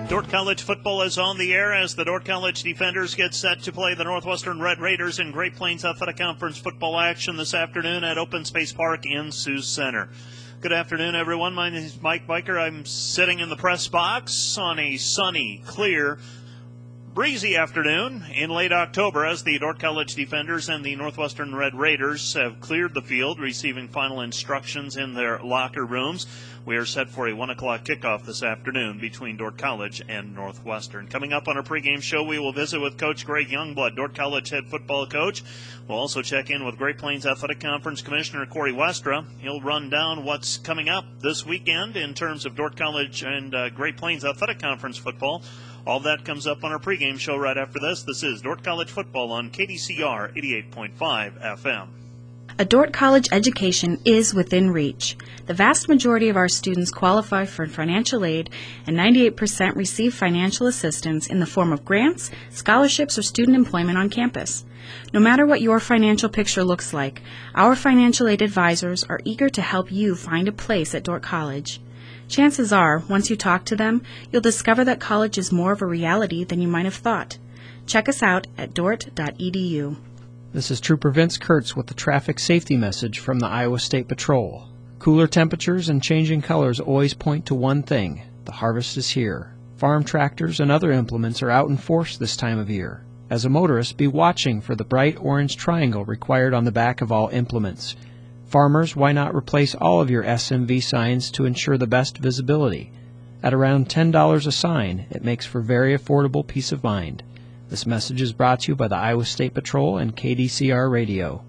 Dordt College football is on the air as the Dordt College Defenders get set to play the Northwestern Red Raiders in Great Plains Athletic Conference football action this afternoon at Open Space Park in Sioux Center. Good afternoon, everyone. My name is Mike Biker. I'm sitting in the press box on a sunny, clear, breezy afternoon in late October as the Dordt College Defenders and the Northwestern Red Raiders have cleared the field, receiving final instructions in their locker rooms. We are set for a 1 o'clock kickoff this afternoon between Dordt College and Northwestern. Coming up on our pregame show, we will visit with Coach Greg Youngblood, Dordt College head football coach. We'll also check in with Great Plains Athletic Conference Commissioner Corey Westra. He'll run down what's coming up this weekend in terms of Dordt College and Great Plains Athletic Conference football. All that comes up on our pregame show right after this. This is Dordt College football on KDCR 88.5 FM. A Dordt College education is within reach. The vast majority of our students qualify for financial aid, and 98% receive financial assistance in the form of grants, scholarships, or student employment on campus. No matter what your financial picture looks like, our financial aid advisors are eager to help you find a place at Dordt College. Chances are, once you talk to them, you'll discover that college is more of a reality than you might have thought. Check us out at dordt.edu. This is Trooper Vince Kurtz with the traffic safety message from the Iowa State Patrol. Cooler temperatures and changing colors always point to one thing: the harvest is here. Farm tractors and other implements are out in force this time of year. As a motorist, be watching for the bright orange triangle required on the back of all implements. Farmers, why not replace all of your SMV signs to ensure the best visibility? At around $10 a sign, it makes for very affordable peace of mind. This message is brought to you by the Iowa State Patrol and KDCR Radio.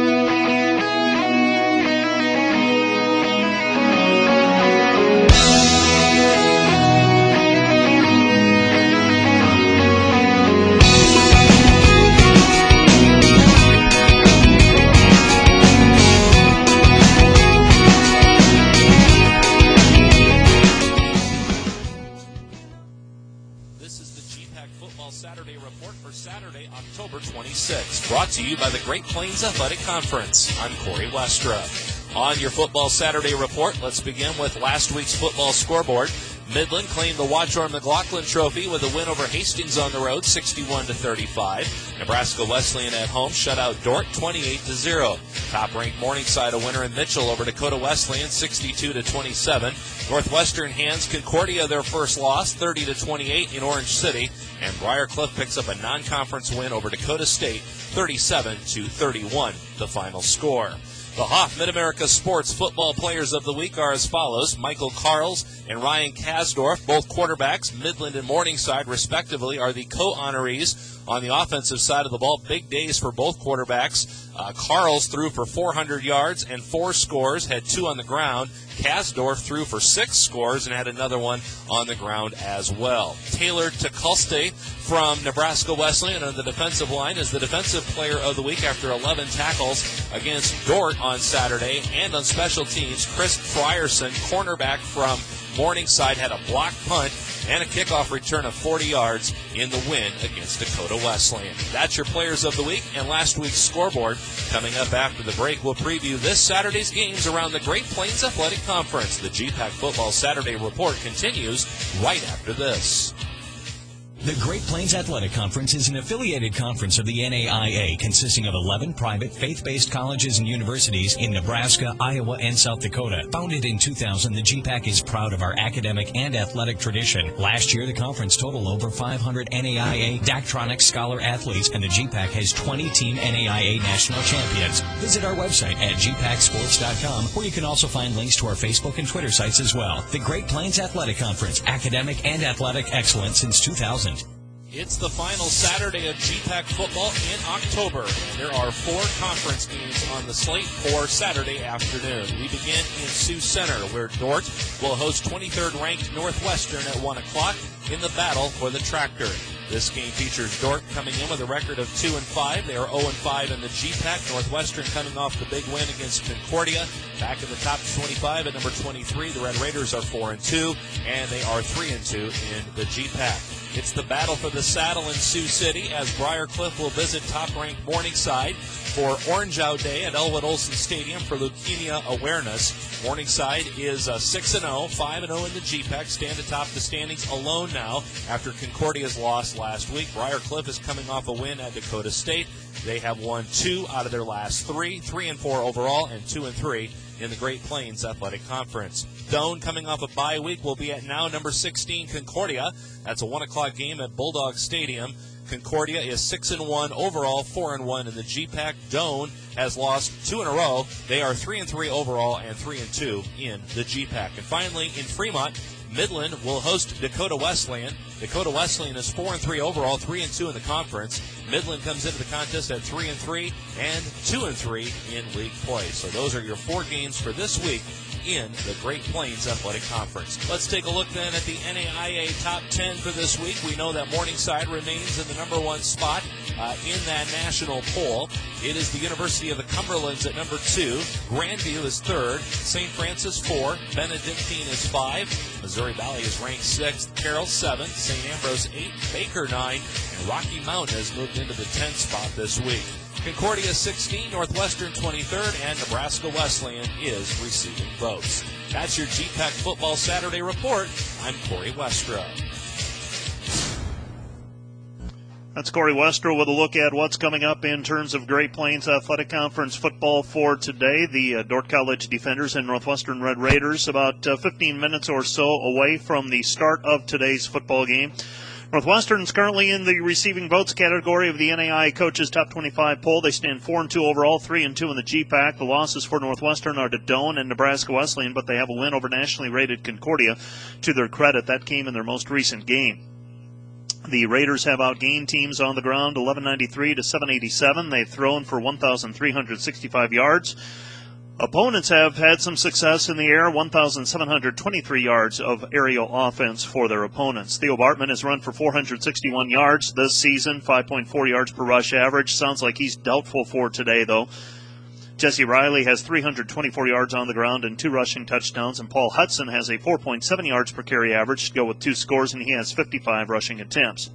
Brought to you by the Great Plains Athletic Conference. I'm Corey Westra. On your Football Saturday report, let's begin with last week's football scoreboard. Midland claimed the Watchorn McLaughlin Trophy with a win over Hastings on the road, 61-35. Nebraska Wesleyan at home shut out Dordt, 28-0. Top-ranked Morningside a winner in Mitchell over Dakota Wesleyan, 62-27. Northwestern hands Concordia their first loss, 30-28 in Orange City. And Briarcliff picks up a non-conference win over Dakota State, 37-31, the final score. The Hoff Mid-America Sports Football Players of the Week are as follows: Michael Carls and Ryan Kasdorf, both quarterbacks, Midland and Morningside, respectively, are the co-honorees. On the offensive side of the ball, big days for both quarterbacks. Carls threw for 400 yards and 4 scores, had 2 on the ground. Kasdorf threw for 6 scores and had another one on the ground as well. Taylor Tukulste from Nebraska Wesleyan on the defensive line is the defensive player of the week after 11 tackles against Dordt on Saturday. And on special teams, Chris Frierson, cornerback from Morningside, had a blocked punt and a kickoff return of 40 yards in the win against Dakota Wesleyan. That's your players of the week and last week's scoreboard. Coming up after the break, we'll preview this Saturday's games around the Great Plains Athletic Conference. The GPAC Football Saturday Report continues right after this. The Great Plains Athletic Conference is an affiliated conference of the NAIA consisting of 11 private faith-based colleges and universities in Nebraska, Iowa, and South Dakota. Founded in 2000, the GPAC is proud of our academic and athletic tradition. Last year, the conference totaled over 500 NAIA Daktronics Scholar athletes, and the GPAC has 20-team NAIA national champions. Visit our website at gpacsports.com, where you can also find links to our Facebook and Twitter sites as well. The Great Plains Athletic Conference, academic and athletic excellence since 2000. It's the final Saturday of GPAC football in October, and there are 4 conference games on the slate for Saturday afternoon. We begin in Sioux Center, where Dordt will host 23rd ranked Northwestern at 1 o'clock in the battle for the tractor. This game features Dordt coming in with a record of 2-5. They are 0-5 in the GPAC. Northwestern coming off the big win against Concordia. Back in the top 25 at number 23, the Red Raiders are 4-2, and they are 3-2 in the GPAC. It's the battle for the saddle in Sioux City as Briarcliff will visit top-ranked Morningside for Orange Out Day at Elwood Olson Stadium for leukemia awareness. Morningside is 6-0, 5-0 in the GPAC, stand atop the standings alone now after Concordia's loss last week. Briarcliff is coming off a win at Dakota State. They have won 2 out of their last 3, 3-4 overall, and 2-3 in the Great Plains Athletic Conference. Doane, coming off a bye week, will be at now number 16 Concordia. That's a 1 o'clock game at Bulldog Stadium. Concordia is 6-1 overall, 4-1 in the GPAC. Doane has lost 2 in a row. They are 3-3 overall and 3-2 in the GPAC. And finally, in Fremont, Midland will host Dakota Wesleyan. Dakota Wesleyan is 4-3 overall, 3-2 in the conference. Midland comes into the contest at 3-3 and 2-3 in league play. So those are your 4 games for this week in the Great Plains Athletic Conference. Let's take a look then at the NAIA Top 10 for this week. We know that Morningside remains in the number 1 spot in that national poll. It is the University of the Cumberlands at number 2. Grandview is 3rd. St. Francis 4. Benedictine is 5. Missouri Valley is ranked 6th. Carroll 7th. St. Ambrose 8. Baker 9. And Rocky Mountain has moved into the 10th spot this week. Concordia 16, Northwestern 23rd, and Nebraska Wesleyan is receiving votes. That's your GPAC Football Saturday Report. I'm Corey Westra. That's Corey Westra with a look at what's coming up in terms of Great Plains Athletic Conference football for today. The Dordt College Defenders and Northwestern Red Raiders about 15 minutes or so away from the start of today's football game. Northwestern is currently in the receiving votes category of the NAIA Coaches Top 25 poll. They stand 4-2 overall, 3-2 in the GPAC. The losses for Northwestern are to Doane and Nebraska Wesleyan, but they have a win over nationally rated Concordia. To their credit, that came in their most recent game. The Raiders have outgained teams on the ground 1193 to 787. They've thrown for 1,365 yards. Opponents have had some success in the air, 1,723 yards of aerial offense for their opponents. Theo Bartman has run for 461 yards this season, 5.4 yards per rush average. Sounds like he's doubtful for today, though. Jesse Riley has 324 yards on the ground and 2 rushing touchdowns, and Paul Hudson has a 4.7 yards per carry average to go with 2 scores, and he has 55 rushing attempts.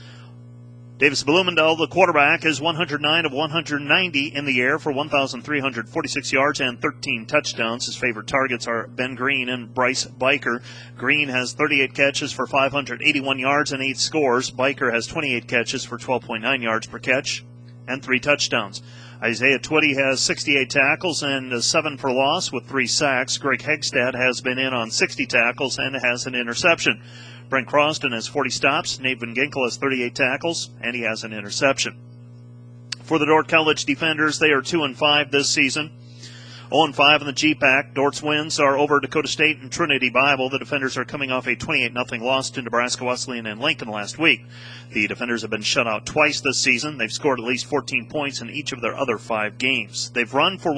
Davis Blumendal, the quarterback, is 109 of 190 in the air for 1,346 yards and 13 touchdowns. His favorite targets are Ben Green and Bryce Biker. Green has 38 catches for 581 yards and 8 scores. Biker has 28 catches for 12.9 yards per catch and 3 touchdowns. Isaiah Twitty has 68 tackles and 7 for loss with 3 sacks. Greg Hegstad has been in on 60 tackles and has an interception. Brent Croston has 40 stops. Nate Van Ginkel has 38 tackles, and he has an interception. For the Dordt College Defenders, they are 2-5 this season. 0-5 in the GPAC. Dort's wins are over Dakota State and Trinity Bible. The Defenders are coming off a 28-0 loss to Nebraska Wesleyan and Lincoln last week. The Defenders have been shut out twice this season. They've scored at least 14 points in each of their other 5 games. They've run for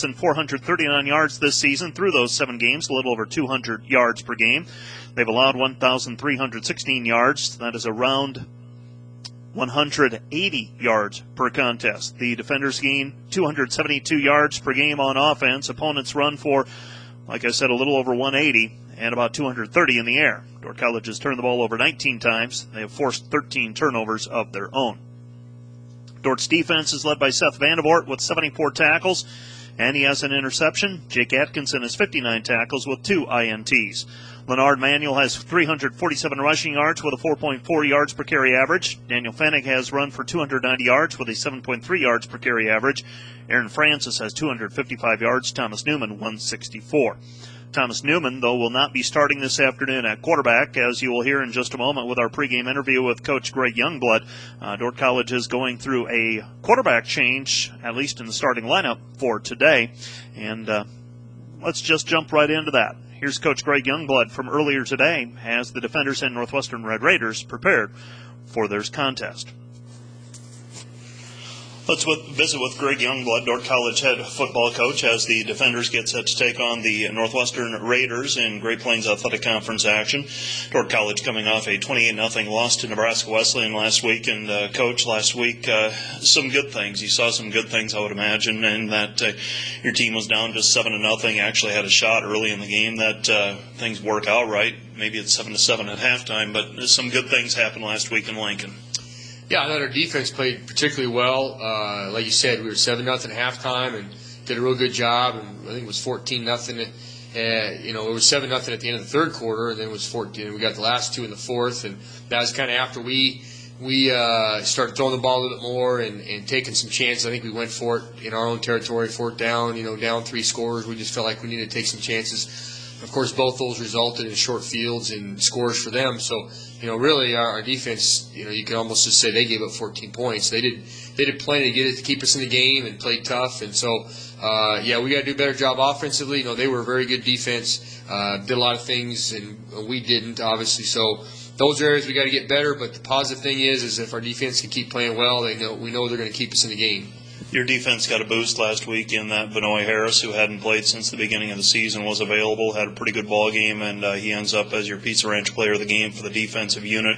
1,439 yards this season through those 7 games, a little over 200 yards per game. They've allowed 1,316 yards. That is around 180 yards per contest. The Defenders gain 272 yards per game on offense. Opponents run for, like I said, a little over 180 and about 230 in the air. Dordt College has turned the ball over 19 times. They have forced 13 turnovers of their own. Dordt's defense is led by Seth Vandevort with 74 tackles, and he has an interception. Jake Atkinson has 59 tackles with 2 INTs. Leonard Manuel has 347 rushing yards with a 4.4 yards per carry average. Daniel Fennig has run for 290 yards with a 7.3 yards per carry average. Aaron Francis has 255 yards. Thomas Newman, 164. Thomas Newman, though, will not be starting this afternoon at quarterback, as you will hear in just a moment with our pregame interview with Coach Greg Youngblood. Dordt College is going through a quarterback change, at least in the starting lineup for today. And let's just jump right into that. Here's Coach Greg Youngblood from earlier today as the Defenders and Northwestern Red Raiders prepared for their contest. Let's visit with Greg Youngblood, Dordt College head football coach, as the Defenders get set to take on the Northwestern Raiders in Great Plains Athletic Conference action. Dordt College coming off a 28-0 loss to Nebraska Wesleyan last week. And, Coach, last week, some good things. You saw some good things, I would imagine, in that your team was down just 7-0, actually had a shot early in the game that things work out right. Maybe it's 7-7 at halftime, but some good things happened last week in Lincoln. Yeah, I thought our defense played particularly well. Like you said, we were 7-0 at halftime and did a real good job. And I think it was 14-0. It was 7-0 at the end of the third quarter, and then it was 14. We got the last two in the fourth, and that was kind of after we started throwing the ball a little bit more and taking some chances. I think we went for it in our own territory, fourth down. Down 3 scores. We just felt like we needed to take some chances. Of course, both those resulted in short fields and scores for them. So, really our defense, you can almost just say they gave up 14 points. They did plenty to keep us in the game and played tough. And so, we got to do a better job offensively. They were a very good defense, did a lot of things, and we didn't, obviously. So those areas we got to get better. But the positive thing is if our defense can keep playing well, we know they're going to keep us in the game. Your defense got a boost last week in that Benoit Harris, who hadn't played since the beginning of the season, was available, had a pretty good ball game, and he ends up as your Pizza Ranch player of the game for the defensive unit.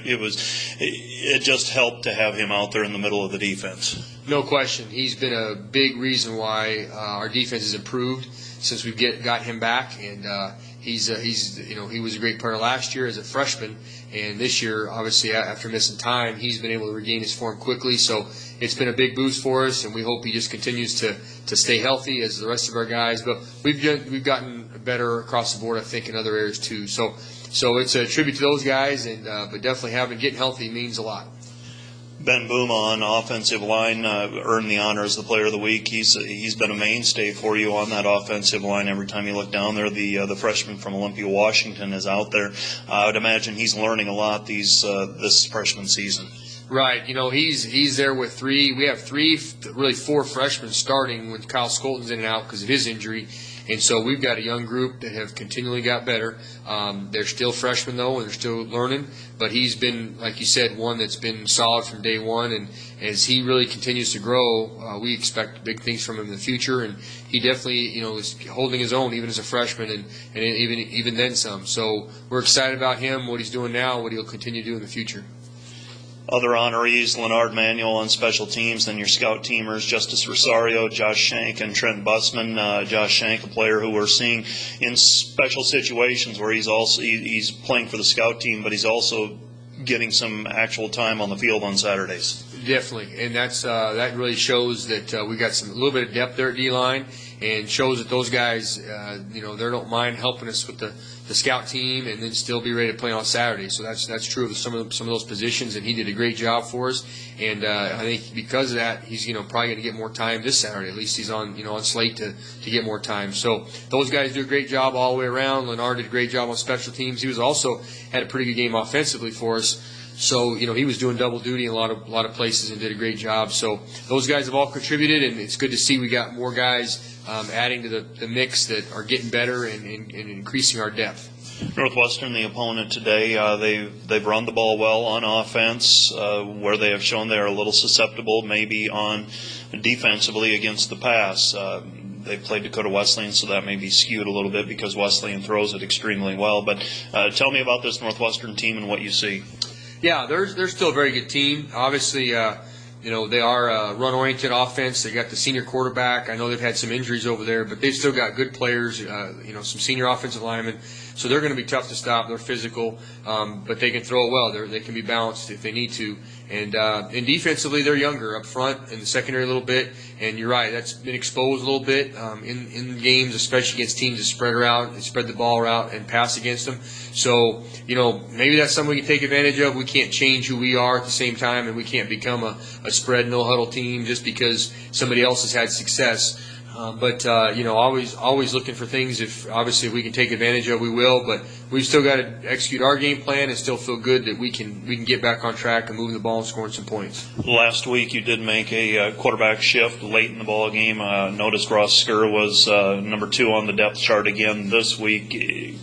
It just helped to have him out there in the middle of the defense. No question. He's been a big reason why our defense has improved since we've got him back, and he was a great player last year as a freshman, and this year, obviously, after missing time, he's been able to regain his form quickly. So it's been a big boost for us, and we hope he just continues to stay healthy as the rest of our guys. But we've gotten better across the board, I think, in other areas too. So it's a tribute to those guys, but definitely getting healthy means a lot. Ben Boom on offensive line earned the honor as the player of the week. He's been a mainstay for you on that offensive line. Every time you look down there, the freshman from Olympia, Washington, is out there. I would imagine he's learning a lot this freshman season. Right. He's there with 3. We have 4 freshmen starting when Kyle Skolton's in and out because of his injury. And so we've got a young group that have continually got better. They're still freshmen, though, and they're still learning. But he's been, like you said, one that's been solid from day one. And as he really continues to grow, we expect big things from him in the future. And he definitely, is holding his own even as a freshman and even then some. So we're excited about him, what he's doing now, what he'll continue to do in the future. Other honorees, Leonard Manuel on special teams, then your scout teamers, Justice Rosario, Josh Shank, and Trent Bussman. Josh Shank, a player who we're seeing in special situations where he's playing for the scout team, but he's also getting some actual time on the field on Saturdays. Definitely, and that really shows that we got a little bit of depth there at D-line, and shows that those guys, they don't mind helping us with the scout team and then still be ready to play on Saturday. So that's true of some of those positions, and he did a great job for us. And I think because of that, he's probably going to get more time this Saturday. At least he's on slate to get more time. So those guys do a great job all the way around. Leonard did a great job on special teams. He was also had a pretty good game offensively for us. So, he was doing double duty in a lot of places and did a great job. So those guys have all contributed, and it's good to see we got more guys adding to the mix that are getting better and increasing our depth. Northwestern, the opponent today, they've run the ball well on offense, where they have shown they are a little susceptible maybe on defensively against the pass. They played Dakota Wesleyan, so that may be skewed a little bit because Wesleyan throws it extremely well. But tell me about this Northwestern team and what you see. Yeah, they're still a very good team. Obviously, they are a run-oriented offense. They got the senior quarterback. I know they've had some injuries over there, but they've still got good players, some senior offensive linemen. So they're going to be tough to stop. They're physical, but they can throw it well. They can be balanced if they need to. And defensively, they're younger up front in the secondary a little bit. And you're right, that's been exposed a little bit in games, especially against teams that spread the ball out and pass against them. So, maybe that's something we can take advantage of. We can't change who we are at the same time, and we can't become a spread, no-huddle team just because somebody else has had success. But always looking for things. If we can take advantage of, we will. But we've still got to execute our game plan and still feel good that we can get back on track and moving the ball and scoring some points. Last week you did make a quarterback shift late in the ball game. Noticed Ross Skur was number 2 on the depth chart again this week.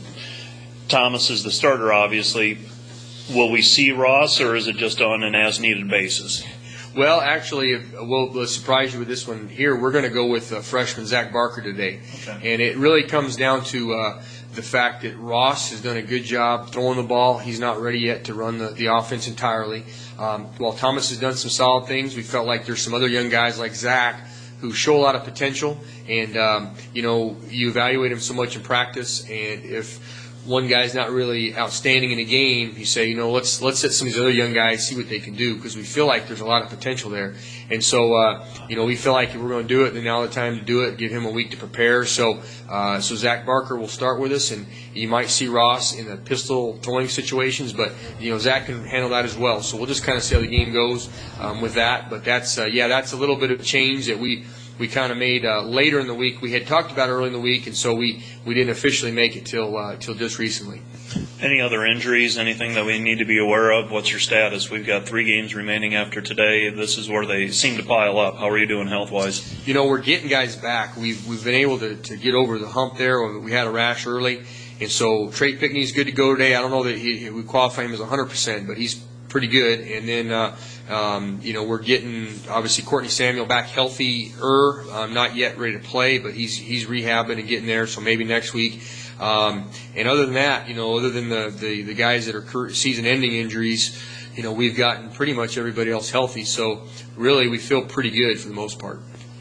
Thomas is the starter, obviously. Will we see Ross, or is it just on an as-needed basis? Well, actually, we'll surprise you with this one here. We're going to go with freshman Zach Barker today. Okay. And it really comes down to the fact that Ross has done a good job throwing the ball. He's not ready yet to run the offense entirely. While Thomas has done some solid things, we felt like there's some other young guys like Zach who show a lot of potential. And, you evaluate him so much in practice, and if one guy's not really outstanding in a game, you say, let's set some of these other young guys, see what they can do, because we feel like there's a lot of potential there. And so, we feel like if we're going to do it, then now the time to do it, give him a week to prepare. So Zach Barker will start with us, and you might see Ross in the pistol throwing situations, but, Zach can handle that as well. So we'll just kind of see how the game goes with that. But that's a little bit of a change that we kind of made later in the week. We had talked about early in the week, and so we didn't officially make it till just recently. Any other injuries, anything that we need to be aware of? What's your status? We've got 3 games remaining after today. This is where they seem to pile up. How are you doing health-wise? We're getting guys back. We've been able to get over the hump there. We had a rash early, and so Trey Pickney's good to go today. I don't know that we qualify him as 100%, but he's pretty good. And then, we're getting, obviously, Courtney Samuel back healthier, not yet ready to play, but he's rehabbing and getting there, so maybe next week. And other than that, other than the guys that are season-ending injuries, we've gotten pretty much everybody else healthy. So really, we feel pretty good for the most part.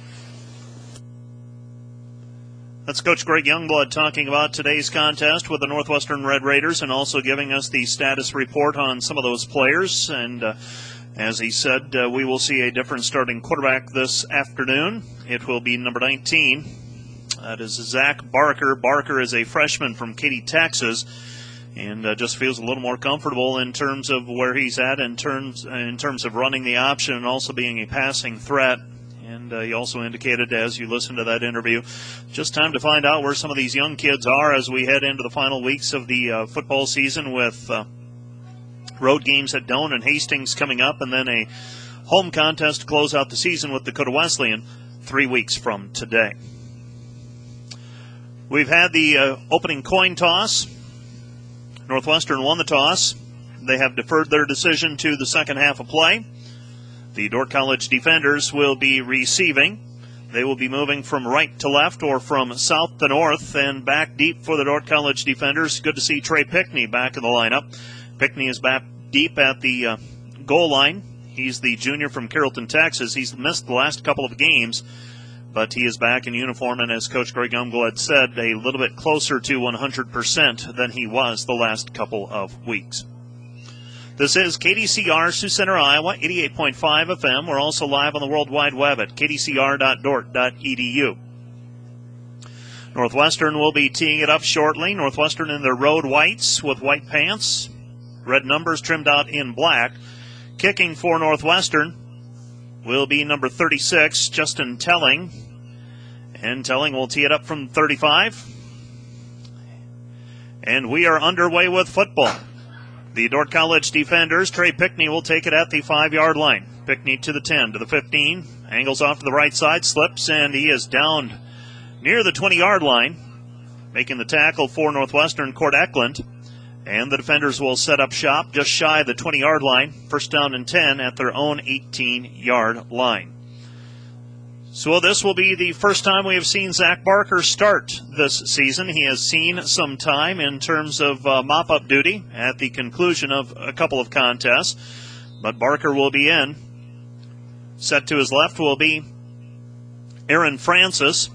That's Coach Greg Youngblood talking about today's contest with the Northwestern Red Raiders, and also giving us the status report on some of those players. And as he said, we will see a different starting quarterback this afternoon. It will be number 19. That is Zach Barker. Barker is a freshman from Katy, Texas, and just feels a little more comfortable in terms of where he's at in terms of running the option and also being a passing threat. And he also indicated, as you listen to that interview, just time to find out where some of these young kids are as we head into the final weeks of the football season, with road games at Doane and Hastings coming up, and then a home contest to close out the season with Dakota Wesleyan 3 weeks from today. We've had the opening coin toss. Northwestern won the toss. They have deferred their decision to the second half of play. The Dordt College defenders will be receiving. They will be moving from right to left or from south to north and back deep for the Dordt College defenders. Good to see Trey Pickney back in the lineup. Pickney is back deep at the goal line. He's the junior from Carrollton, Texas. He's missed the last couple of games, but he is back in uniform, and as Coach Greg Youngblood said, a little bit closer to 100% than he was the last couple of weeks. This is KDCR, Sioux Center, Iowa, 88.5 FM. We're also live on the World Wide Web at kdcr.dort.edu. Northwestern will be teeing it up shortly. Northwestern in their road whites with white pants, red numbers trimmed out in black. Kicking for Northwestern will be number 36, Justin Telling. And Telling will tee it up from 35. And we are underway with football. The Dordt College defenders, Trey Pickney will take it at the 5-yard line. Pickney to the 10, to the 15, angles off to the right side, slips, and he is down near the 20-yard line. Making the tackle for Northwestern, Court Eklund. And the defenders will set up shop just shy of the 20-yard line. First down and 10 at their own 18-yard line. So this will be the first time we have seen Zach Barker start this season. He has seen some time in terms of mop-up duty at the conclusion of a couple of contests. But Barker will be in. Set to his left will be Aaron Francis.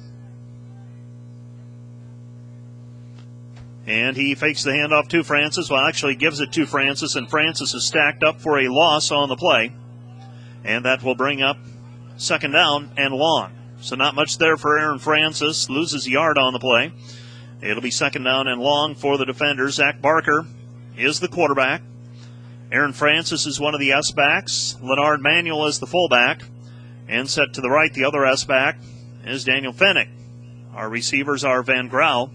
And he fakes the handoff to Francis. Well, actually gives it to Francis, and Francis is stacked up for a loss on the play. And that will bring up second down and long. So not much there for Aaron Francis. Loses a yard on the play. It'll be second down and long for the defenders. Zach Barker is the quarterback. Aaron Francis is one of the S-backs. Leonard Manuel is the fullback. And set to the right, the other S-back is Daniel Fennick. Our receivers are Van Grau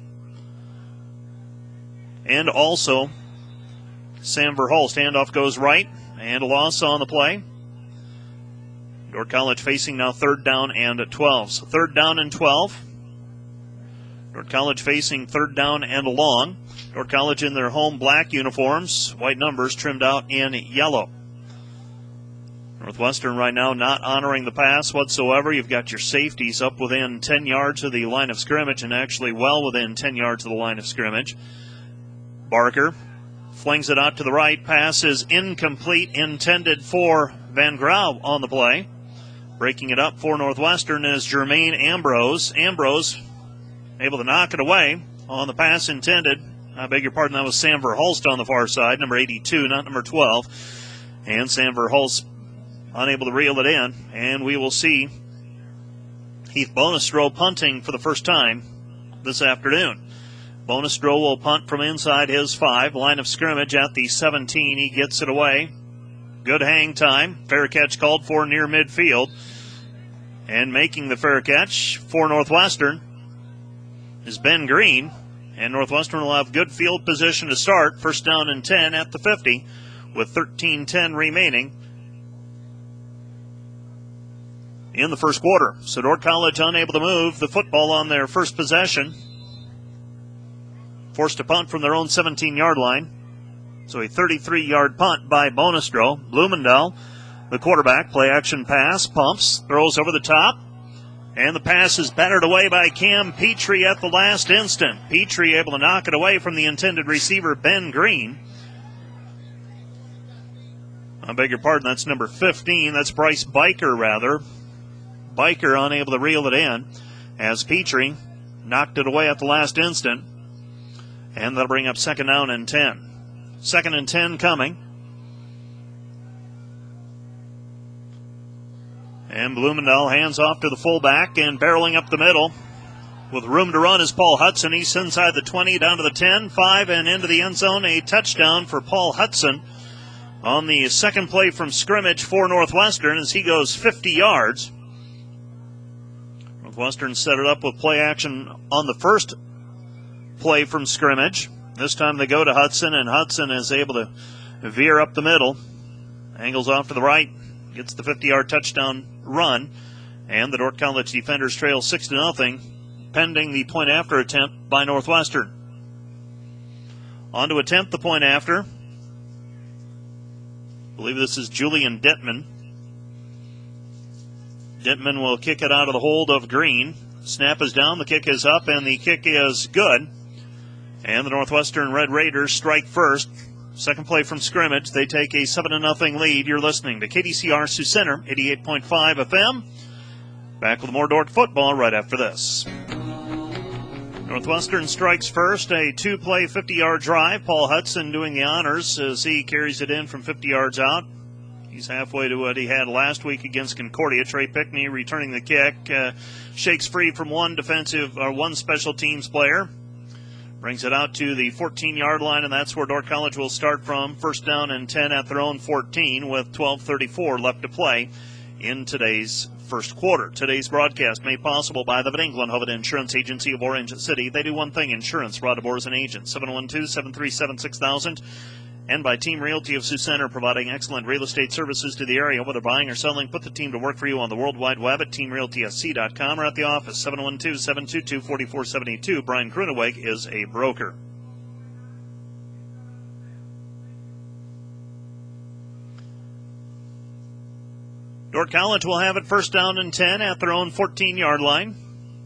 and also Sam Verhulst. Handoff goes right, and a loss on the play. Dordt College facing now third down and 12. So third down and 12. Dordt College facing third down and long. Dordt College in their home black uniforms, white numbers trimmed out in yellow. Northwestern right now not honoring the pass whatsoever. You've got your safeties up within 10 yards of the line of scrimmage, and actually well within 10 yards of the line of scrimmage. Barker flings it out to the right. Pass is incomplete, intended for Van Grau on the play. Breaking it up for Northwestern is Jermaine Ambrose. Ambrose able to knock it away on the pass intended. I beg your pardon, that was Sam Verhulst on the far side, number 82, not number 12. And Sam Verhulst unable to reel it in. And we will see Heath Bonestro punting for the first time this afternoon. Bonestro will punt from inside his 5, line of scrimmage at the 17. He gets it away. Good hang time. Fair catch called for near midfield. And making the fair catch for Northwestern is Ben Green. And Northwestern will have good field position to start. First down and 10 at the 50 with 13:10 remaining in the first quarter. So Dordt College unable to move the football on their first possession. Forced to punt from their own 17-yard line. So a 33-yard punt by Bonestro. Blumendahl, the quarterback, play action pass, pumps, throws over the top. And the pass is battered away by Cam Petrie at the last instant. Petrie able to knock it away from the intended receiver, Ben Green. I beg your pardon, that's number 15. That's Bryce Biker, rather. Biker unable to reel it in as Petrie knocked it away at the last instant. And that'll bring up second down and 10. Second and 10 coming. And Blumendahl hands off to the fullback and barreling up the middle. With room to run is Paul Hudson. He's inside the 20, down to the 10, 5, and into the end zone. A touchdown for Paul Hudson on the second play from scrimmage for Northwestern as he goes 50 yards. Northwestern set it up with play action on the first play from scrimmage. This time they go to Hudson, and Hudson is able to veer up the middle. Angles off to the right, gets the 50-yard touchdown run, and the Dordt College defenders trail 6-0, pending the point after attempt by Northwestern. On to attempt the point after. I believe this is Julian Dittman. Dittman will kick it out of the hold of Green. Snap is down, the kick is up, and the kick is good. And the Northwestern Red Raiders strike first. Second play from scrimmage. They take a 7-0 lead. You're listening to KDCR Sioux Center, 88.5 FM. Back with more Dordt football right after this. Northwestern strikes first, a 2-play 50-yard drive. Paul Hudson doing the honors as he carries it in from 50 yards out. He's halfway to what he had last week against Concordia. Trey Pickney returning the kick. Shakes free from one special teams player. Brings it out to the 14-yard line, and that's where Dordt College will start from. First down and 10 at their own 14 with 12:34 left to play in today's first quarter. Today's broadcast made possible by the Van Englenhoven Insurance Agency of Orange City. They do one thing, insurance. Rod DeBoer is an agent. 712-737-6000. And by Team Realty of Sioux Center, providing excellent real estate services to the area. Whether buying or selling, put the team to work for you on the World Wide Web at teamrealtysc.com or at the office, 712-722-4472. Brian Kruneweg is a broker. Dordt College will have it first down and 10 at their own 14-yard line.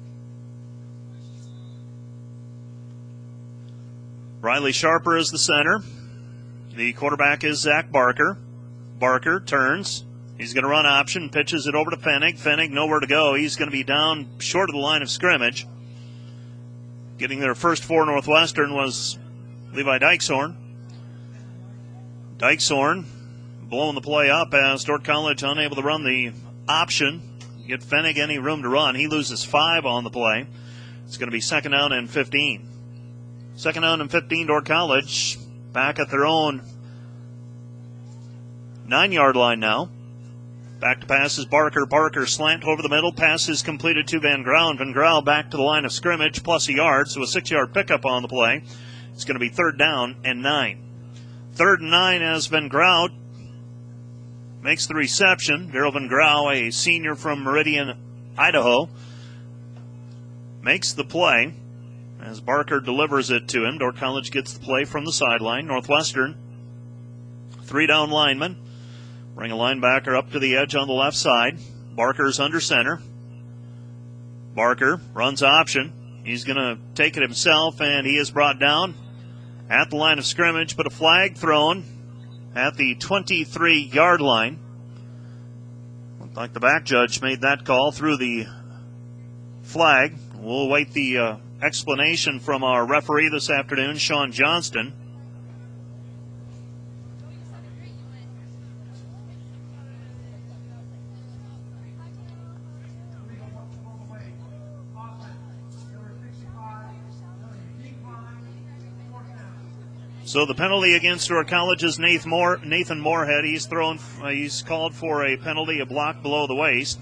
Riley Sharper is the center. The quarterback is Zach Barker. Barker turns. He's going to run option, pitches it over to Fennig. Fennig nowhere to go. He's going to be down short of the line of scrimmage. Getting there first for Northwestern was Levi Dykeshorn. Dykeshorn blowing the play up as Dordt College unable to run the option. Get Fennig any room to run. He loses 5 on the play. It's going to be second down and 15. Second down and 15, Dordt College back at their own 9-yard line now. Back to pass is Barker. Barker slant over the middle. Pass is completed to Van Grau. Van Grau back to the line of scrimmage plus a yard, so a 6-yard pickup on the play. It's going to be third down and 9. Third and 9 as Van Grau makes the reception. Daryl Van Grau, a senior from Meridian, Idaho, makes the play as Barker delivers it to him. Dordt College gets the play from the sideline. Northwestern, 3 down linemen. Bring a linebacker up to the edge on the left side. Barker's under center. Barker runs option. He's going to take it himself, and he is brought down at the line of scrimmage, but a flag thrown at the 23-yard line. Looked like the back judge made that call through the flag. We'll await the explanation from our referee this afternoon, Sean Johnston. So the penalty against Dordt College is Nathan Moorhead. He's called for a penalty, a block below the waist.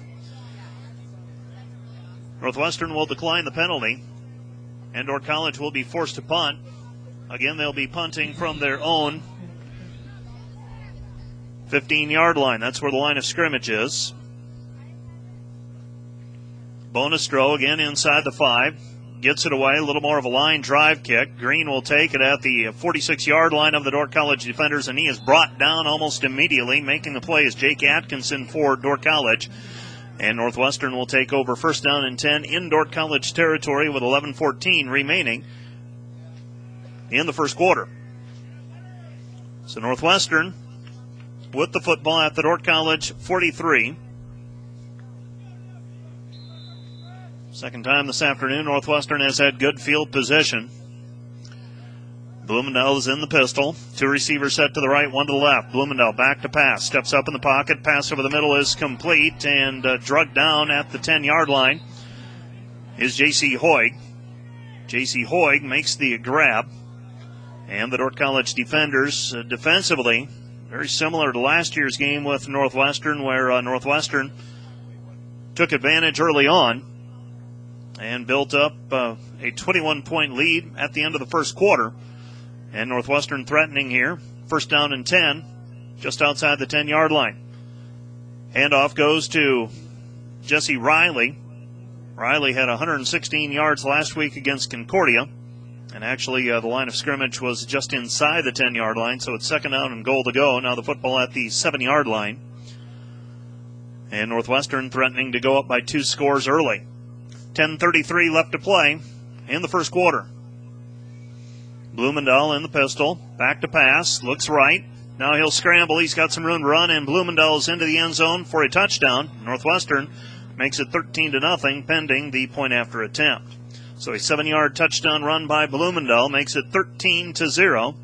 Northwestern will decline the penalty, and Dordt College will be forced to punt. Again, they'll be punting from their own 15-yard line. That's where the line of scrimmage is. Bonestro again inside the 5. Gets it away, a little more of a line drive kick. Green will take it at the 46-yard line of the Dordt College defenders, and he is brought down almost immediately. Making the play is Jake Atkinson for Dordt College. And Northwestern will take over first down and 10 in Dordt College territory with 11:14 remaining in the first quarter. So Northwestern with the football at the Dordt College 43. Second time this afternoon, Northwestern has had good field position. Blumendahl is in the pistol. 2 receivers set to the right, 1 to the left. Blumendahl back to pass. Steps up in the pocket. Pass over the middle is complete and drugged down at the 10-yard line is J.C. Hoig. J.C. Hoig makes the grab. And the Dordt College defenders defensively, very similar to last year's game with Northwestern, where Northwestern took advantage early on and built up a 21-point lead at the end of the first quarter. And Northwestern threatening here. First down and 10, just outside the 10-yard line. Handoff goes to Jesse Riley. Riley had 116 yards last week against Concordia. And actually, the line of scrimmage was just inside the 10-yard line, so it's second down and goal to go. Now the football at the 7-yard line. And Northwestern threatening to go up by 2 scores early. 10:33 left to play in the first quarter. Blumendahl in the pistol. Back to pass. Looks right. Now he'll scramble. He's got some room to run, and Blumendahl's into the end zone for a touchdown. Northwestern makes it 13-0 pending the point after attempt. So a 7-yard touchdown run by Blumendahl makes it 13-0.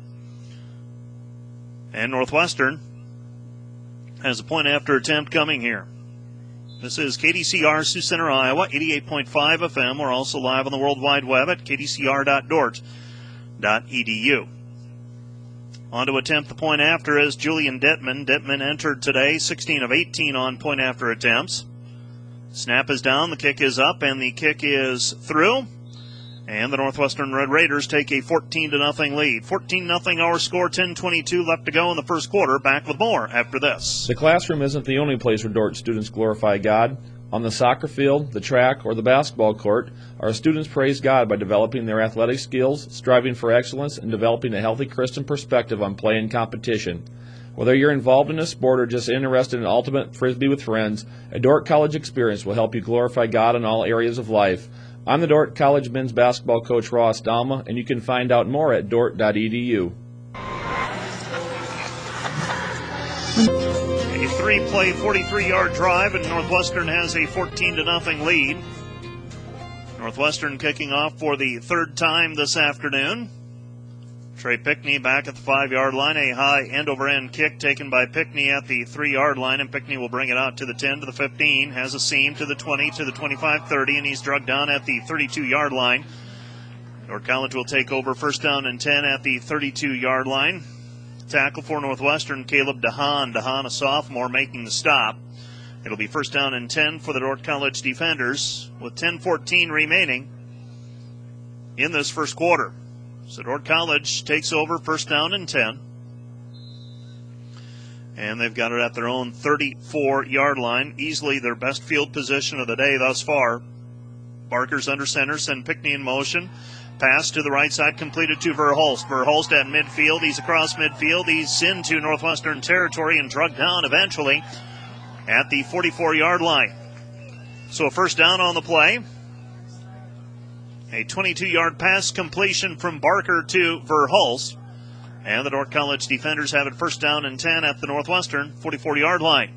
And Northwestern has a point after attempt coming here. This is KDCR, Sioux Center, Iowa, 88.5 FM. We're also live on the World Wide Web at kdcr.dort.edu. On to attempt the point after is Julian Dittman. Dittman entered today 16 of 18 on point after attempts. Snap is down, the kick is up, and the kick is through. And the Northwestern Red Raiders take a 14-0 lead. 14-0 our score, 10:22 left to go in the first quarter. Back with more after this. The classroom isn't the only place where Dordt students glorify God. On the soccer field, the track, or the basketball court, our students praise God by developing their athletic skills, striving for excellence, and developing a healthy Christian perspective on play and competition. Whether you're involved in a sport or just interested in ultimate Frisbee with friends, a Dordt College experience will help you glorify God in all areas of life. I'm the Dordt College men's basketball coach, Ross Dalma, and you can find out more at dort.edu. A 3-play, 43-yard drive, and Northwestern has a 14-0 lead. Northwestern kicking off for the third time this afternoon. Trey Pickney back at the 5-yard line. A high end-over-end kick taken by Pickney at the 3-yard line, and Pickney will bring it out to the 10, to the 15, has a seam to the 20, to the 25-30, and he's drugged down at the 32-yard line. Dordt College will take over first down and 10 at the 32-yard line. Tackle for Northwestern, Caleb DeHaan. DeHaan, a sophomore, making the stop. It'll be first down and 10 for the Dordt College defenders with 10:14 remaining in this first quarter. So Dordt College takes over first down and 10. And they've got it at their own 34-yard line. Easily their best field position of the day thus far. Barker's under center, send Pickney in motion. Pass to the right side, completed to Verhulst. Verhulst at midfield. He's across midfield. He's into Northwestern territory and drugged down eventually at the 44-yard line. So a first down on the play. A 22-yard pass completion from Barker to Verhulst. And the Dordt College defenders have it first down and 10 at the Northwestern 44-yard line.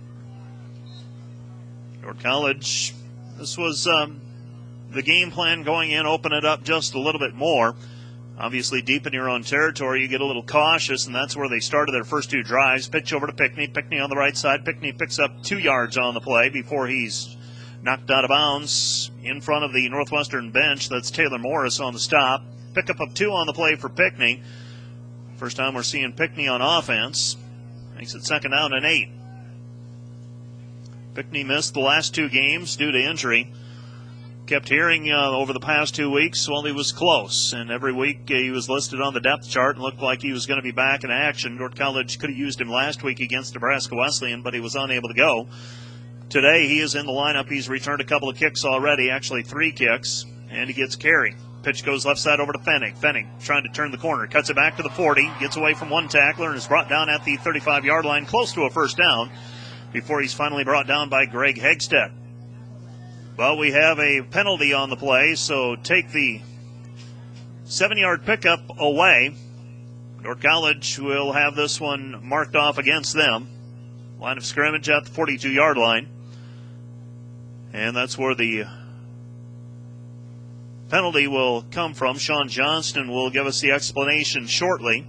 Dordt College, this was the game plan going in, open it up just a little bit more. Obviously, deep in your own territory, you get a little cautious, and that's where they started their first two drives. Pitch over to Pickney. Pickney on the right side. Pickney picks up 2 yards on the play before he's knocked out of bounds in front of the Northwestern bench. That's Taylor Morris on the stop. Pickup of 2 on the play for Pickney. First time we're seeing Pickney on offense. Makes it second down and 8. Pickney missed the last 2 games due to injury. Kept hearing over the past 2 weeks, well, he was close. And every week he was listed on the depth chart and looked like he was going to be back in action. Dordt College could have used him last week against Nebraska Wesleyan, but he was unable to go. Today he is in the lineup. He's returned a couple of kicks already, actually 3 kicks, and he gets carry. Pitch goes left side over to Fennig. Fennig trying to turn the corner. Cuts it back to the 40. Gets away from one tackler and is brought down at the 35-yard line, close to a first down, before he's finally brought down by Greg Hegstead. Well, we have a penalty on the play, so take the 7-yard pickup away. Dordt College will have this one marked off against them. Line of scrimmage at the 42-yard line. And that's where the penalty will come from. Sean Johnston will give us the explanation shortly.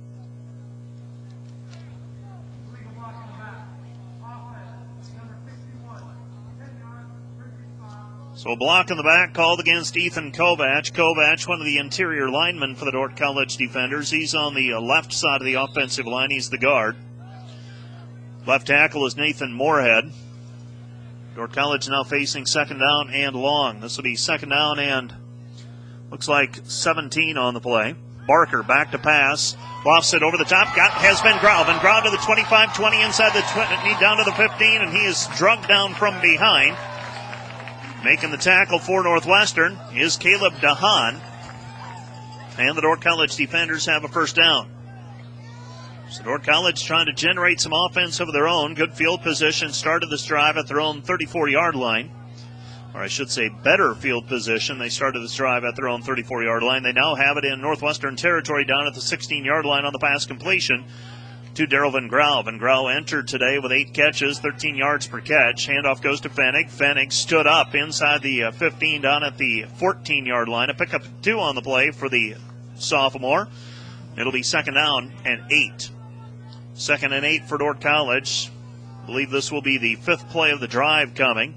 So a block in the back called against Ethan Kovach. Kovach, one of the interior linemen for the Dordt College defenders. He's on the left side of the offensive line. He's the guard. Left tackle is Nathan Moorhead. Dordt College now facing second down and long. This will be second down and looks like 17 on the play. Barker back to pass. Lofts it over the top. Has Ben Grau. Ben Grau to the 25-20 inside the 20, down to the 15, and he is drugged down from behind. Making the tackle for Northwestern is Caleb DeHaan. And the Dordt College defenders have a first down. So Dordt College trying to generate some offense of their own. Good field position. Started this drive at their own 34-yard line. Or I should say better field position. They started this drive at their own 34-yard line. They now have it in Northwestern territory down at the 16-yard line on the pass completion to Darrell Van Grau. Van Grau entered today with 8 catches, 13 yards per catch. Handoff goes to Fennig. Fennig stood up inside the 15 down at the 14-yard line. A pickup 2 on the play for the sophomore. It'll be second down and 8. Second and 8 for Dordt College. I believe this will be the 5th play of the drive coming.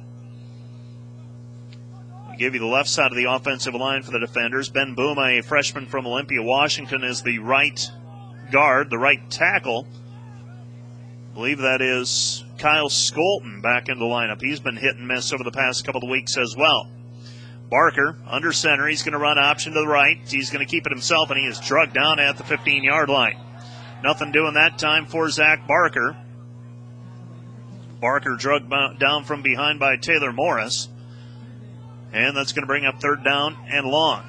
I give you the left side of the offensive line for the defenders. Ben Boom, a freshman from Olympia, Washington, is the right guard, the right tackle. I believe that is Kyle Skolton back in the lineup. He's been hit and miss over the past couple of weeks as well. Barker under center. He's going to run option to the right. He's going to keep it himself, and he is drugged down at the 15-yard line. Nothing doing that time for Zach Barker. Barker drugged down from behind by Taylor Morris. And that's going to bring up third down and long.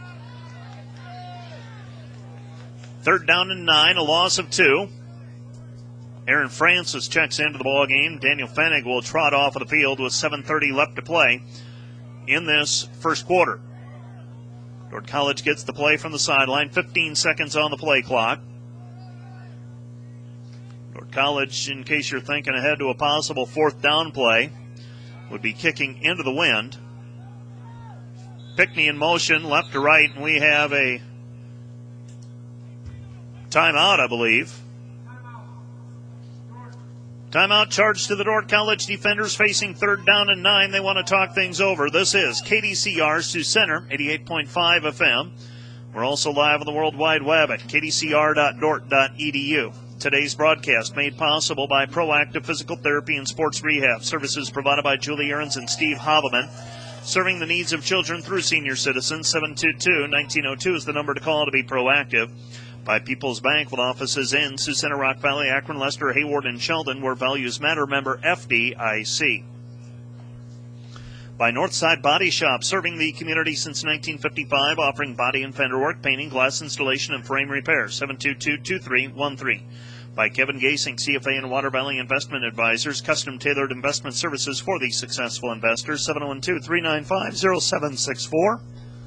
Third down and 9, a loss of 2. Aaron Francis checks into the ball game. Daniel Fennig will trot off of the field with 7:30 left to play in this first quarter. Dordt College gets the play from the sideline. 15 seconds on the play clock. Dordt College, in case you're thinking ahead to a possible fourth down play, would be kicking into the wind. Pickney in motion, left to right, and we have a timeout, I believe. Timeout charged to the Dordt College defenders facing third down and 9. They want to talk things over. This is KDCR Sioux Center, 88.5 FM. We're also live on the World Wide Web at kdcr.dort.edu. Today's broadcast made possible by Proactive Physical Therapy and Sports Rehab. Services provided by Julie Ahrens and Steve Haveman. Serving the needs of children through senior citizens. 722-1902 is the number to call to be proactive. By People's Bank with offices in Sioux Center, Rock Valley, Akron, Lester, Hayward, and Sheldon, where values matter. Member FDIC. By Northside Body Shop, serving the community since 1955, offering body and fender work, painting, glass installation, and frame repair. 722-2313. By Kevin Gasing, CFA and Water Valley Investment Advisors, custom-tailored investment services for the successful investors. 712-395-0764.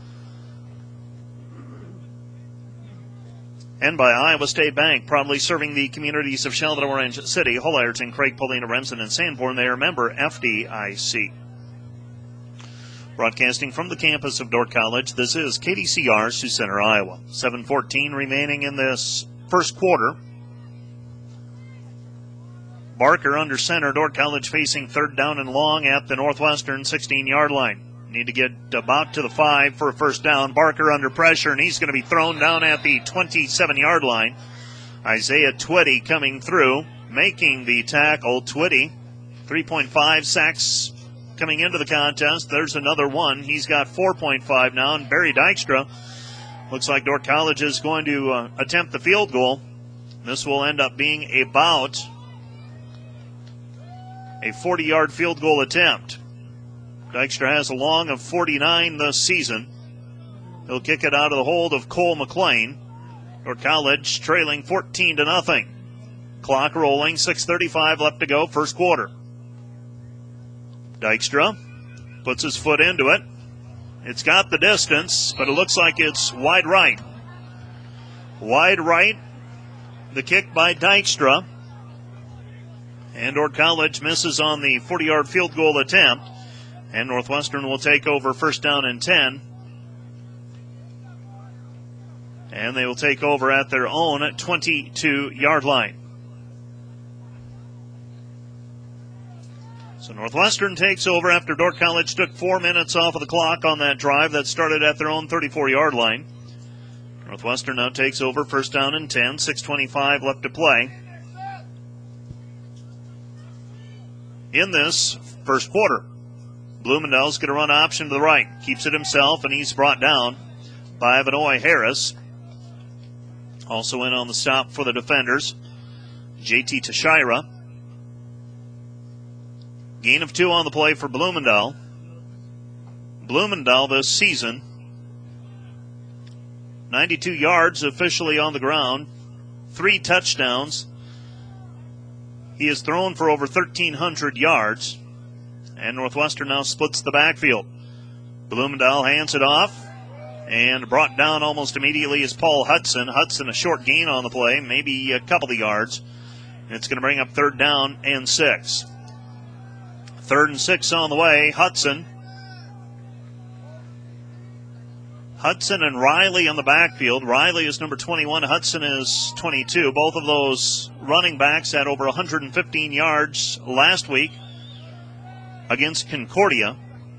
And by Iowa State Bank, proudly serving the communities of Sheldon, Orange City, Hull, Ironton, Craig, Paulina, Remsen, and Sanborn. They are member FDIC. Broadcasting from the campus of Dordt College, this is KDCR, Sioux Center, Iowa. 7:14 remaining in this first quarter. Barker under center, Dordt College facing third down and long at the Northwestern 16-yard line. Need to get about to the 5 for a first down. Barker under pressure, and he's going to be thrown down at the 27-yard line. Isaiah Twitty coming through, making the tackle. Twitty, 3.5 sacks coming into the contest. There's another one. He's got 4.5 now. And Barry Dykstra, looks like Dordt College is going to attempt the field goal. This will end up being about a 40-yard field goal attempt. Dykstra has a long of 49 this season. He'll kick it out of the hold of Cole McLean. Dordt College trailing 14-0. Clock rolling, 6:35 left to go, first quarter. Dykstra puts his foot into it. It's got the distance, but it looks like it's wide right. Wide right, the kick by Dykstra. And Dordt College misses on the 40-yard field goal attempt. And Northwestern will take over first down and 10. And they will take over at their own 22-yard line. So Northwestern takes over after Dordt College took 4 minutes off of the clock on that drive that started at their own 34-yard line. Northwestern now takes over first down and 10, 6:25 left to play in this first quarter. Blumendahl's going to run option to the right. Keeps it himself, and he's brought down by Vanoy Harris. Also in on the stop for the defenders, JT Tashira. Gain of 2 on the play for Blumendahl. Blumendahl this season, 92 yards officially on the ground, 3 touchdowns. He has thrown for over 1,300 yards. And Northwestern now splits the backfield. Blumendahl hands it off, and brought down almost immediately is Paul Hudson. Hudson a short gain on the play, maybe a couple of yards. And it's going to bring up third down and 6. 3rd and 6 on the way. Hudson and Riley on the backfield. Riley is number 21. Hudson is 22. Both of those running backs had over 115 yards last week against Concordia.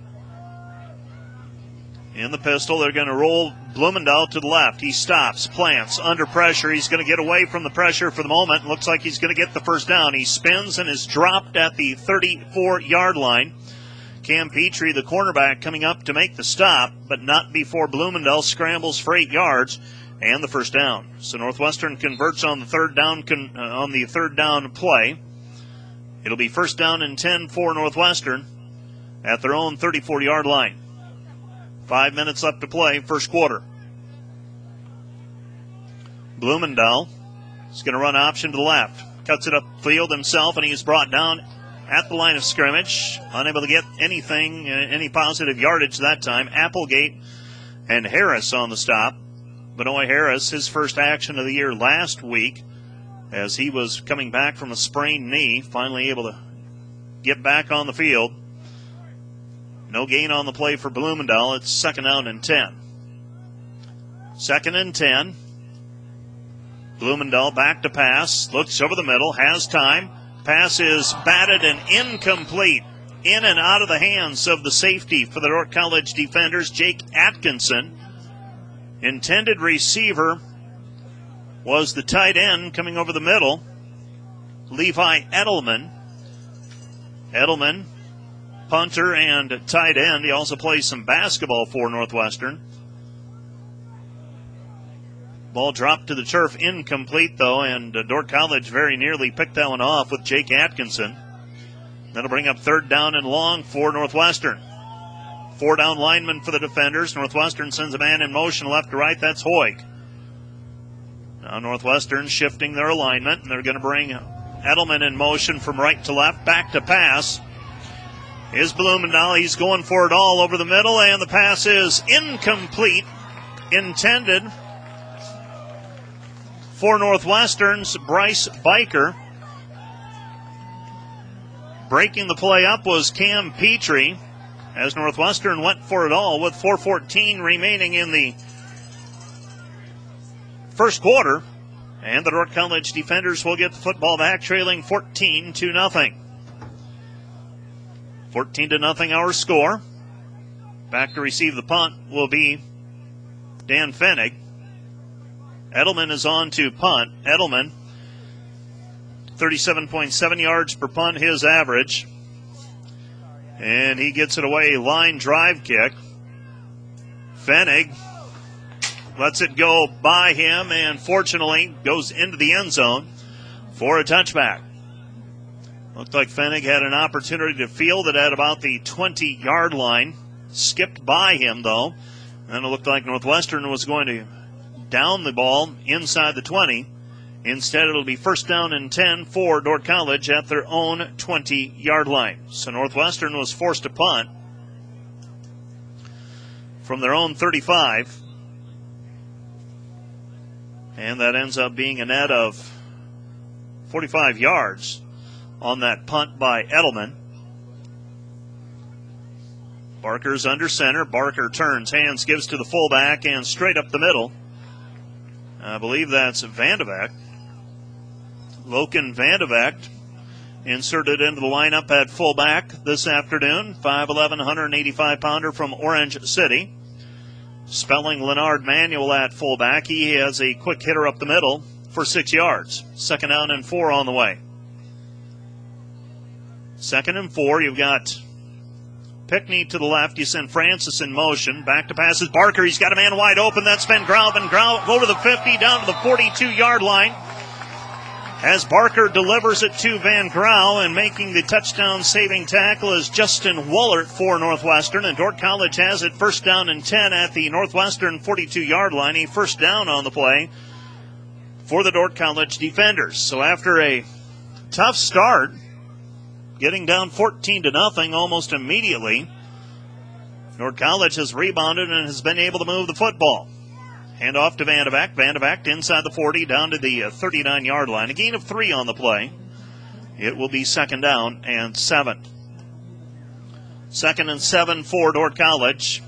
In the pistol, they're going to roll Blumendahl to the left. He stops, plants, under pressure. He's going to get away from the pressure for the moment. Looks like he's going to get the first down. He spins and is dropped at the 34-yard line. Cam Petrie, the cornerback, coming up to make the stop, but not before Blumendahl scrambles for 8 yards and the first down. So Northwestern converts on the third down play. It'll be first down and 10 for Northwestern at their own 34-yard line. 5 minutes left to play, first quarter. Blumendahl is going to run option to the left. Cuts it upfield himself, and he is brought down at the line of scrimmage. Unable to get anything, any positive yardage that time. Applegate and Harris on the stop. Benoit Harris, his first action of the year last week, as he was coming back from a sprained knee, finally able to get back on the field. No gain on the play for Blumendahl. It's second down and 10. Second and 10. Blumendahl back to pass. Looks over the middle. Has time. Pass is batted and incomplete. In and out of the hands of the safety for the Dordt College defenders, Jake Atkinson. Intended receiver was the tight end coming over the middle, Levi Edelman. Edelman, punter and tight end. He also plays some basketball for Northwestern. Ball dropped to the turf, incomplete though, and Dordt College very nearly picked that one off with Jake Atkinson. That'll bring up third down and long for Northwestern. 4 down linemen for the defenders. Northwestern sends a man in motion left to right. That's Hoig. Now Northwestern shifting their alignment, and they're going to bring Edelman in motion from right to left. Back to pass is Blumendahl. He's going for it all over the middle, and the pass is incomplete. Intended for Northwestern's Bryce Biker. Breaking the play up was Cam Petrie, as Northwestern went for it all with 4:14 remaining in the first quarter. And the Dordt College defenders will get the football back, trailing 14-0. 14-0 our score. Back to receive the punt will be Dan Fennig. Edelman is on to punt. Edelman, 37.7 yards per punt, his average. And he gets it away, line drive kick. Fennig lets it go by him and fortunately goes into the end zone for a touchback. Looked like Fennig had an opportunity to field it at about the 20-yard line. Skipped by him, though. And it looked like Northwestern was going to down the ball inside the 20. Instead, it'll be first down and 10 for Dordt College at their own 20-yard line. So Northwestern was forced to punt from their own 35. And that ends up being a net of 45 yards on that punt by Edelman. Barker's under center. Barker turns, hands, gives to the fullback, and straight up the middle. I believe that's Vandevek. Loken Vandevek inserted into the lineup at fullback this afternoon. 5'11", 185-pounder from Orange City. Spelling Leonard Manuel at fullback. He has a quick hitter up the middle for 6 yards. 2nd down and 4 on the way. 2nd and 4. You've got Pickney to the left. You send Francis in motion. Back to passes Barker. He's got a man wide open. That's Van Grau. Van Grau over the 50 down to the 42-yard line. As Barker delivers it to Van Grau, and making the touchdown-saving tackle is Justin Wollert for Northwestern, and Dordt College has it first down and 10 at the Northwestern 42-yard line. A first down on the play for the Dordt College defenders. So after a tough start, getting down 14-0 almost immediately, Dordt College has rebounded and has been able to move the football. Hand off to Vandevek. Vandevek inside the 40 down to the 39-yard line. A gain of 3 on the play. It will be 2nd down and 7. 2nd and 7 for Dordt College.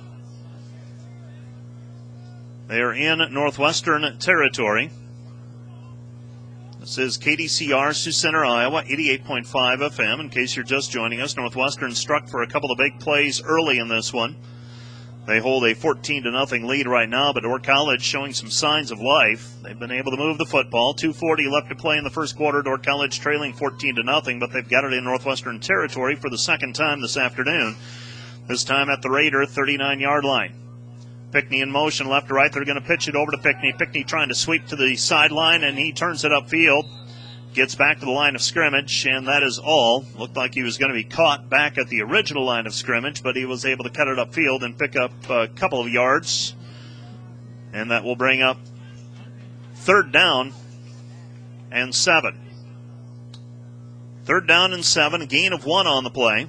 They are in Northwestern territory. This is KDCR, Sioux Center, Iowa, 88.5 FM. In case you're just joining us, Northwestern struck for a couple of big plays early in this one. They hold a 14-0 lead right now, but Dordt College showing some signs of life. They've been able to move the football. 2:40 left to play in the first quarter. Dordt College trailing 14-0, but they've got it in Northwestern territory for the second time this afternoon. This time at the Raider 39-yard line. Pickney in motion left to right. They're going to pitch it over to Pickney. Pickney trying to sweep to the sideline, and he turns it upfield. Gets back to the line of scrimmage, and that is all. Looked like he was going to be caught back at the original line of scrimmage, but he was able to cut it upfield and pick up a couple of yards. And that will bring up 3rd down and 7. 3rd down and 7, a gain of 1 on the play.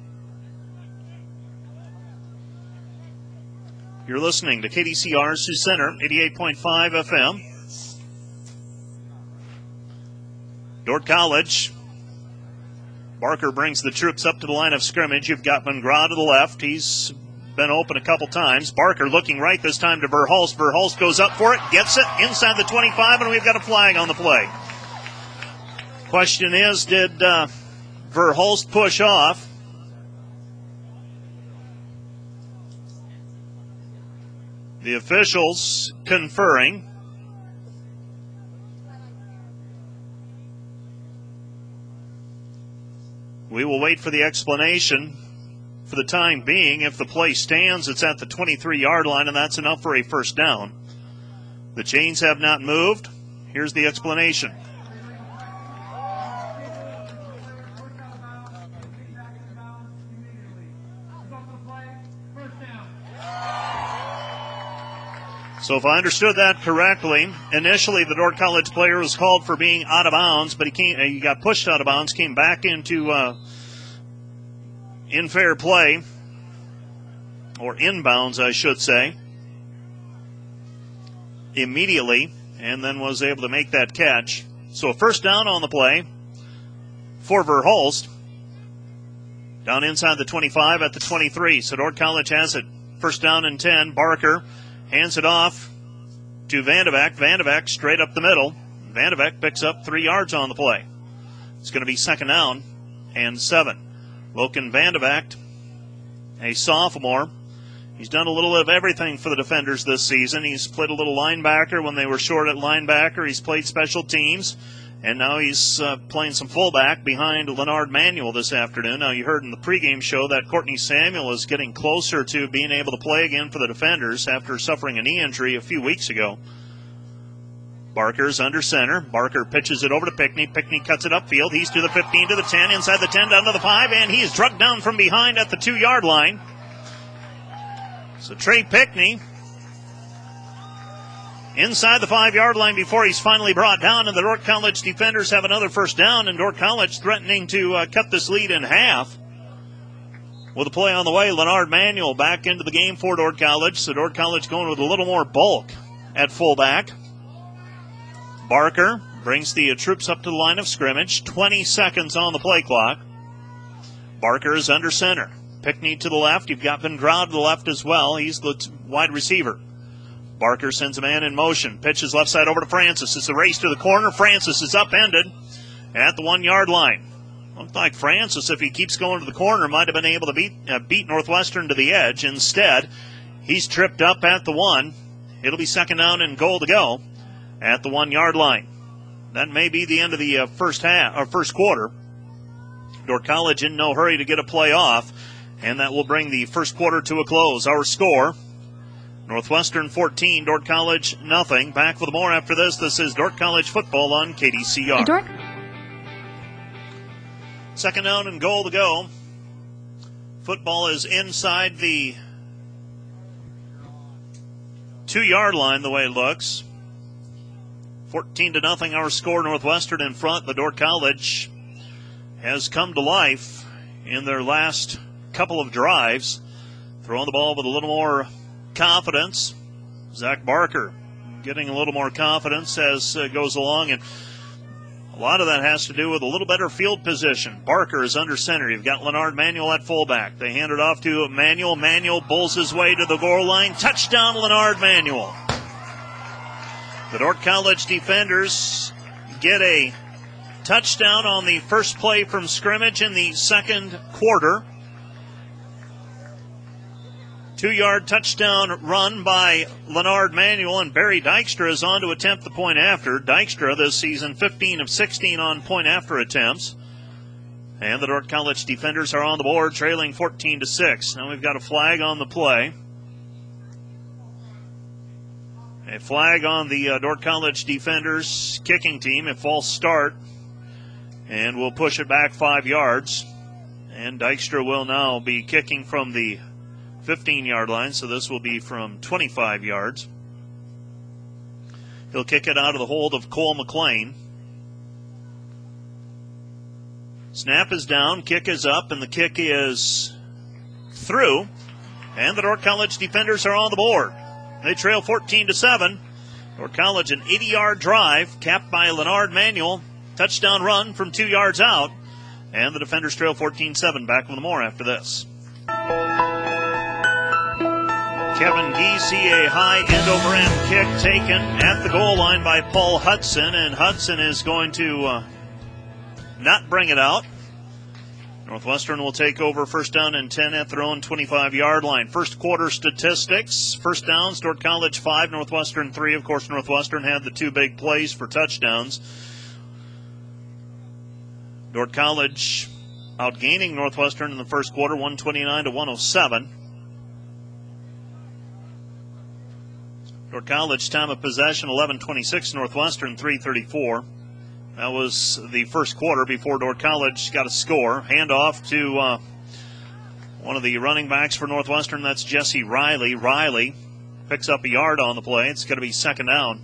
You're listening to KDCR Sioux Center, 88.5 FM. Dordt College. Barker brings the troops up to the line of scrimmage. You've got Van Grau to the left. He's been open a couple times. Barker looking right this time to Verhulst. Verhulst goes up for it, gets it inside the 25, and we've got a flag on the play. Question is, did Verhulst push off? The officials conferring. We will wait for the explanation. For the time being, if the play stands, it's at the 23-yard line, and that's enough for a first down. The chains have not moved. Here's the explanation. So if I understood that correctly, initially the Dordt College player was called for being out of bounds, but he got pushed out of bounds, came back into in fair play, or inbounds, I should say, immediately, and then was able to make that catch. So a first down on the play for Verhulst. Down inside the 25 at the 23. So Dordt College has it. First down and 10. Barker hands it off to Vandevek. Vandevek straight up the middle. Vandevek picks up 3 yards on the play. It's going to be second down and 7. Logan Vandevek, a sophomore. He's done a little of everything for the Defenders this season. He's played a little linebacker when they were short at linebacker. He's played special teams. And now he's playing some fullback behind Leonard Manuel this afternoon. Now, you heard in the pregame show that Courtney Samuel is getting closer to being able to play again for the Defenders after suffering a knee injury a few weeks ago. Barker's under center. Barker pitches it over to Pickney. Pickney cuts it upfield. He's to the 15, to the 10, inside the 10, down to the 5, and he's drugged down from behind at the 2-yard line. So Trey Pickney inside the 5-yard line before he's finally brought down, and the Dordt College defenders have another first down, and Dordt College threatening to cut this lead in half. With a play on the way, Leonard Manuel back into the game for Dordt College, so Dordt College going with a little more bulk at fullback. Barker brings the troops up to the line of scrimmage. 20 seconds on the play clock. Barker is under center. Pickney to the left. You've got Vengrad to the left as well. He's the wide receiver. Barker sends a man in motion. Pitches left side over to Francis. It's a race to the corner. Francis is upended at the 1-yard line. Looked like Francis, if he keeps going to the corner, might have been able to beat Northwestern to the edge. Instead, he's tripped up at the 1. It'll be second down and goal to go at the 1-yard line. That may be the end of the first quarter. Dordt College in no hurry to get a play off, and that will bring the first quarter to a close. Our score: Northwestern 14, Dordt College nothing. Back with more after this. This is Dordt College football on KDCR. Second down and goal to go. Football is inside the 2-yard line the way it looks. 14-0 our score. Northwestern in front. The Dordt College has come to life in their last couple of drives. Throwing the ball with a little more confidence. Zach Barker getting a little more confidence as goes along, and a lot of that has to do with a little better field position. Barker is under center. You've got Leonard Manuel at fullback. They hand it off to Manuel. Manuel bulls his way to the goal line. Touchdown, Leonard Manuel. The Dordt College defenders get a touchdown on the first play from scrimmage in the second quarter. 2-yard touchdown run by Leonard Manuel, and Barry Dykstra is on to attempt the point after. Dykstra this season 15 of 16 on point after attempts. And the Dordt College defenders are on the board, trailing 14-6. Now we've got a flag on the play. A flag on the Dordt College defenders kicking team, a false start. And we'll push it back 5 yards. And Dykstra will now be kicking from the 15-yard line, so this will be from 25 yards. He'll kick it out of the hold of Cole McLean. Snap is down, kick is up, and the kick is through. And the Dordt College defenders are on the board. They trail 14-7. Dordt College an 80-yard drive, capped by Leonard Manuel. Touchdown run from 2 yards out. And the defenders trail 14-7. Back with more after this. Kevin Giese, a high end-over-end kick taken at the goal line by Paul Hudson, and Hudson is going to not bring it out. Northwestern will take over first down and 10 at their own 25-yard line. First quarter statistics: first downs, Dordt College 5, Northwestern 3. Of course, Northwestern had the 2 big plays for touchdowns. Dordt College outgaining Northwestern in the first quarter, 129-107. Dordt College time of possession 11:26, Northwestern 3:34. That was the first quarter before Dordt College got a score. Handoff to one of the running backs for Northwestern. That's Jesse Riley. Riley Picks up a yard on the play. It's going to be 2nd down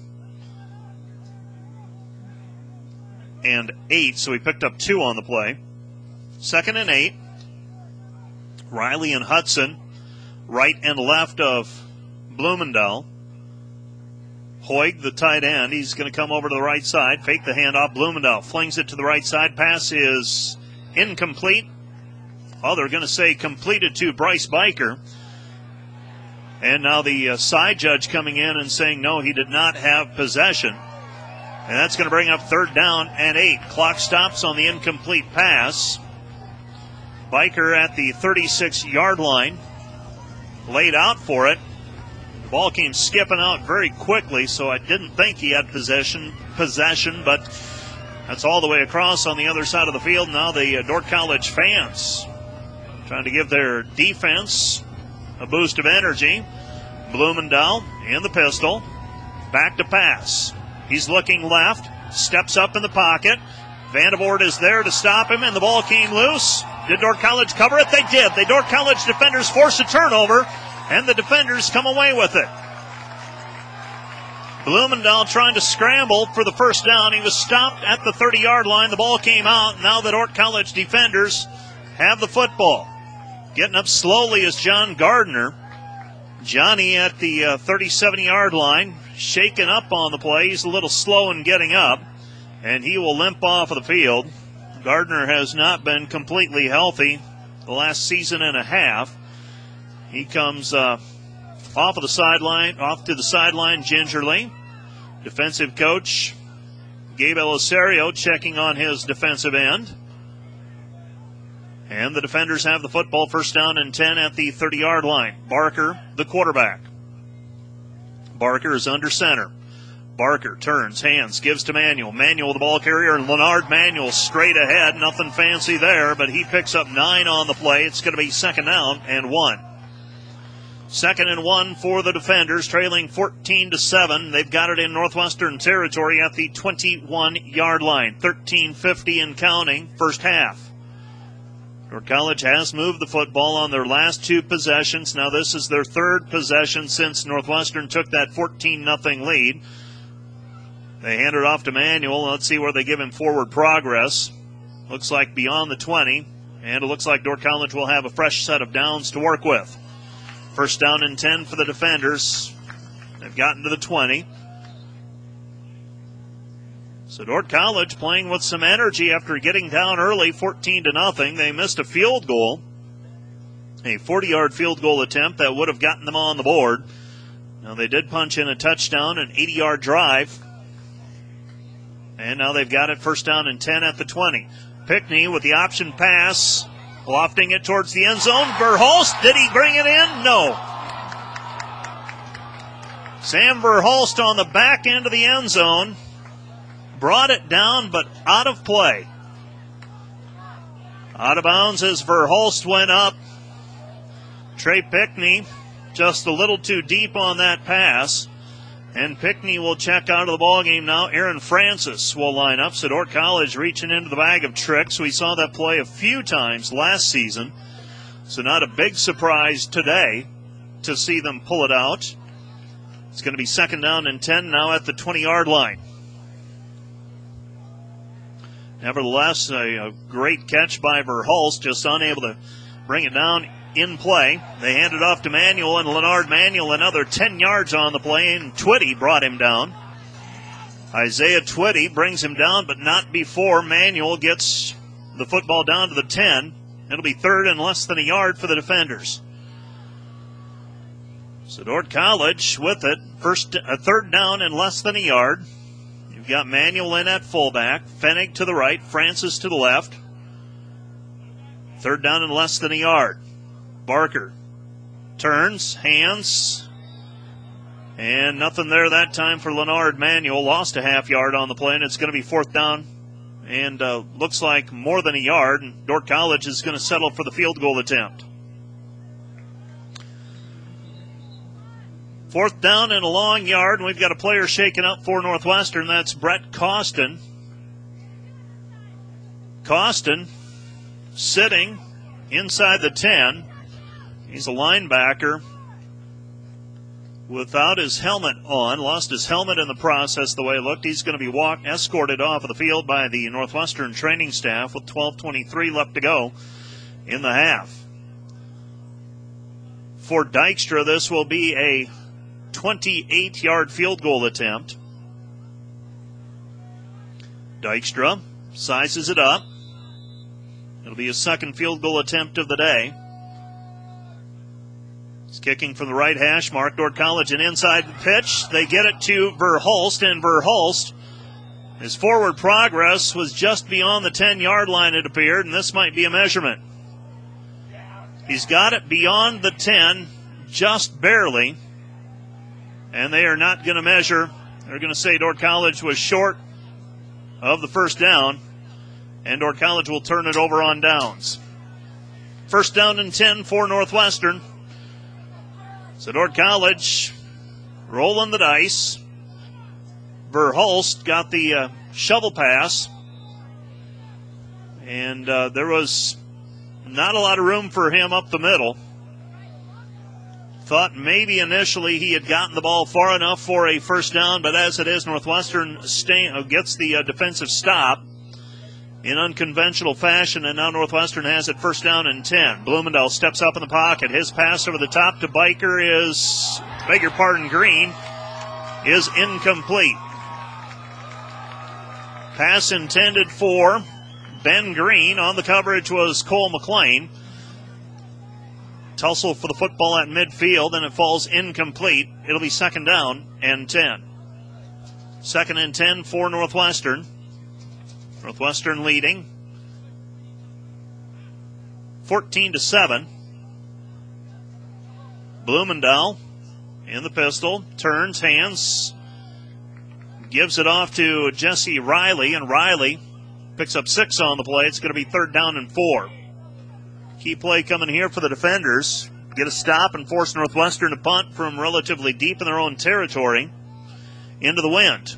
and 8, so he picked up 2 on the play. 2nd and 8. Riley and Hudson, right and left of Blumendahl. Hoig, the tight end, he's going to come over to the right side, fake the handoff. Blumendahl flings it to the right side. Pass is incomplete. Oh, they're going to say completed to Bryce Biker. And now the side judge coming in and saying, no, he did not have possession. And that's going to bring up 3rd down and 8. Clock stops on the incomplete pass. Biker at the 36-yard line. Laid out for it. The ball came skipping out very quickly, so I didn't think he had possession, but that's all the way across on the other side of the field. Now the Dordt College fans trying to give their defense a boost of energy. Blumendahl in the pistol. Back to pass. He's looking left. Steps up in the pocket. Vandervoort is there to stop him, and the ball came loose. Did Dordt College cover it? They did. The Dordt College defenders force a turnover, and the defenders come away with it. Blumendahl trying to scramble for the 1st down. He was stopped at the 30-yard line. The ball came out. Now the Dordt College defenders have the football. Getting up slowly is John Gardner. Johnny at the 37-yard line, shaken up on the play. He's a little slow in getting up, and he will limp off of the field. Gardner has not been completely healthy the last season and a half. He comes off to the sideline gingerly. Defensive coach Gabe Elisario checking on his defensive end. And the defenders have the football. 1st down and 10 at the 30-yard line. Barker, the quarterback. Barker is under center. Barker turns, hands, gives to Manuel. Manuel, the ball carrier, and Leonard Manuel straight ahead. Nothing fancy there, but he picks up 9 on the play. It's going to be 2nd down and 1. 2nd and 1 for the defenders, trailing 14-7. They've got it in Northwestern territory at the 21-yard line. 13:50 and counting, first half. Dordt College has moved the football on their last 2 possessions. Now this is their 3rd possession since Northwestern took that 14-0 lead. They hand it off to Manuel. Let's see where they give him forward progress. Looks like beyond the 20, and it looks like Dordt College will have a fresh set of downs to work with. 1st down and 10 for the defenders. They've gotten to the 20. So Dordt College playing with some energy after getting down early, 14-0. They missed a field goal, a 40-yard field goal attempt that would have gotten them on the board. Now they did punch in a touchdown, an 80-yard drive. And now they've got it 1st down and 10 at the 20. Pickney with the option pass, lofting it towards the end zone. Verhulst, did he bring it in? No. Sam Verhulst on the back end of the end zone. Brought it down, but out of play. Out of bounds as Verhulst went up. Trey Pickney just a little too deep on that pass. And Pickney will check out of the ballgame now. Aaron Francis will line up. So Dordt College reaching into the bag of tricks. We saw that play a few times last season. So not a big surprise today to see them pull it out. It's going to be 2nd down and 10 now at the 20-yard line. Nevertheless, a great catch by Verhulst, just unable to bring it down in play. They hand it off to Manuel, and Leonard Manuel another 10 yards on the play, and Twitty brought him down. Isaiah Twitty brings him down, but not before Manuel gets the football down to the 10. It'll be 3rd and less than a yard for the defenders. So Dordt College with it, 3rd down and less than a yard. You've got Manuel in at fullback, Fennig to the right, Francis to the left. 3rd down and less than a yard. Barker turns, hands, and nothing there that time for Leonard Manuel. Lost a half yard on the play, and it's going to be 4th down and looks like more than a yard. And Dordt College is going to settle for the field goal attempt. 4th down and a long yard, and we've got a player shaken up for Northwestern. That's Brett Costin. Costin sitting inside the 10. He's a linebacker. without his helmet on. Lost his helmet in the process the way it looked. He's going to be escorted off of the field by the Northwestern training staff with 12:23 left to go in the half. For Dykstra, this will be a 28-yard field goal attempt. Dykstra sizes it up. It'll be his second field goal attempt of the day. He's kicking from the right hash mark. Dordt College, an inside pitch. They get it to Verhulst, and Verhulst, his forward progress was just beyond the 10-yard line, it appeared, and this might be a measurement. He's got it beyond the 10, just barely, and they are not going to measure. They're going to say Dordt College was short of the first down, and Dordt College will turn it over on downs. First down and 10 for Northwestern. So Dordt College rolling the dice. Verhulst got the shovel pass, and there was not a lot of room for him up the middle. Thought maybe initially he had gotten the ball far enough for a first down, but as it is, Northwestern gets the defensive stop in unconventional fashion, and now Northwestern has it first down and 10. Blumendahl steps up in the pocket. His pass over the top to Green, is incomplete. Pass intended for Ben Green. On the coverage was Cole McLean. Tussle for the football at midfield, and it falls incomplete. It'll be second down and 10. Second and 10 for Northwestern. Northwestern leading 14-7. Blumendahl in the pistol, turns, hands, gives it off to Jesse Riley, and Riley picks up 6 on the play. It's going to be third down and 4. Key play coming here for the defenders. Get a stop and force Northwestern to punt from relatively deep in their own territory into the wind.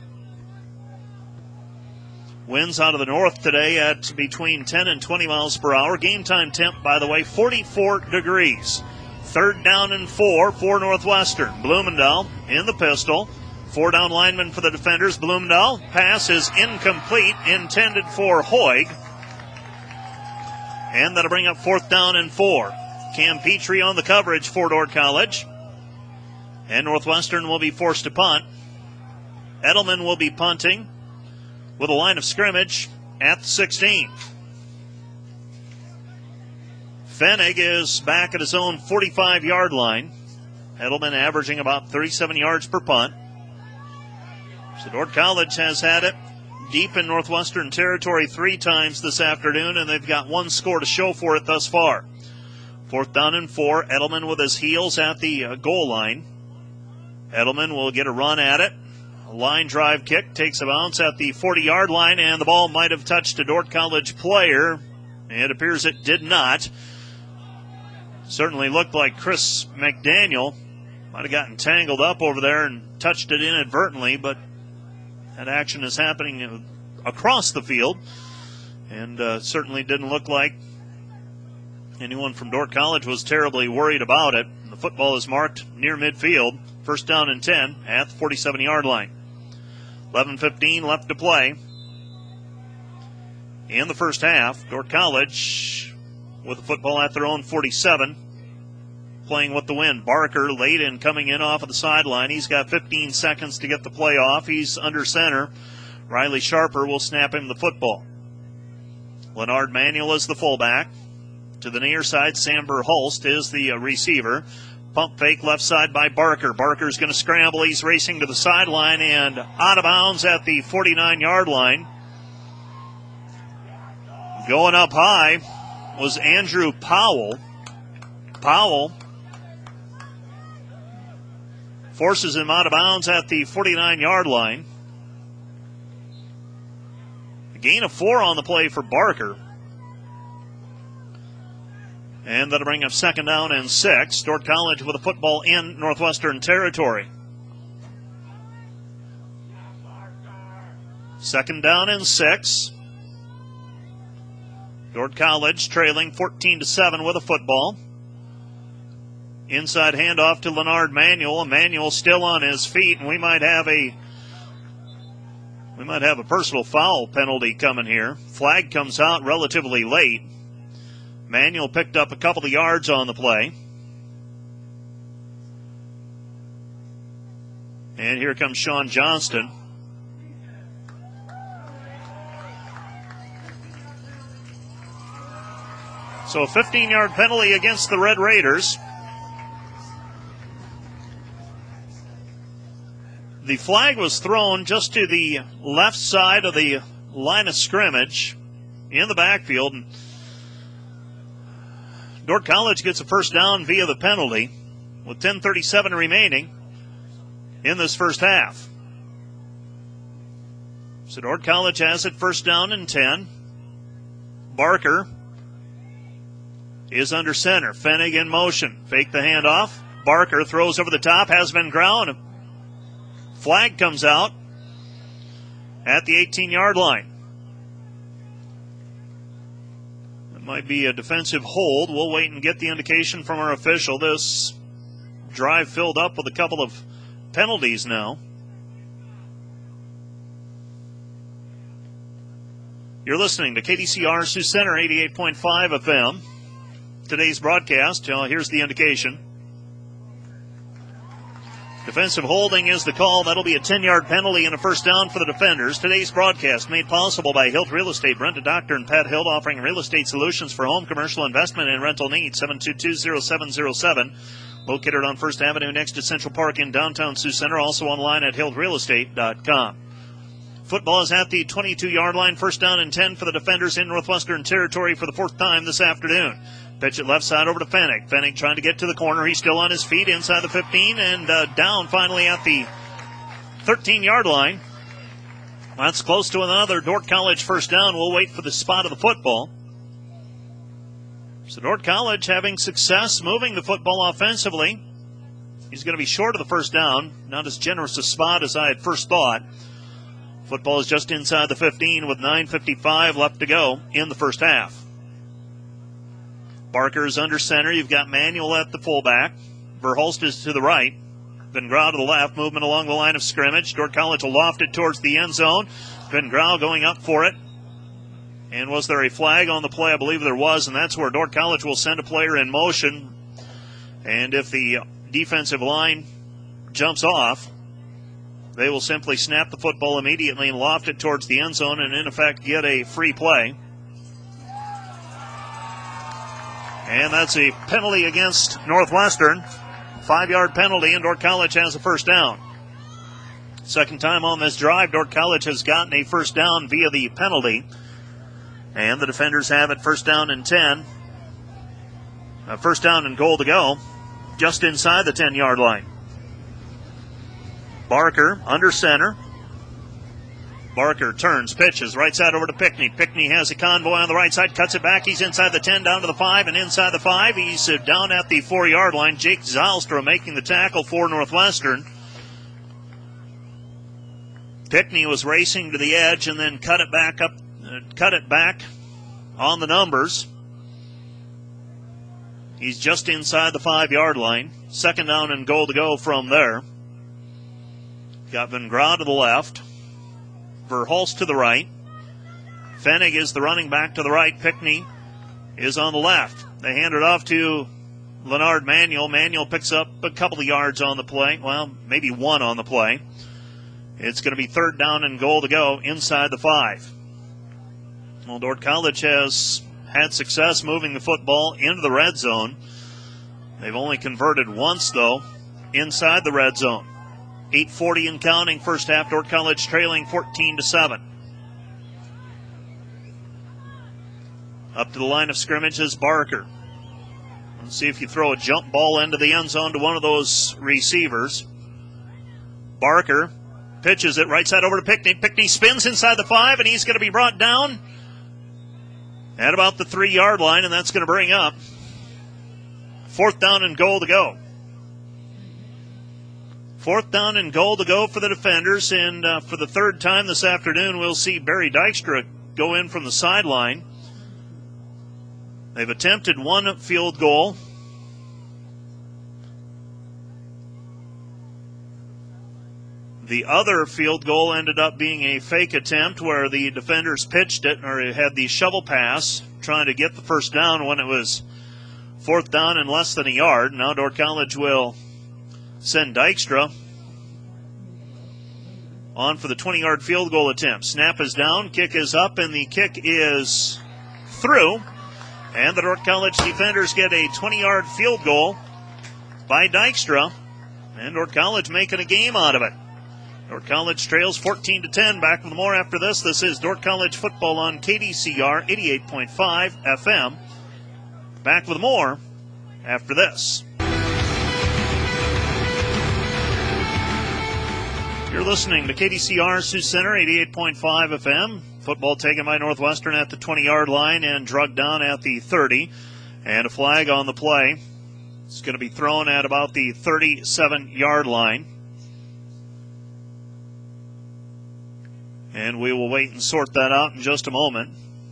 Winds out of the north today at between 10 and 20 miles per hour. Game time temp, by the way, 44 degrees. Third down and 4 for Northwestern. Blumendahl in the pistol. 4 down linemen for the defenders. Blumendahl, pass is incomplete, intended for Hoig. And that'll bring up fourth down and 4. Cam Petrie on the coverage for Dordt College. And Northwestern will be forced to punt. Edelman will be punting with a line of scrimmage at the 16. Fenig is back at his own 45-yard line. Edelman averaging about 37 yards per punt. So Dordt College has had it deep in Northwestern territory 3 times this afternoon, and they've got 1 score to show for it thus far. Fourth down and 4. Edelman with his heels at the goal line. Edelman will get a run at it. A line drive kick takes a bounce at the 40-yard line, and the ball might have touched a Dordt College player. It appears it did not. Certainly looked like Chris McDaniel might have gotten tangled up over there and touched it inadvertently, but that action is happening across the field, and certainly didn't look like anyone from Dordt College was terribly worried about it. The football is marked near midfield, first down and 10 at the 47-yard line. 11:15 left to play in the first half. Dordt College with the football at their own 47, playing with the wind. Barker late in, coming in off of the sideline. He's got 15 seconds to get the play off. He's under center. Riley Sharper will snap him the football. Leonard Manuel is the fullback. To the near side, Sam Verhulst is the receiver. Pump fake left side by Barker. Barker's going to scramble. He's racing to the sideline and out of bounds at the 49-yard line. Going up high was Andrew Powell. Powell forces him out of bounds at the 49-yard line. A gain of 4 on the play for Barker. And that'll bring up second down and 6. Dordt College with a football in Northwestern territory. Second down and 6. Dordt College trailing 14-7 with a football Inside handoff to Leonard Manuel. Manuel still on his feet, and we might have a personal foul penalty coming here. Flag comes out relatively late. Manuel picked up a couple of yards on the play. And here comes Sean Johnston. So a 15-yard penalty against the Red Raiders. The flag was thrown just to the left side of the line of scrimmage in the backfield. Dordt College gets a first down via the penalty with 10:37 remaining in this first half. So Dordt College has it first down and 10. Barker is under center. Fennig in motion. Fake the handoff. Barker throws over the top. Has been ground. Flag comes out at the 18-yard line. It might be a defensive hold. We'll wait and get the indication from our official. This drive filled up with a couple of penalties now. You're listening to KDCR Sioux Center 88.5 FM. Today's broadcast, here's the indication. Defensive holding is the call. That'll be a 10-yard penalty and a first down for the defenders. Today's broadcast made possible by Hilt Real Estate. Brenda Doctor and Pat Hilt offering real estate solutions for home, commercial, investment, and rental needs. 722-0707. Located on First Avenue next to Central Park in downtown Sioux Center. Also online at hiltrealestate.com. Football is at the 22-yard line. First down and 10 for the defenders in Northwestern territory for the fourth time this afternoon. Pitch it left side over to Fennig. Fennig trying to get to the corner. He's still on his feet inside the 15 and down finally at the 13-yard line. That's close to another Dordt College first down. We'll wait for the spot of the football. So Dordt College having success moving the football offensively. He's going to be short of the first down. Not as generous a spot as I had first thought. Football is just inside the 15 with 9:55 left to go in the first half. Barker's under center. You've got Manuel at the fullback. Verhulst is to the right. Van Grau to the left. Movement along the line of scrimmage. Dordt College will loft it towards the end zone. Van Grau going up for it. And was there a flag on the play? I believe there was, and that's where Dordt College will send a player in motion. And if the defensive line jumps off, they will simply snap the football immediately and loft it towards the end zone and, in effect, get a free play. And that's a penalty against Northwestern. 5-yard penalty, and Dordt College has a first down. Second time on this drive, Dordt College has gotten a first down via the penalty. And the defenders have it first down and 10. First down and goal to go, just inside the 10-yard line. Barker under center. Barker turns, pitches, right side over to Pickney. Pickney has a convoy on the right side, cuts it back. He's inside the 10, down to the 5, and inside the 5. He's down at the 4-yard line. Jake Zylstra making the tackle for Northwestern. Pickney was racing to the edge and then cut it back on the numbers. He's just inside the 5-yard line. Second down and goal to go from there. Got Van Grau to the left. Verhulst to the right. Fennig is the running back to the right. Pickney is on the left. They hand it off to Leonard Manuel. Manuel picks up a couple of yards on the play. Well, maybe one on the play. It's going to be third down and goal to go inside the 5. Well, Dordt College has had success moving the football into the red zone. They've only converted once, though, inside the red zone. 8:40 and counting, first half. Dordt College trailing 14-7. Up to the line of scrimmage is Barker. Let's see if you throw a jump ball into the end zone to one of those receivers. Barker pitches it right side over to Pickney. Pickney spins inside the 5, and he's going to be brought down at about the 3-yard line, and that's going to bring up fourth down and goal to go. Fourth down and goal to go for the defenders, and for the third time this afternoon, we'll see Barry Dykstra go in from the sideline. They've attempted one field goal The other field goal ended up being a fake attempt where the defenders pitched it, or had the shovel pass, trying to get the first down when it was fourth down and less than a yard. Now Dordt College will send Dykstra on for the 20-yard field goal attempt. Snap is down, kick is up, and the kick is through. And the Dordt College defenders get a 20-yard field goal by Dykstra. And Dordt College making a game out of it. Dordt College trails 14-10. Back with more after this. This is Dordt College football on KDCR 88.5 FM. Back with more after this. You're listening to KDCR Sioux Center 88.5 FM. Football taken by Northwestern at the 20-yard line and drugged down at the 30. And a flag on the play. It's going to be thrown at about the 37-yard line. And we will wait and sort that out in just a moment.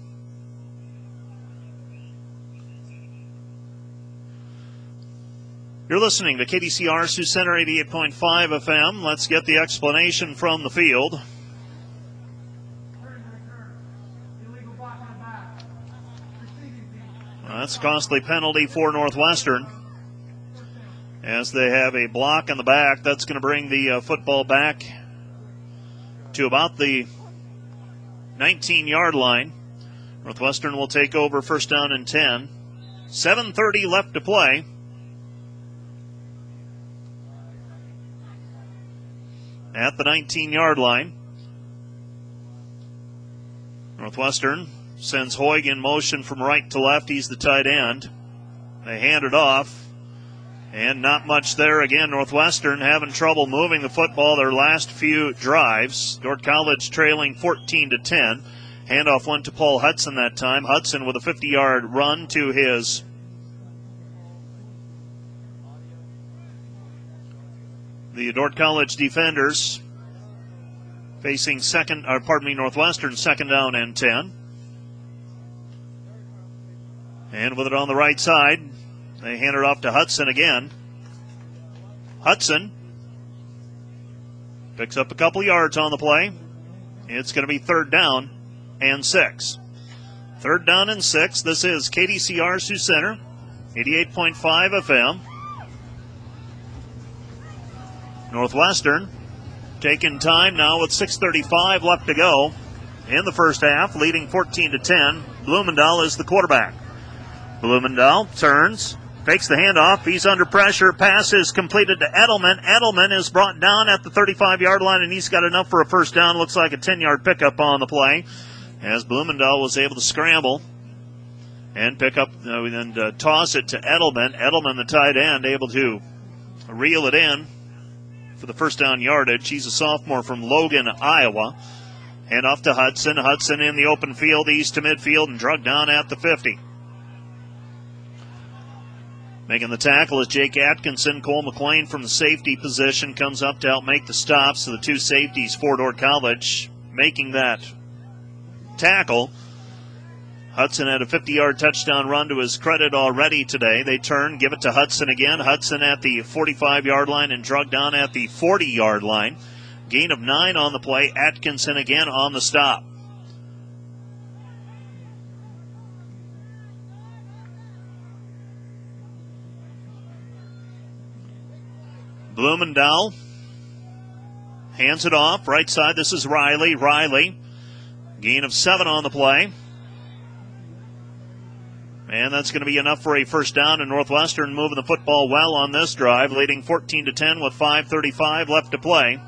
You're listening to KDCR Sioux Center 88.5 FM. Let's get the explanation from the field. That's a costly penalty for Northwestern, as they have a block in the back. That's going to bring the football back to about the 19-yard line. Northwestern will take over first down and 10. 7:30 left to play. At the 19-yard line. Northwestern sends Hoig in motion from right to left. He's the tight end. They hand it off. And not much there again. Northwestern having trouble moving the football their last few drives. Dordt College trailing 14-10. Handoff went to Paul Hudson that time. Hudson with a 50-yard run to his the Dordt College defenders facing Northwestern second down and 10. And with it on the right side, they hand it off to Hudson again. Hudson picks up a couple yards on the play. It's going to be third down and 6. Third down and 6. This is KDCR Sioux Center, 88.5 FM. Northwestern taking time now with 6:35 left to go in the first half, leading 14-10. Blumendahl is the quarterback. Blumendahl turns, fakes the handoff. He's under pressure. Pass is completed to Edelman. Edelman is brought down at the 35-yard line, and he's got enough for a first down. Looks like a 10-yard pickup on the play, as Blumendahl was able to scramble and pick up and toss it to Edelman. Edelman, the tight end, able to reel it in for the first down yardage. He's a sophomore from Logan, Iowa. Hand off to Hudson. Hudson in the open field, east to midfield, and drugged down at the 50. Making the tackle is Jake Atkinson. Cole McLean from the safety position comes up to help make the stop. So the two safeties for Dordt College making that tackle. Hudson had a 50-yard touchdown run to his credit already today. They turn, give it to Hudson again. Hudson at the 45-yard line and drugged down at the 40-yard line. Gain of 9 on the play. Atkinson again on the stop. Blumendahl hands it off. Right side, this is Riley. Riley, gain of 7 on the play. And that's going to be enough for a first down, and Northwestern moving the football well on this drive, leading 14-10 with 5:35 left to play.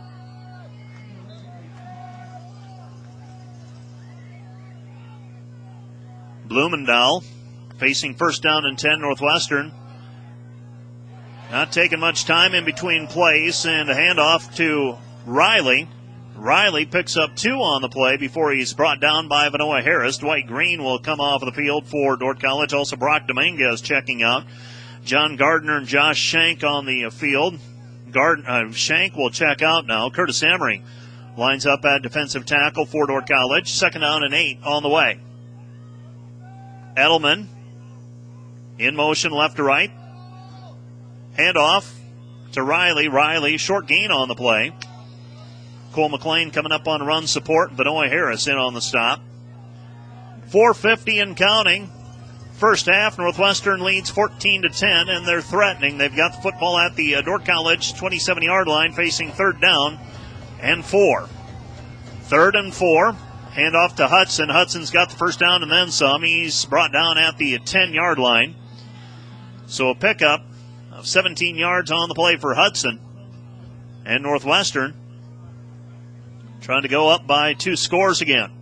Blumendahl facing first down and 10, Northwestern. Not taking much time in between plays, and a handoff to Riley. Riley picks up 2 on the play before he's brought down by Vanoa Harris. Dwight Green will come off of the field for Dordt College. Also Brock Dominguez checking out. John Gardner and Josh Shank on the field. Shank will check out now. Curtis Emery lines up at defensive tackle for Dordt College. Second down and 8 on the way. Edelman in motion left to right. Handoff to Riley. Riley, short gain on the play. Cole McLean coming up on run support. Vanoy Harris in on the stop. 4:50 and counting. First half, Northwestern leads 14-10, and they're threatening. They've got the football at the Dordt College 27-yard line, facing 3rd down and 4. 3rd and 4. Hand off to Hudson. Hudson's got the first down and then some. He's brought down at the 10-yard line. So a pickup of 17 yards on the play for Hudson. And Northwestern trying to go up by 2 scores again.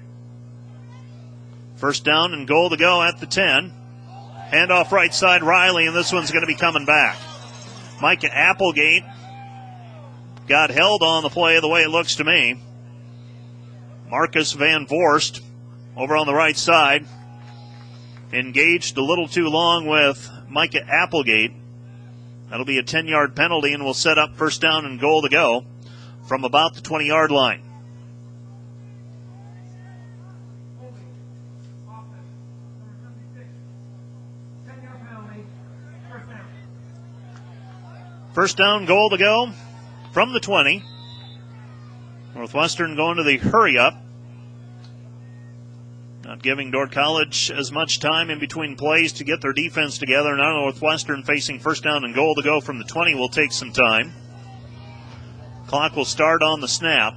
First down and goal to go at the 10. Handoff right side, Riley, and this one's going to be coming back. Micah Applegate got held on the play the way it looks to me. Marcus Van Voorst over on the right side engaged a little too long with Micah Applegate. That'll be a 10-yard penalty and will set up first down and goal to go from about the 20-yard line. First down, goal to go from the 20. Northwestern going to the hurry-up. Not giving Dordt College as much time in between plays to get their defense together. Now Northwestern facing first down and goal to go from the 20 will take some time. Clock will start on the snap.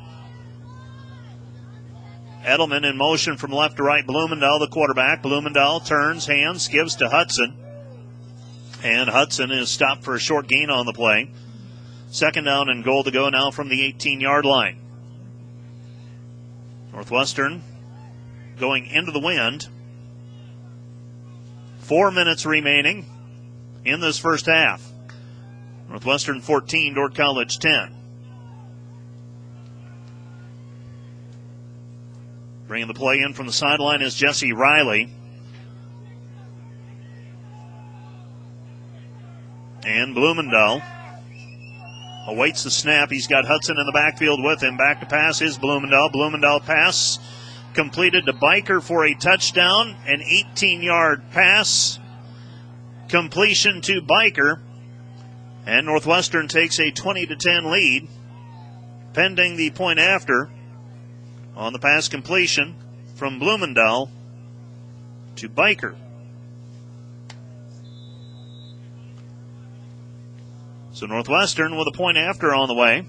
Edelman in motion from left to right. Blumendahl, the quarterback. Blumendahl turns, hands, gives to Hudson. And Hudson is stopped for a short gain on the play. Second down and goal to go now from the 18-yard line. Northwestern going into the wind. 4 minutes remaining in this first half. Northwestern 14, Dordt College 10. Bringing the play in from the sideline is Jesse Riley. And Blumendahl awaits the snap. He's got Hudson in the backfield with him. Back to pass is Blumendahl. Blumendahl pass completed to Biker for a touchdown. An 18-yard pass completion to Biker. And Northwestern takes a 20-10 lead pending the point after on the pass completion from Blumendahl to Biker. So Northwestern with a point after on the way.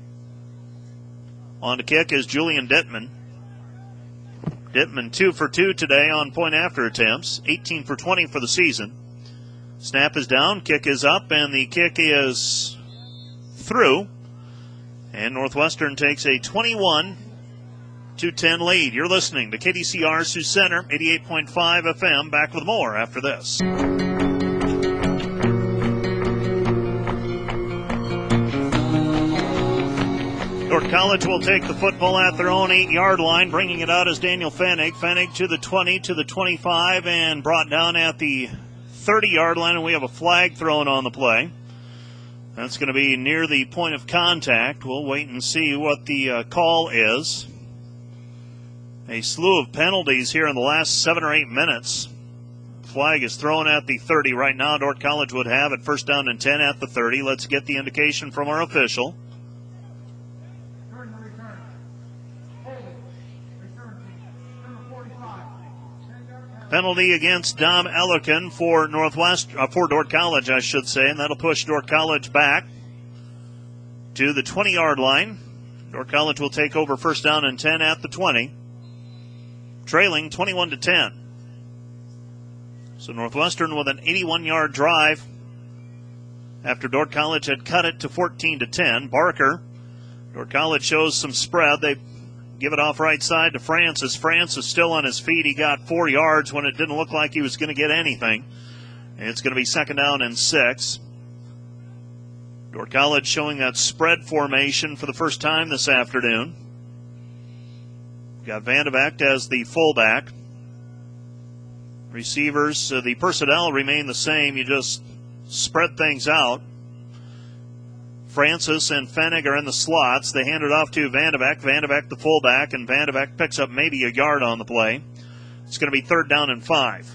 On to kick is Julian Dittman. Dittman 2 for 2 today on point after attempts. 18 for 20 for the season. Snap is down, kick is up, and the kick is through. And Northwestern takes a 21-10 lead. You're listening to KDCR Sioux Center, 88.5 FM. Back with more after this. Dordt College will take the football at their own 8-yard line. Bringing it out is Daniel Fennig. Fennig to the 20, to the 25, and brought down at the 30-yard line, and we have a flag thrown on the play. That's going to be near the point of contact. We'll wait and see what the call is. A slew of penalties here in the last 7 or 8 minutes. Flag is thrown at the 30 right now. Dordt College would have it first down and 10 at the 30. Let's get the indication from our official. Penalty against Dom Ellerkin for for Dordt College, I should say, and that'll push Dordt College back to the 20-yard line. Dordt College will take over first down and 10 at the 20, trailing 21-10. So Northwestern with an 81-yard drive after Dordt College had cut it to 14-10. Barker, Dordt College shows some spread. They give it off right side to Francis. Francis still on his feet. He got 4 yards when it didn't look like he was going to get anything. And it's going to be second down and 6. Dordt College showing that spread formation for the first time this afternoon. Got Vandevecht as the fullback. Receivers, the personnel remain the same. You just spread things out. Francis and Fennig are in the slots. They hand it off to Vandevecht. Vandevecht the fullback, and Vandevecht picks up maybe a yard on the play. It's going to be third down and 5.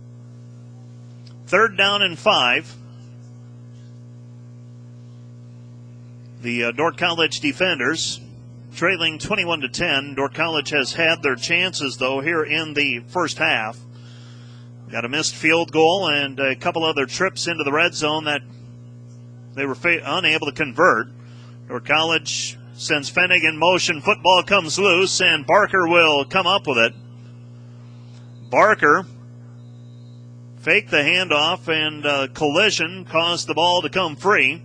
Third down and 5. The Dordt College defenders trailing 21-10. Dordt College has had their chances, though, here in the first half. Got a missed field goal and a couple other trips into the red zone that they were unable to convert. Dordt College sends Fennig in motion. Football comes loose, and Barker will come up with it. Barker faked the handoff, and collision caused the ball to come free.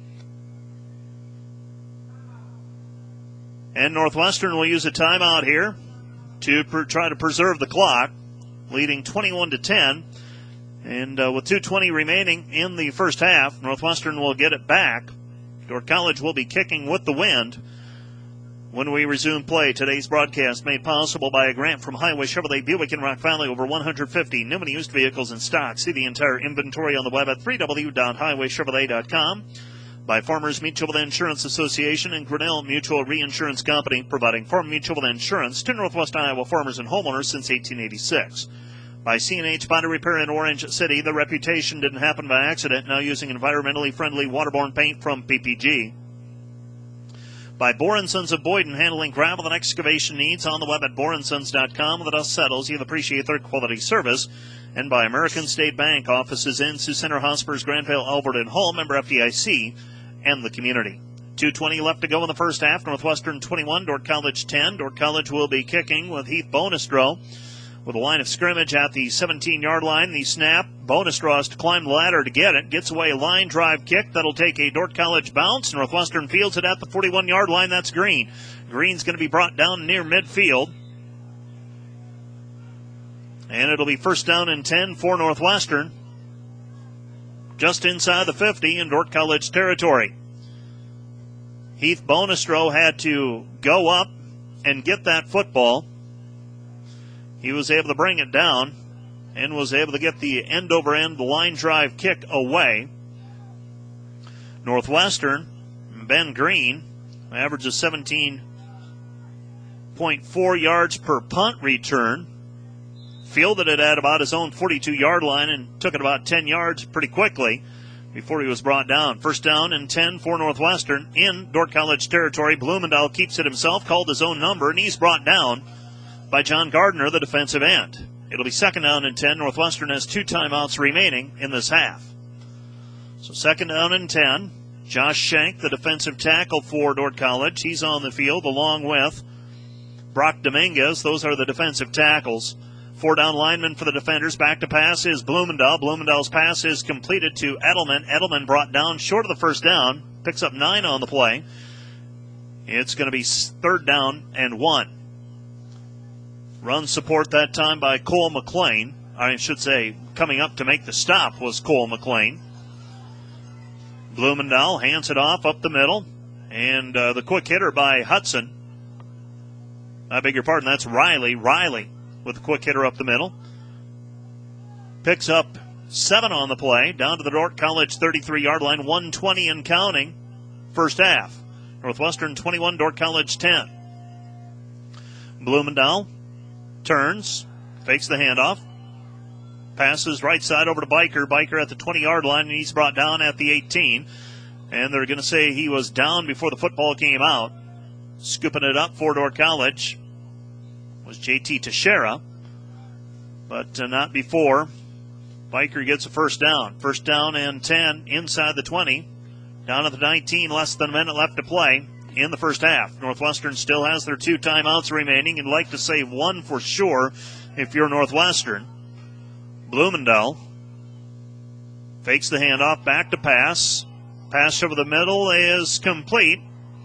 And Northwestern will use a timeout here to try to preserve the clock, leading 21-10. And with 2:20 remaining in the first half, Northwestern will get it back. Dordt College will be kicking with the wind when we resume play. Today's broadcast made possible by a grant from Highway Chevrolet Buick in Rock Valley. Over 150 new and used vehicles in stock. See the entire inventory on the web at www.highwaychevrolet.com. By Farmers Mutual Insurance Association and Grinnell Mutual Reinsurance Company, providing farm mutual insurance to Northwest Iowa farmers and homeowners since 1886. By C&H Body Repair in Orange City, the reputation didn't happen by accident, now using environmentally friendly waterborne paint from PPG. By Bohr & Sons of Boyden, handling gravel and excavation needs on the web at bohrandsons.com. When the dust settles, you'll appreciate their quality service. And by American State Bank, offices in Sioux Center, Hospers, Granville, Albert, and Hull, member FDIC, and the community. 2:20 left to go in the first half. Northwestern 21, Dordt College 10. Dordt College will be kicking with Heath Bonestro with a line of scrimmage at the 17-yard line. The snap, Bonestro has to climb the ladder to get it. Gets away, line drive kick. That'll take a Dordt College bounce. Northwestern fields it at the 41-yard line. That's Green. Green's going to be brought down near midfield. And it'll be first down and 10 for Northwestern, just inside the 50 in Dordt College territory. Heath Bonestro had to go up and get that football. He was able to bring it down and was able to get the end-over-end line drive kick away. Northwestern, Ben Green, averages 17.4 yards per punt return. Fielded it at about his own 42-yard line and took it about 10 yards pretty quickly before he was brought down. First down and 10 for Northwestern in Dordt College territory. Blumendahl keeps it himself, called his own number, and he's brought down by John Gardner, the defensive end. It'll be second down and 10. Northwestern has 2 timeouts remaining in this half. So second down and 10. Josh Schenk, the defensive tackle for Dordt College. He's on the field along with Brock Dominguez. Those are the defensive tackles. 4 down lineman for the defenders. Back to pass is Blumendahl. Blumendahl's pass is completed to Edelman. Edelman brought down short of the first down. Picks up 9 on the play. It's going to be third down and 1. Run support that time by Cole McLean. I should say coming up to make the stop was Cole McLean. Blumendahl hands it off up the middle. And the quick hitter by Hudson. I beg your pardon, that's Riley. Riley with a quick hitter up the middle. Picks up 7 on the play, down to the Dordt College 33-yard line, 1:20 and counting, first half. Northwestern 21, Dordt College 10. Blumendahl turns, fakes the handoff, passes right side over to Biker. Biker at the 20-yard line, and he's brought down at the 18. And they're going to say he was down before the football came out. Scooping it up for Dordt College was J.T. Teixeira, but not before. Biker gets a first down. First down and 10 inside the 20. Down at the 19, less than a minute left to play in the first half. Northwestern still has their 2 timeouts remaining and like to save 1 for sure if you're Northwestern. Blumendahl fakes the handoff, back to pass. Pass over the middle is complete.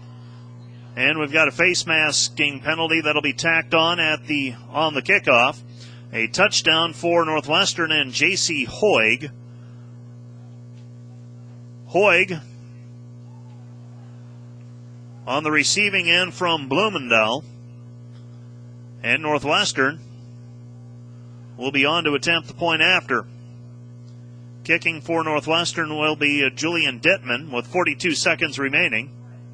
And we've got a face masking penalty that'll be tacked on on the kickoff. A touchdown for Northwestern and J.C. Hoig. Hoig on the receiving end from Blumendahl. And Northwestern will be on to attempt the point after. Kicking for Northwestern will be Julian Dittman with 42 seconds remaining.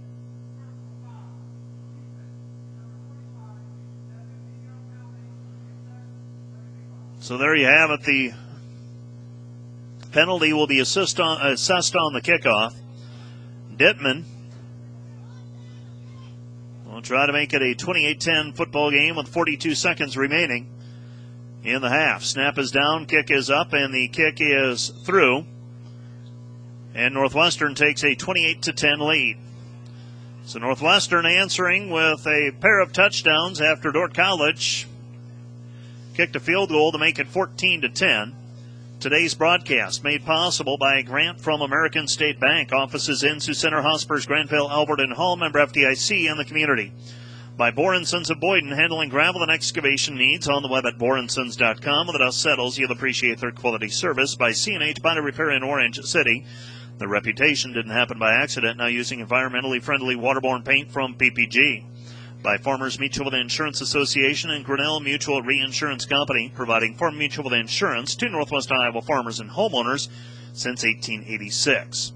So there you have it. The penalty will be assessed on the kickoff. Dittman will try to make it a 28-10 football game with 42 seconds remaining in the half. Snap is down, kick is up, and the kick is through. And Northwestern takes a 28-10 lead. So Northwestern answering with a pair of touchdowns after Dordt College kicked a field goal to make it 14-10. Today's broadcast made possible by a grant from American State Bank. Offices in Sioux Center, Hospers, Granville, Albert, and Hull. Member FDIC and the community. By Bohr & Sons of Boyden, handling gravel and excavation needs. On the web at bohrandsons.com. When the dust settles, you'll appreciate their quality service. By C&H Body Repair in Orange City. The reputation didn't happen by accident. Now using environmentally friendly waterborne paint from PPG. By Farmers Mutual Insurance Association and Grinnell Mutual Reinsurance Company, providing farm mutual insurance to Northwest Iowa farmers and homeowners since 1886.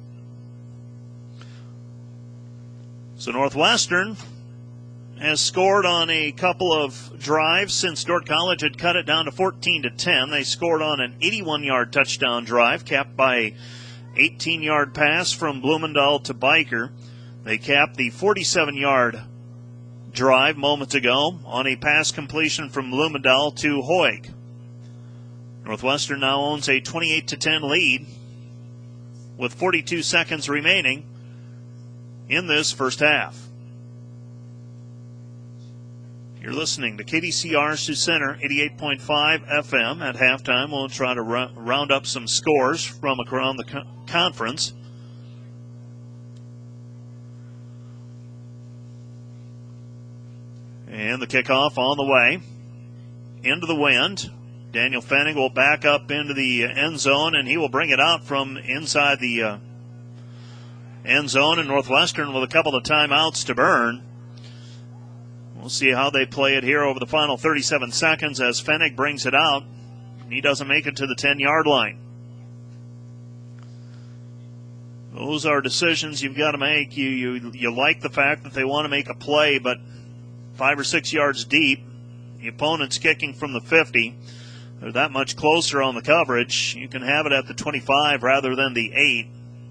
So Northwestern has scored on a couple of drives since Dordt College had cut it down to 14-10. They scored on an 81-yard touchdown drive, capped by a 18-yard pass from Blumendahl to Biker. They capped the 47-yard drive moments ago on a pass completion from Blumendahl to Hoig. Northwestern now owns a 28-10 lead with 42 seconds remaining in this first half. You're listening to KDCR Sioux Center 88.5 FM. At halftime, we'll try to round up some scores from around the conference. And the kickoff on the way. Into the wind. Daniel Fanning will back up into the end zone, and he will bring it out from inside the end zone. And Northwestern with a couple of timeouts to burn. We'll see how they play it here over the final 37 seconds as Fennig brings it out. He doesn't make it to the 10-yard line. Those are decisions you've got to make. You like the fact that they want to make a play, but 5 or 6 yards deep, the opponent's kicking from the 50. They're that much closer on the coverage. You can have it at the 25 rather than the 8.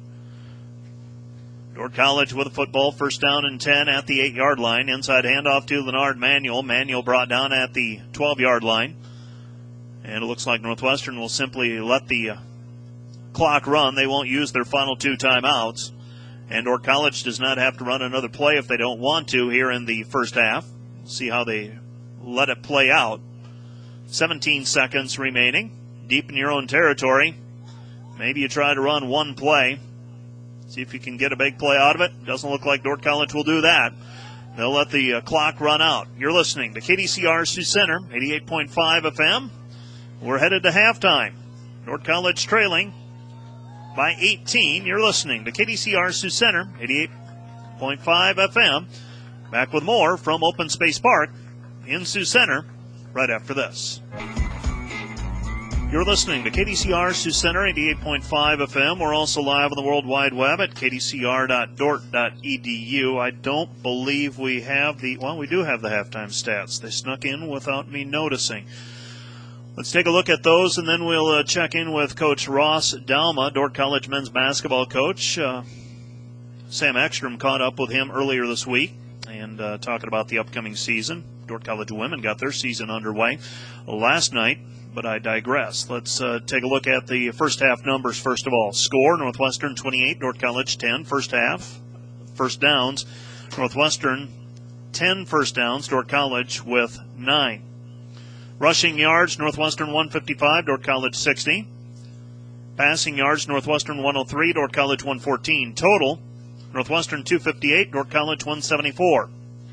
Dordt College with a football, first down and 10 at the 8-yard line. Inside handoff to Leonard Manuel. Manuel brought down at the 12-yard line. And it looks like Northwestern will simply let the clock run. They won't use their final 2 timeouts. And Dordt College does not have to run another play if they don't want to here in the first half. See how they let it play out. 17 seconds remaining. Deep in your own territory. Maybe you try to run one play. See if you can get a big play out of it. Doesn't look like Dordt College will do that. They'll let the clock run out. You're listening to KDCR Sioux Center, 88.5 FM. We're headed to halftime. Dordt College trailing by 18. You're listening to KDCR Sioux Center, 88.5 FM. Back with more from Open Space Park in Sioux Center right after this. You're listening to KDCR Sioux Center, 88.5 FM. We're also live on the World Wide Web at kdcr.dort.edu. I don't believe we have we do have the halftime stats. They snuck in without me noticing. Let's take a look at those, and then we'll check in with Coach Ross Dalma, Dordt College men's basketball coach. Sam Ekstrom caught up with him earlier this week and talking about the upcoming season. Dordt College women got their season underway last night. But I digress. Let's take a look at the first half numbers first of all. Score, Northwestern 28, Dordt College 10. First half, first downs, Northwestern 10 first downs, Dordt College with 9. Rushing yards, Northwestern 155, Dordt College 60. Passing yards, Northwestern 103, Dordt College 114. Total, Northwestern 258, Dordt College 174.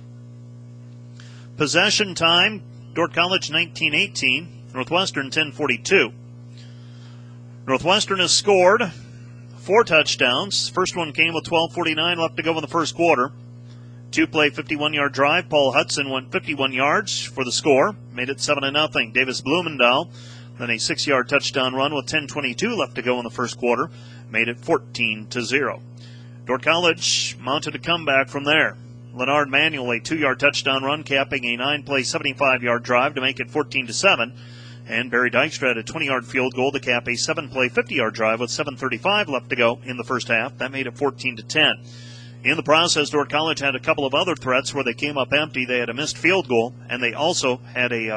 Possession time, Dordt College 19-18. Northwestern 10-42. Northwestern has scored 4 touchdowns. First one came with 12:49 left to go in the first quarter. 2-play 51-yard drive. Paul Hudson went 51 yards for the score. Made it 7-0. Davis Blumendahl then a 6-yard touchdown run with 10:22 left to go in the first quarter. Made it 14-0. Dordt College mounted a comeback from there. Leonard Manuel a 2-yard touchdown run, capping a 9-play 75-yard drive to make it 14-7. And Barry Dykstra had a 20-yard field goal to cap a 7-play 50-yard drive with 7:35 left to go in the first half. That made it 14-10. In the process, Dordt College had a couple of other threats where they came up empty. They had a missed field goal, and they also had a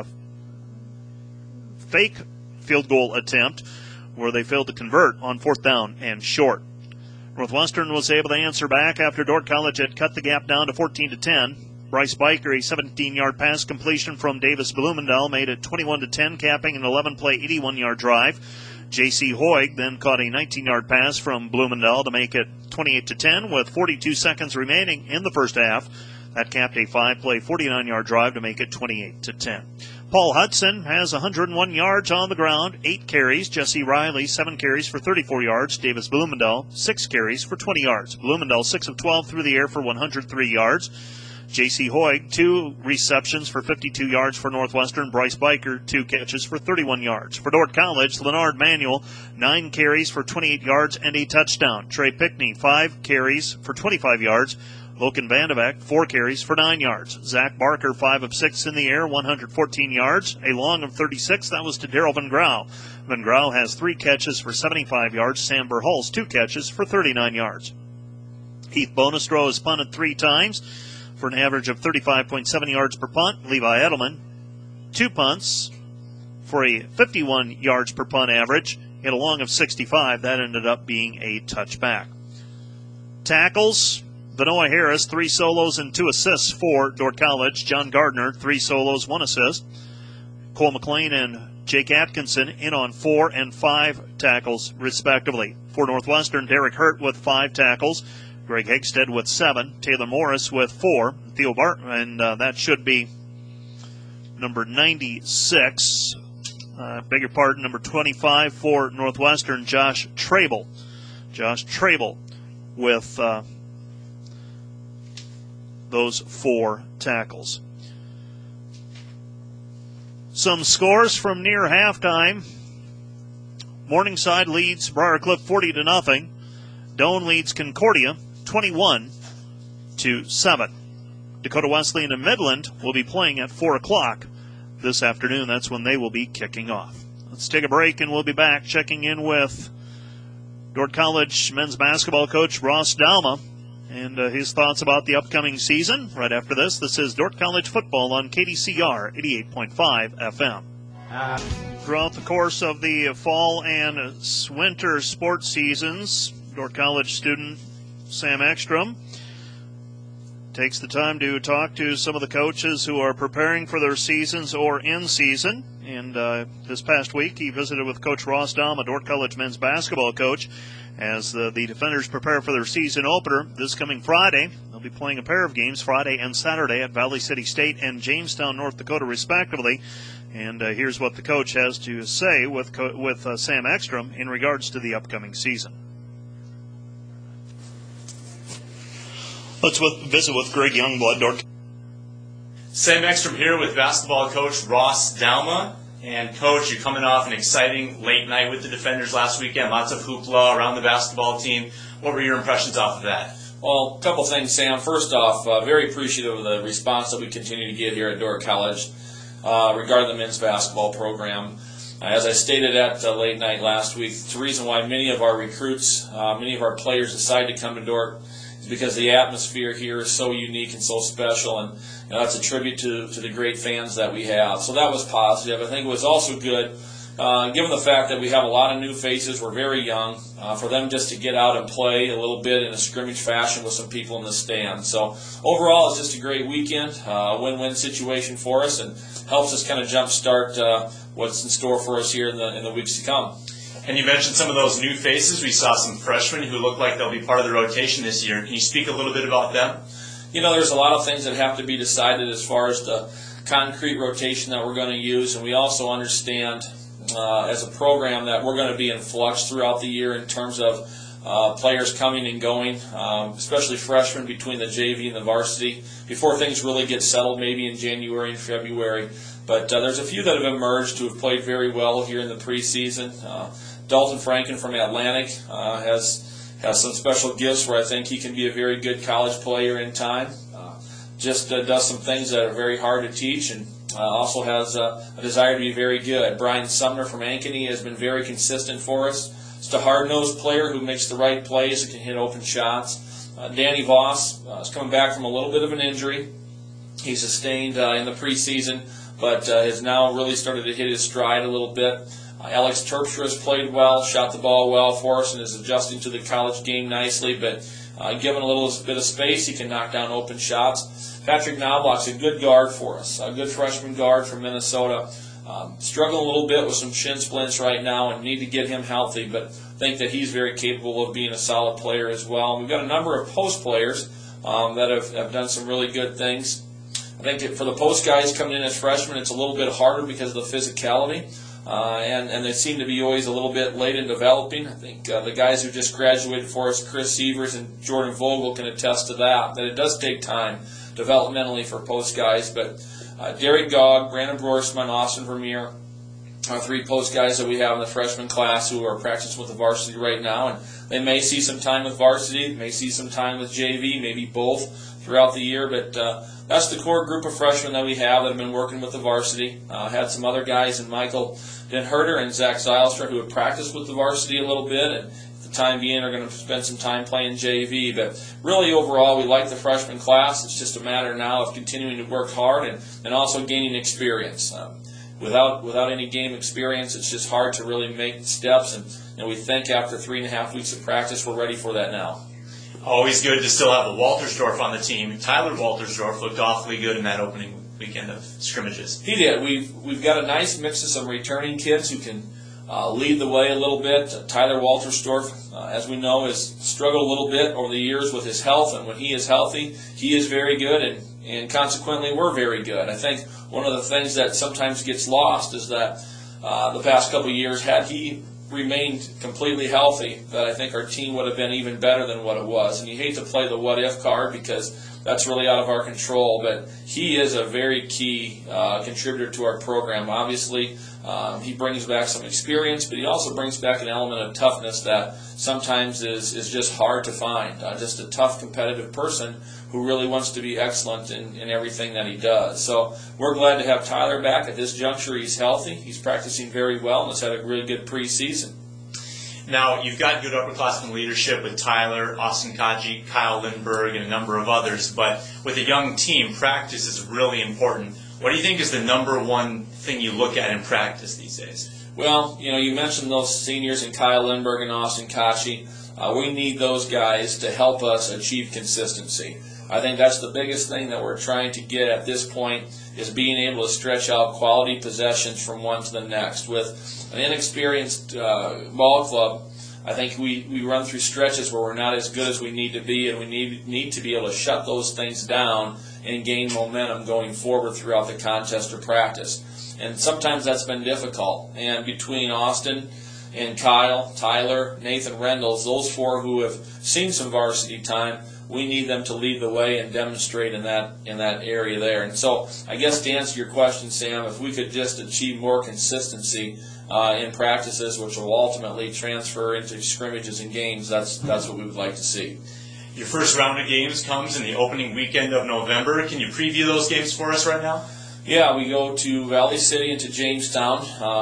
fake field goal attempt where they failed to convert on 4th down and short. Northwestern was able to answer back after Dordt College had cut the gap down to 14-10. Bryce Biker, a 17-yard pass completion from Davis Blumendahl, made it 21-10, capping an 11-play, 81-yard drive. J.C. Hoig then caught a 19-yard pass from Blumendahl to make it 28-10 with 42 seconds remaining in the first half. That capped a 5-play, 49-yard drive to make it 28-10. Paul Hudson has 101 yards on the ground, 8 carries. Jesse Riley, 7 carries for 34 yards. Davis Blumendahl, 6 carries for 20 yards. Blumendahl, 6 of 12 through the air for 103 yards. J.C. Hoig, 2 receptions for 52 yards for Northwestern. Bryce Biker, 2 catches for 31 yards. For Dordt College, Leonard Manuel, 9 carries for 28 yards and a touchdown. Trey Pickney, 5 carries for 25 yards. Logan Vandebeck, 4 carries for 9 yards. Zach Barker, 5 of 6 in the air, 114 yards. A long of 36, that was to Darrell Van Grau. Van Grau has 3 catches for 75 yards. Sam Berholz, 2 catches for 39 yards. Heath Bonestro has punted 3 times for an average of 35.7 yards per punt. Levi Edelman, 2 punts for a 51 yards per punt average. Hit a long of 65. That ended up being a touchback. Tackles, Vanoy Harris, 3 solos and 2 assists for Dordt College. John Gardner, 3 solos, 1 assist. Cole McLean and Jake Atkinson in on 4 and 5 tackles, respectively. For Northwestern, Derek Hurt with 5 tackles. Greg Hegstead with 7. Taylor Morris with 4. Theo Barton, and that should be number 96. Beg your pardon, number 25 for Northwestern, Josh Trable. Josh Trable with those 4 tackles. Some scores from near halftime. Morningside leads Briarcliff 40-0. Doane leads Concordia 21-7. Dakota Wesleyan and Midland will be playing at 4 o'clock this afternoon. That's when they will be kicking off. Let's take a break, and we'll be back checking in with Dordt College men's basketball coach Ross Dalma and his thoughts about the upcoming season. Right after this, this is Dordt College football on KDCR 88.5 FM. Throughout the course of the fall and winter sports seasons, Dordt College student Sam Ekstrom takes the time to talk to some of the coaches who are preparing for their seasons or in season. And this past week, he visited with Coach Ross Daum, a Dordt College men's basketball coach, as the defenders prepare for their season opener this coming Friday. They'll be playing a pair of games Friday and Saturday at Valley City State and Jamestown, North Dakota, respectively. And here's what the coach has to say with Sam Ekstrom in regards to the upcoming season. Let's visit with Greg Youngblood, Dordt. Sam Ekstrom here with basketball coach Ross Dalma. And coach, you're coming off an exciting late night with the defenders last weekend. Lots of hoopla around the basketball team. What were your impressions off of that? Well, a couple things, Sam. First off, very appreciative of the response that we continue to get here at Dordt College regarding the men's basketball program. As I stated at late night last week, the reason why many of our recruits, many of our players decide to come to Dordt is because the atmosphere here is so unique and so special, and that's a tribute to the great fans that we have. So that was positive. I think it was also good, given the fact that we have a lot of new faces, we're very young, for them just to get out and play a little bit in a scrimmage fashion with some people in the stands. So overall, it's just a great weekend, win-win situation for us, and helps us kind of jumpstart what's in store for us here in the weeks to come. And you mentioned some of those new faces. We saw some freshmen who look like they'll be part of the rotation this year. Can you speak a little bit about them? You know, there's a lot of things that have to be decided as far as the concrete rotation that we're going to use, and we also understand as a program that we're going to be in flux throughout the year in terms of players coming and going, especially freshmen between the JV and the varsity, before things really get settled maybe in January and February. But there's a few that have emerged who have played very well here in the preseason. Dalton Franken from Atlantic has some special gifts where I think he can be a very good college player in time. Just does some things that are very hard to teach, and also has a desire to be very good. Brian Sumner from Ankeny has been very consistent for us. Just a hard-nosed player who makes the right plays and can hit open shots. Danny Voss is coming back from a little bit of an injury he sustained in the preseason, but has now really started to hit his stride a little bit. Alex Terpstra has played well, shot the ball well for us, and is adjusting to the college game nicely, but given a little bit of space, he can knock down open shots. Patrick Knobloch's a good guard for us, a good freshman guard from Minnesota. Struggling a little bit with some shin splints right now and need to get him healthy, but think that he's very capable of being a solid player as well. And we've got a number of post players that have done some really good things. I think for the post guys coming in as freshmen, it's a little bit harder because of the physicality, and they seem to be always a little bit late in developing. I think the guys who just graduated for us, Chris Sievers and Jordan Vogel, can attest to that it does take time developmentally for post guys. But Derek Gogg, Brandon Broersman, Austin Vermeer are three post guys that we have in the freshman class who are practicing with the varsity right now, and they may see some time with varsity, may see some time with JV, maybe both throughout the year, but that's the core group of freshmen that we have that have been working with the varsity. Had some other guys in Michael Den Herter and Zach Zylstra who have practiced with the varsity a little bit, and at the time being are going to spend some time playing JV. But really overall we like the freshman class. It's just a matter now of continuing to work hard and also gaining experience. Without any game experience, it's just hard to really make steps, and we think after 3.5 weeks of practice we're ready for that now. Always good to still have a Waltersdorf on the team. Tyler Waltersdorf looked awfully good in that opening weekend of scrimmages. He did. We've got a nice mix of some returning kids who can lead the way a little bit. Tyler Waltersdorf, as we know, has struggled a little bit over the years with his health, and when he is healthy, he is very good, and consequently we're very good. I think one of the things that sometimes gets lost is that the past couple of years, had he remained completely healthy, that I think our team would have been even better than what it was. And you hate to play the what-if card because that's really out of our control, but he is a very key contributor to our program. Obviously, he brings back some experience, but he also brings back an element of toughness that sometimes is just hard to find. Just a tough, competitive person who really wants to be excellent in everything that he does. So we're glad to have Tyler back. At this juncture, he's healthy. He's practicing very well and has had a really good preseason. Now, you've got good upperclassmen leadership with Tyler, Austin Kaji, Kyle Lindbergh, and a number of others, but with a young team, practice is really important. What do you think is the number one thing you look at in practice these days? Well, you mentioned those seniors in Kyle Lindbergh and Austin Kachi. We need those guys to help us achieve consistency. I think that's the biggest thing that we're trying to get at this point, is being able to stretch out quality possessions from one to the next. With an inexperienced ball club, I think we run through stretches where we're not as good as we need to be, and we need to be able to shut those things down and gain momentum going forward throughout the contest or practice. And sometimes that's been difficult. And between Austin and Kyle, Tyler, Nathan Reynolds, those four who have seen some varsity time, we need them to lead the way and demonstrate in that area there. And so I guess to answer your question, Sam, if we could just achieve more consistency in practices, which will ultimately transfer into scrimmages and games, that's what we would like to see. Your first round of games comes in the opening weekend of November. Can you preview those games for us right now? Yeah, we go to Valley City and to Jamestown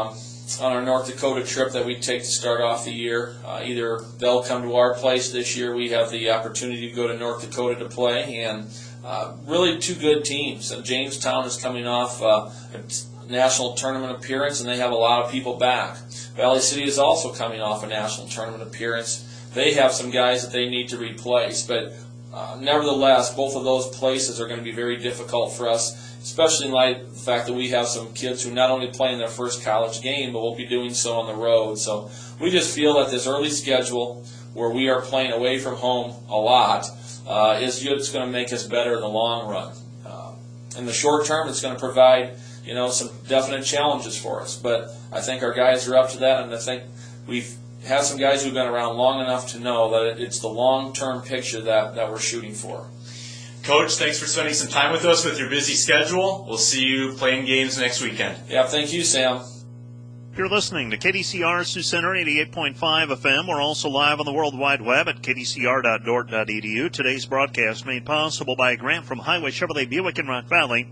on our North Dakota trip that we take to start off the year. Either they'll come to our place this year. We have the opportunity to go to North Dakota to play, and really two good teams. Jamestown is coming off a national tournament appearance, and they have a lot of people back. Valley City is also coming off a national tournament appearance. They have some guys that they need to replace, but nevertheless, both of those places are going to be very difficult for us, especially in light of the fact that we have some kids who not only play in their first college game, but will be doing so on the road. So we just feel that this early schedule, where we are playing away from home a lot, is just going to make us better in the long run. In the short term, it's going to provide some definite challenges for us, but I think our guys are up to that, and I think we've had some guys who've been around long enough to know that it's the long-term picture that we're shooting for. Coach, thanks for spending some time with us with your busy schedule. We'll see you playing games next weekend. Yeah, thank you, Sam. You're listening to KDCR Sioux Center 88.5 FM. We're also live on the World Wide Web at kdcr.dort.edu. Today's broadcast made possible by a grant from Highway Chevrolet Buick in Rock Valley.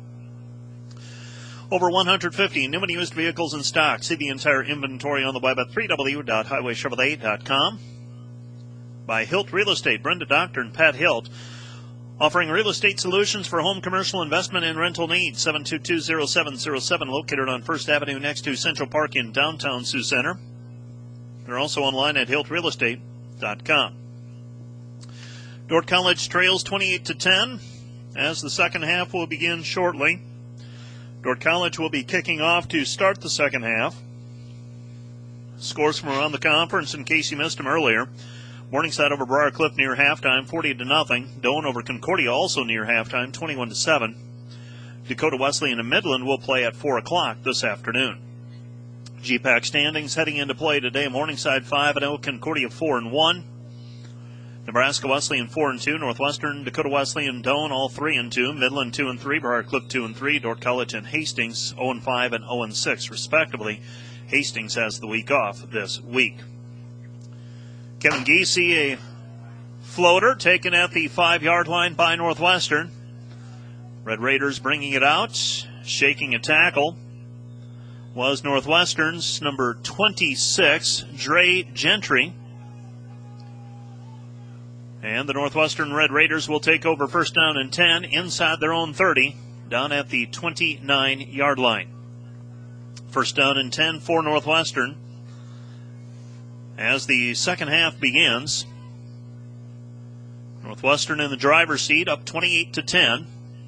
Over 150 new and used vehicles in stock. See the entire inventory on the web at www.highwaychevrolet.com. by Hilt Real Estate. Brenda Doctor and Pat Hilt, offering real estate solutions for home commercial investment and rental needs. 722-0707, located on First Avenue next to Central Park in downtown Sioux Center. They're also online at hiltrealestate.com. Dordt College trails 28-10 as the second half will begin shortly. Dordt College will be kicking off to start the second half. Scores from around the conference, in case you missed them earlier. Morningside over Briar Cliff near halftime, 40-0. Doane over Concordia also near halftime, 21-7. Dakota Wesleyan and Midland will play at 4 o'clock this afternoon. GPAC standings heading into play today. Morningside 5-0, Concordia 4-1. Nebraska Wesleyan 4-2, Northwestern, Dakota Wesleyan, Doane all 3-2, Midland 2-3, Briar Cliff 2-3, Dordt College and Hastings 0-5 and 0-6 respectively. Hastings has the week off this week. Kevin Giese, a floater taken at the 5-yard line by Northwestern. Red Raiders bringing it out, shaking a tackle was Northwestern's number 26, Dre Gentry. And the Northwestern Red Raiders will take over first down and 10 inside their own 30, down at the 29-yard line. First down and 10 for Northwestern as the second half begins. Northwestern in the driver's seat, up 28-10.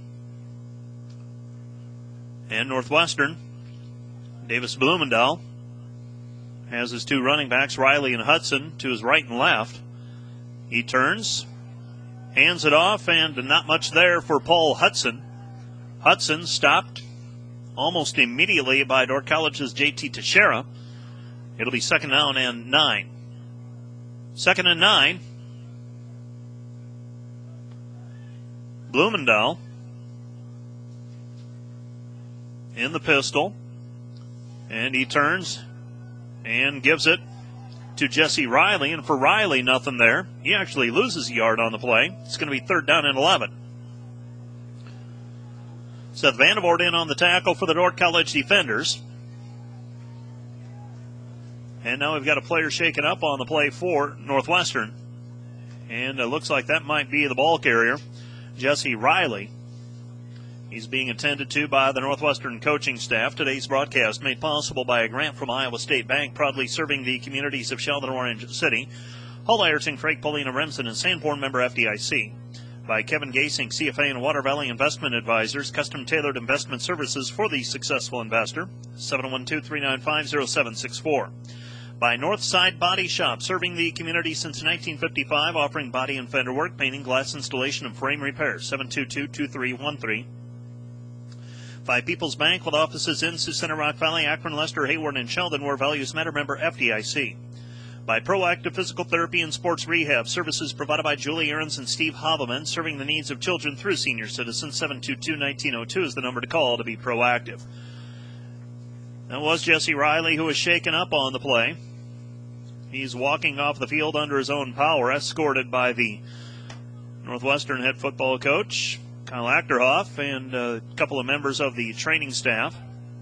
And Northwestern, Davis Blumendahl has his two running backs, Riley and Hudson, to his right and left. He turns, hands it off, and not much there for Paul Hudson. Hudson stopped almost immediately by Dordt College's J.T. Teixeira. It'll be second down and 9. Second and 9. Blumendahl in the pistol. And he turns and gives it to Jesse Riley. And for Riley, nothing there. He actually loses a yard on the play. It's going to be third down and 11. Seth Vandervoort in on the tackle for the Dordt College defenders. And now we've got a player shaken up on the play for Northwestern. And it looks like that might be the ball carrier, Jesse Riley. He's being attended to by the Northwestern coaching staff. Today's broadcast made possible by a grant from Iowa State Bank, proudly serving the communities of Sheldon, Orange City, Hull, Ireton, Craig, Paulina, Remsen, and Sanborn, member FDIC. By Kevin Gasing, CFA and Water Valley Investment Advisors, custom-tailored investment services for the successful investor, 712-395-0764. By Northside Body Shop, serving the community since 1955, offering body and fender work, painting, glass installation, and frame repair, 722-2313. By People's Bank, with offices in Sioux Center, Rock Valley, Akron, Lester, Hayward, and Sheldon, where values matter, member FDIC. By Proactive Physical Therapy and Sports Rehab, services provided by Julie Ahrens and Steve Haveman, serving the needs of children through senior citizens. 722-1902 is the number to call to be proactive. That was Jesse Riley, who was shaken up on the play. He's walking off the field under his own power, escorted by the Northwestern head football coach, Kyle Achterhoff, and a couple of members of the training staff.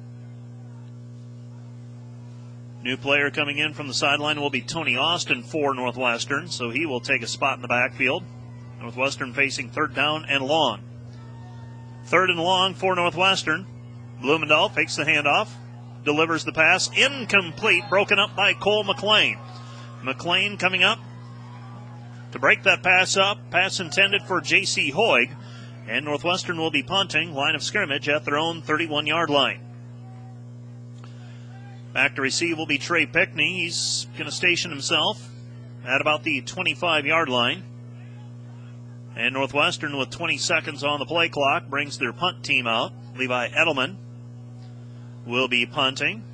New player coming in from the sideline will be Tony Austin for Northwestern, so he will take a spot in the backfield. Northwestern facing third down and long. Third and long for Northwestern. Blumendahl fakes the handoff, delivers the pass, incomplete, broken up by Cole McLean. McLean coming up to break that pass up, pass intended for J.C. Hoig, and Northwestern will be punting, line of scrimmage at their own 31-yard line. Back to receive will be Trey Pickney. He's going to station himself at about the 25-yard line. And Northwestern, with 20 seconds on the play clock, brings their punt team out. Levi Edelman will be punting.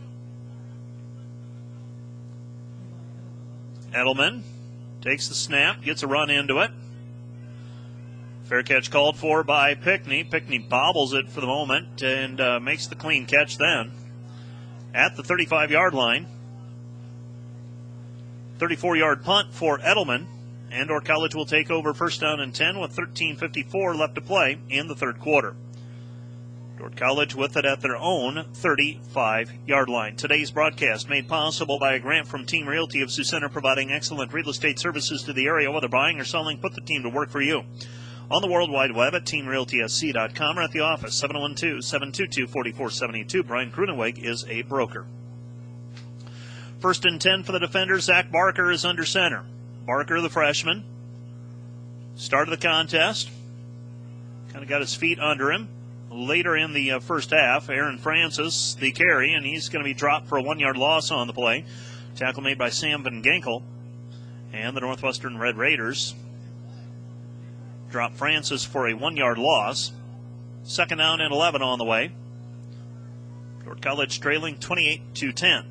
Edelman takes the snap, gets a run into it. Fair catch called for by Pickney. Pickney bobbles it for the moment and makes the clean catch then. At the 35-yard line. 34-yard punt for Edelman. And Dordt College will take over first down and 10 with 13:54 left to play in the third quarter. Dordt College with it at their own 35-yard line. Today's broadcast made possible by a grant from Team Realty of Sioux Center, providing excellent real estate services to the area. Whether buying or selling, put the team to work for you. On the World Wide Web at teamrealtysc.com or at the office, 712-722-4472. Brian Kruneweg is a broker. 1st and 10 for the defenders. Zach Barker is under center. Barker, the freshman, started the contest. Kind of got his feet under him. Later in the first half, Aaron Francis, the carry, and he's going to be dropped for a 1-yard loss on the play. Tackle made by Sam Van Ginkel. And the Northwestern Red Raiders drop Francis for a 1-yard loss. 2nd down and 11 on the way. Dordt College trailing 28-10.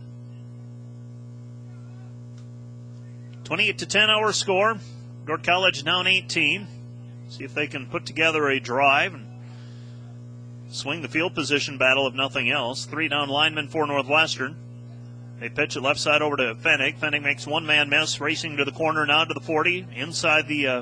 28-10 our score. Dordt College down 18. See if they can put together a drive and swing the field position battle if nothing else. 3 down linemen for Northwestern. They pitch it left side over to Fennig. Fennig makes one man miss, racing to the corner now to the 40, inside the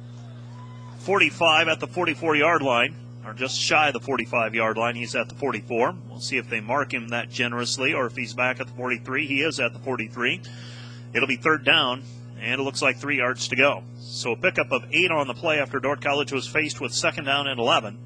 45 at the 44-yard line, or just shy of the 45-yard line. He's at the 44. We'll see if they mark him that generously or if he's back at the 43. He is at the 43. It'll be 3rd down, and it looks like 3 yards to go. So a pickup of 8 on the play after Dordt College was faced with 2nd down and 11.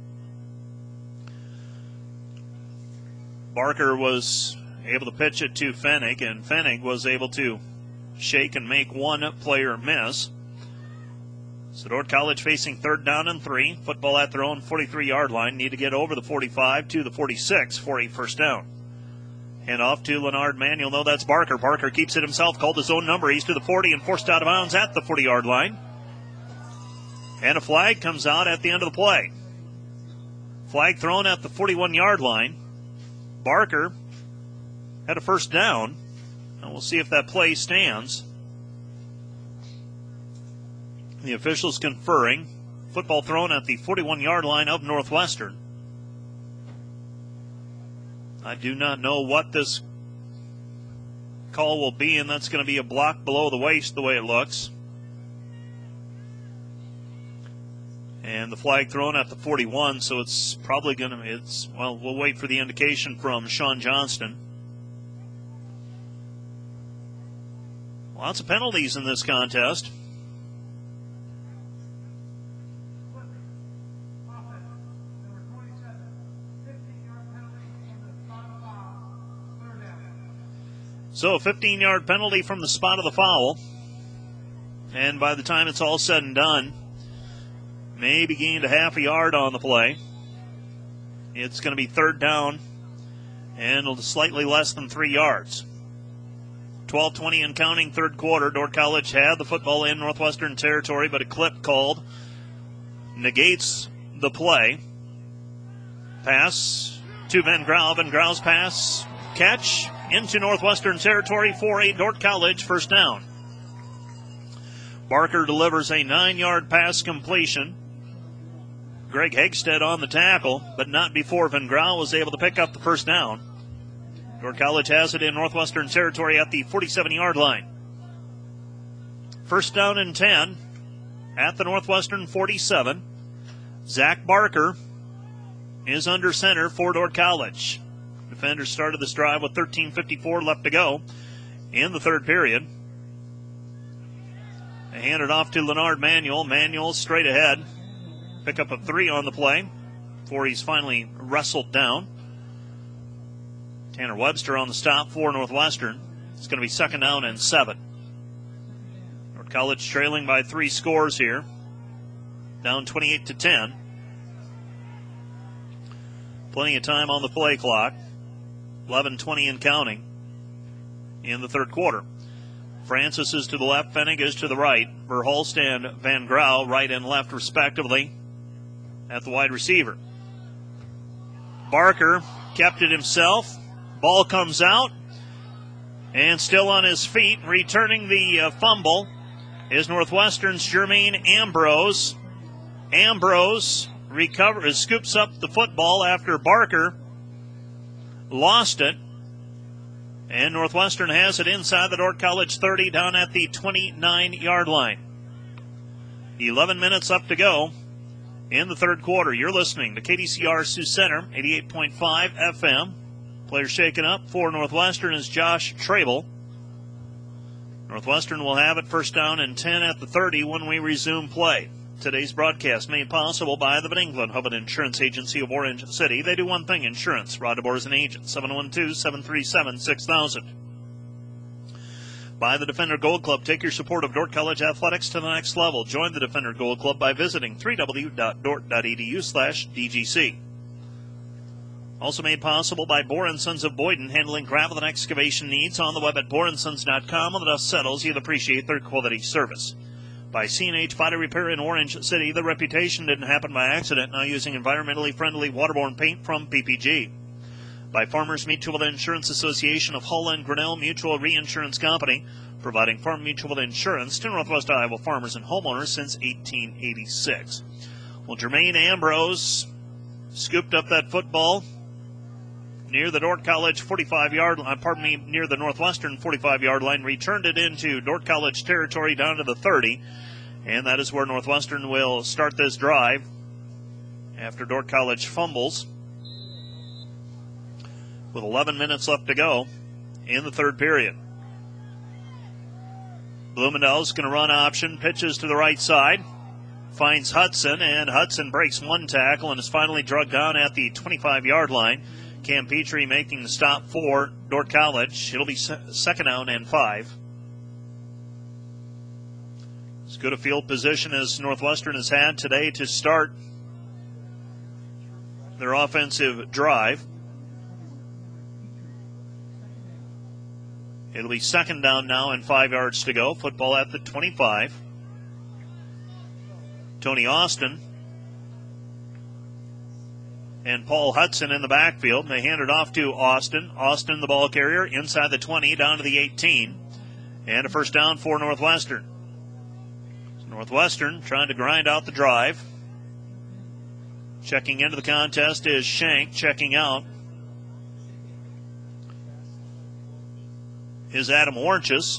Barker was able to pitch it to Fennig, and Fennig was able to shake and make one player miss. So Dordt College facing 3rd down and 3. Football at their own 43-yard line. Need to get over the 45 to the 46 for a 1st down. Hand off to Leonard Manuel. No, that's Barker. Barker keeps it himself, called his own number. He's to the 40 and forced out of bounds at the 40-yard line. And a flag comes out at the end of the play. Flag thrown at the 41-yard line. Barker had a 1st down, and we'll see if that play stands. The officials conferring. Football thrown at the 41-yard line of Northwestern. I do not know what this call will be, and that's going to be a block below the waist the way it looks. And the flag thrown at the 41, so it's probably going to, we'll wait for the indication from Sean Johnston. Lots of penalties in this contest. So a 15-yard penalty from the spot of the foul. And by the time it's all said and done, maybe gained a half a yard on the play. It's going to be 3rd down and slightly less than 3 yards. 12:20 and counting, 3rd quarter. Dordt College had the football in Northwestern territory, but a clip called negates the play. Pass to Van Grau. Van Grau's pass, catch into Northwestern territory for a Dordt College 1st down. Barker delivers a 9-yard pass completion. Greg Hegstead on the tackle, but not before Van Grau was able to pick up the 1st down. Dordt College has it in Northwestern territory at the 47-yard line. 1st down and 10 at the Northwestern 47. Zach Barker is under center for Dordt College. Defenders started this drive with 13:54 left to go in the 3rd period. They hand it off to Leonard Manuel. Manuel straight ahead. Pick up a 3 on the play before he's finally wrestled down. Tanner Webster on the stop for Northwestern. It's going to be 2nd down and 7. Dordt College trailing by 3 scores here. Down 28-10. Plenty of time on the play clock. 11:20 and counting in the 3rd quarter. Francis is to the left, Fennig is to the right. Verhulst and Van Grau, right and left respectively, at the wide receiver. Barker kept it himself. Ball comes out, and still on his feet, returning the fumble, is Northwestern's Jermaine Ambrose. Ambrose scoops up the football after Barker lost it. And Northwestern has it inside the Dordt College 30 down at the 29-yard line. 11 minutes up to go in the third quarter. You're listening to KDCR Sioux Center, 88.5 FM. Players shaken up for Northwestern is Josh Trable. Northwestern will have it first down and 10 at the 30 when we resume play. Today's broadcast made possible by the Van England Hub and Insurance Agency of Orange City. They do one thing, insurance. Rod DeBoer is an agent, 712-737-6000. By the Defender Gold Club, take your support of Dordt College athletics to the next level. Join the Defender Gold Club by visiting www.dordt.edu/DGC. Also made possible by Bohr & Sons of Boyden, handling gravel and excavation needs on the web at bohrandsons.com. When the dust settles, you'll appreciate their quality service. By C&H Body Repair in Orange City, the reputation didn't happen by accident, now using environmentally friendly waterborne paint from PPG. By Farmers Mutual Insurance Association of Hull and Grinnell Mutual Reinsurance Company, providing farm mutual insurance to Northwest Iowa farmers and homeowners since 1886. Well, Jermaine Ambrose scooped up that football near the Dordt College 45-yard line, near the Northwestern 45-yard line, returned it into Dordt College territory down to the 30, and that is where Northwestern will start this drive after Dordt College fumbles with 11 minutes left to go in the third period. Blumendahl's going to run option, pitches to the right side, finds Hudson, and Hudson breaks one tackle and is finally drugged down at the 25-yard line. Cam Petrie making the stop for Dordt College. It'll be second down and 5. As good a field position as Northwestern has had today to start their offensive drive. It'll be second down now and 5 yards to go. Football at the 25. Tony Austin and Paul Hudson in the backfield. They hand it off to Austin. Austin, the ball carrier, inside the 20, down to the 18. And a first down for Northwestern. So Northwestern trying to grind out the drive. Checking into the contest is Shank. Checking out is Adam Warnches.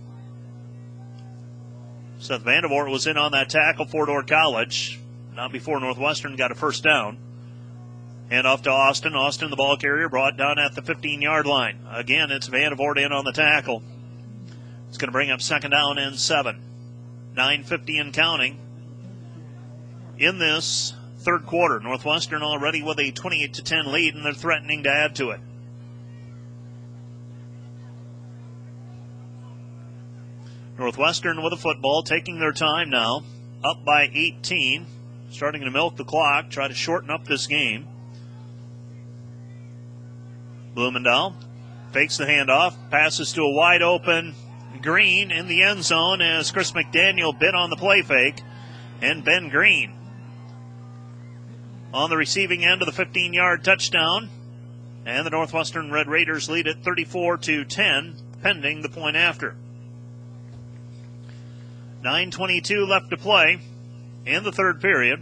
Seth Vandervoort was in on that tackle for Dordt College. Not before Northwestern got a first down. Hand off to Austin. Austin, the ball carrier, brought down at the 15-yard line. Again, it's Vandervoort in on the tackle. It's going to bring up second down and 7. 9:50 and counting in this third quarter. Northwestern already with a 28-10 lead, and they're threatening to add to it. Northwestern with a football, taking their time now, up by 18, starting to milk the clock, try to shorten up this game. Blumendahl fakes the handoff, passes to a wide open Green in the end zone as Chris McDaniel bit on the play fake, and Ben Green on the receiving end of the 15-yard touchdown, and the Northwestern Red Raiders lead it 34-10, pending the point after. 9:22 left to play in the third period.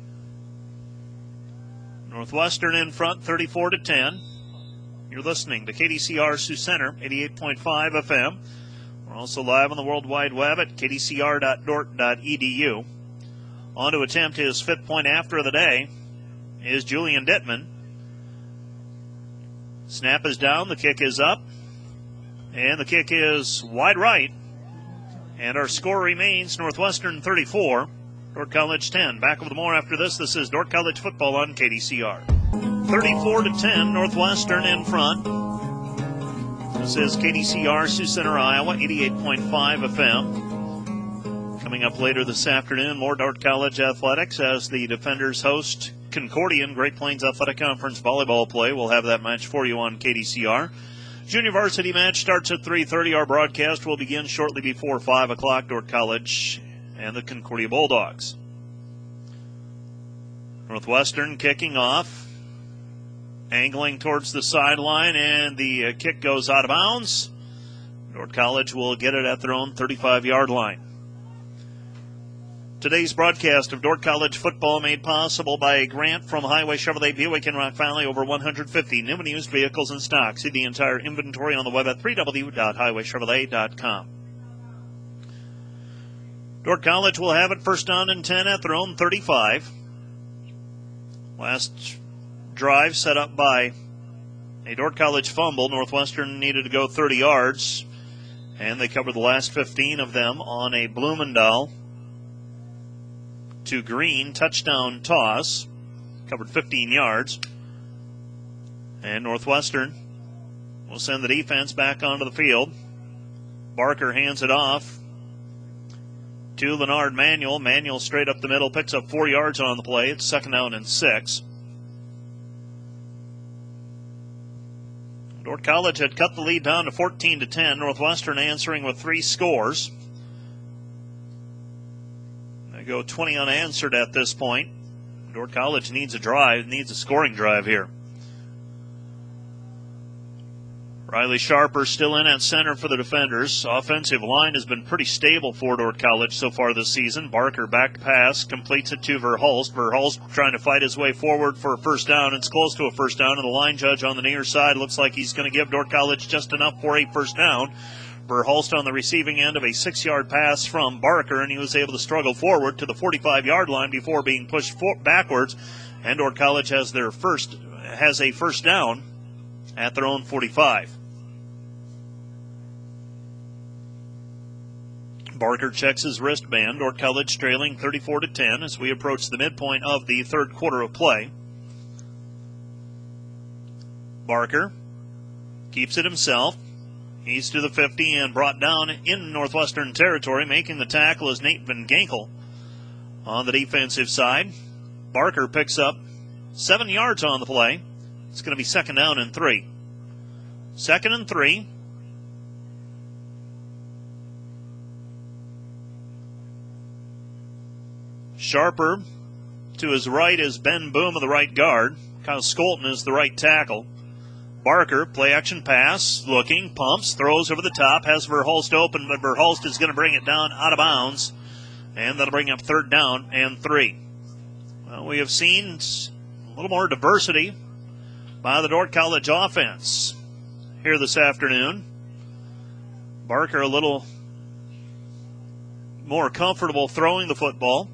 Northwestern in front, 34-10. You're listening to KDCR Sioux Center, 88.5 FM. We're also live on the World Wide Web at kdcr.dordt.edu. On to attempt his fifth point after of the day is Julian Dittman. Snap is down, the kick is up, and the kick is wide right. And our score remains Northwestern 34, Dordt College 10. Back with more after this. This is Dordt College football on KDCR. 34-10, Northwestern in front. This is KDCR, Sioux Center, Iowa, 88.5 FM. Coming up later this afternoon, more Dordt College athletics as the Defenders host Concordian Great Plains Athletic Conference volleyball play. We'll have that match for you on KDCR. Junior varsity match starts at 3:30. Our broadcast will begin shortly before 5 o'clock. Dordt College and the Concordia Bulldogs. Northwestern kicking off, angling towards the sideline, and the kick goes out of bounds. Dordt College will get it at their own 35-yard line. Today's broadcast of Dordt College football made possible by a grant from Highway Chevrolet Buick in Rock Valley. Over 150 new and used vehicles in stock. See the entire inventory on the web at www.highwaychevrolet.com. Dordt College will have it first down and 10 at their own 35. Last drive set up by a Dordt College fumble. Northwestern needed to go 30 yards, and they covered the last 15 of them on a Blumendahl to Green touchdown toss. Covered 15 yards. And Northwestern will send the defense back onto the field. Barker hands it off to Leonard Manuel. Manuel straight up the middle, picks up 4 yards on the play. It's 2nd down and 6. Dordt College had cut the lead down to 14-10. Northwestern answering with 3 scores. They go 20 unanswered at this point. Dordt College needs a drive, needs a scoring drive here. Riley Sharper still in at center for the defenders. Offensive line has been pretty stable for Dordt College so far this season. Barker back pass, completes it to Verhulst. Verhulst trying to fight his way forward for a first down. It's close to a first down, and the line judge on the near side looks like he's going to give Dordt College just enough for a first down. Verhulst on the receiving end of a 6-yard pass from Barker, and he was able to struggle forward to the 45-yard line before being pushed backwards. And Dordt College has a first down at their own 45. Barker checks his wristband. Dordt College trailing 34-10 as we approach the midpoint of the third quarter of play. Barker keeps it himself. He's to the 50 and brought down in Northwestern territory. Making the tackle is Nate Van Ginkel on the defensive side. Barker picks up 7 yards on the play. It's going to be 2nd down and 3. 2nd and 3. Sharper to his right is Ben Boom of the right guard. Kyle Skolton is the right tackle. Barker, play action pass, looking, pumps, throws over the top, has Verhulst open, but Verhulst is going to bring it down out of bounds, and that'll bring up 3rd down and 3. Well, we have seen a little more diversity by the Dordt College offense here this afternoon. Barker a little more comfortable throwing the football.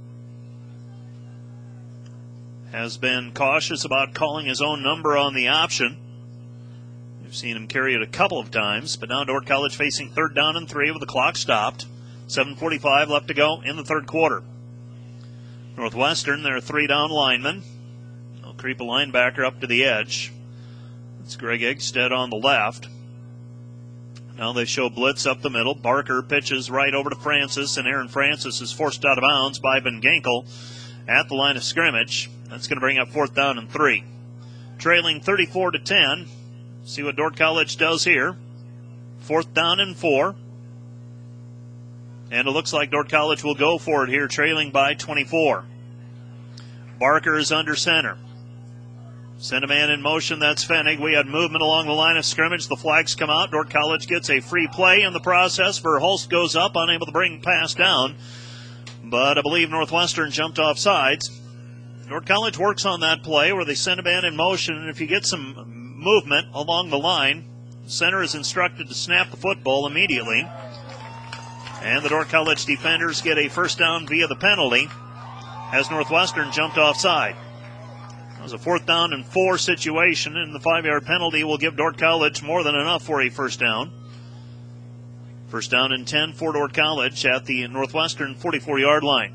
Has been cautious about calling his own number on the option. We've seen him carry it a couple of times, but now Dordt College facing 3rd down and 3 with the clock stopped. 7:45 left to go in the third quarter. Northwestern, their 3-down lineman. They'll creep a linebacker up to the edge. It's Greg Eggstead on the left. Now they show blitz up the middle. Barker pitches right over to Francis, and Aaron Francis is forced out of bounds by Van Ginkel at the line of scrimmage. That's going to bring up 4th down and 3. Trailing 34-10. See what Dordt College does here. 4th down and 4. And it looks like Dordt College will go for it here, trailing by 24. Barker is under center. Send a man in motion, that's Fennig. We had movement along the line of scrimmage. The flags come out. Dordt College gets a free play in the process. Verhulst goes up, unable to bring pass down. But I believe Northwestern jumped off sides. Dordt College works on that play where they send a man in motion, and if you get some movement along the line, the center is instructed to snap the football immediately. And the Dordt College defenders get a first down via the penalty as Northwestern jumped offside. It was a 4th down and 4 situation, and the 5-yard penalty will give Dordt College more than enough for a first down. First down and 10 for Dordt College at the Northwestern 44-yard line.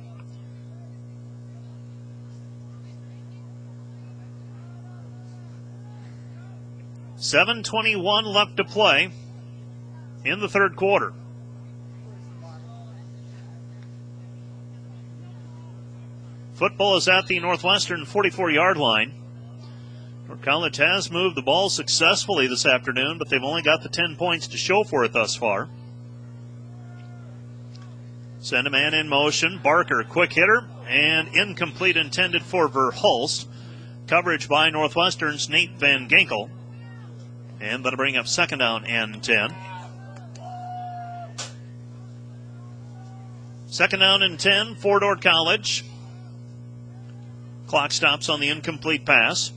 $7:21 left to play in the third quarter. Football is at the Northwestern 44-yard line. Dordt College has moved the ball successfully this afternoon, but they've only got the 10 points to show for it thus far. Send a man in motion. Barker, quick hitter, and incomplete, intended for Verhulst. Coverage by Northwestern's Nate Van Ginkel. And that'll bring up 2nd down and 10. 2nd down and 10 for Dordt College. Clock stops on the incomplete pass.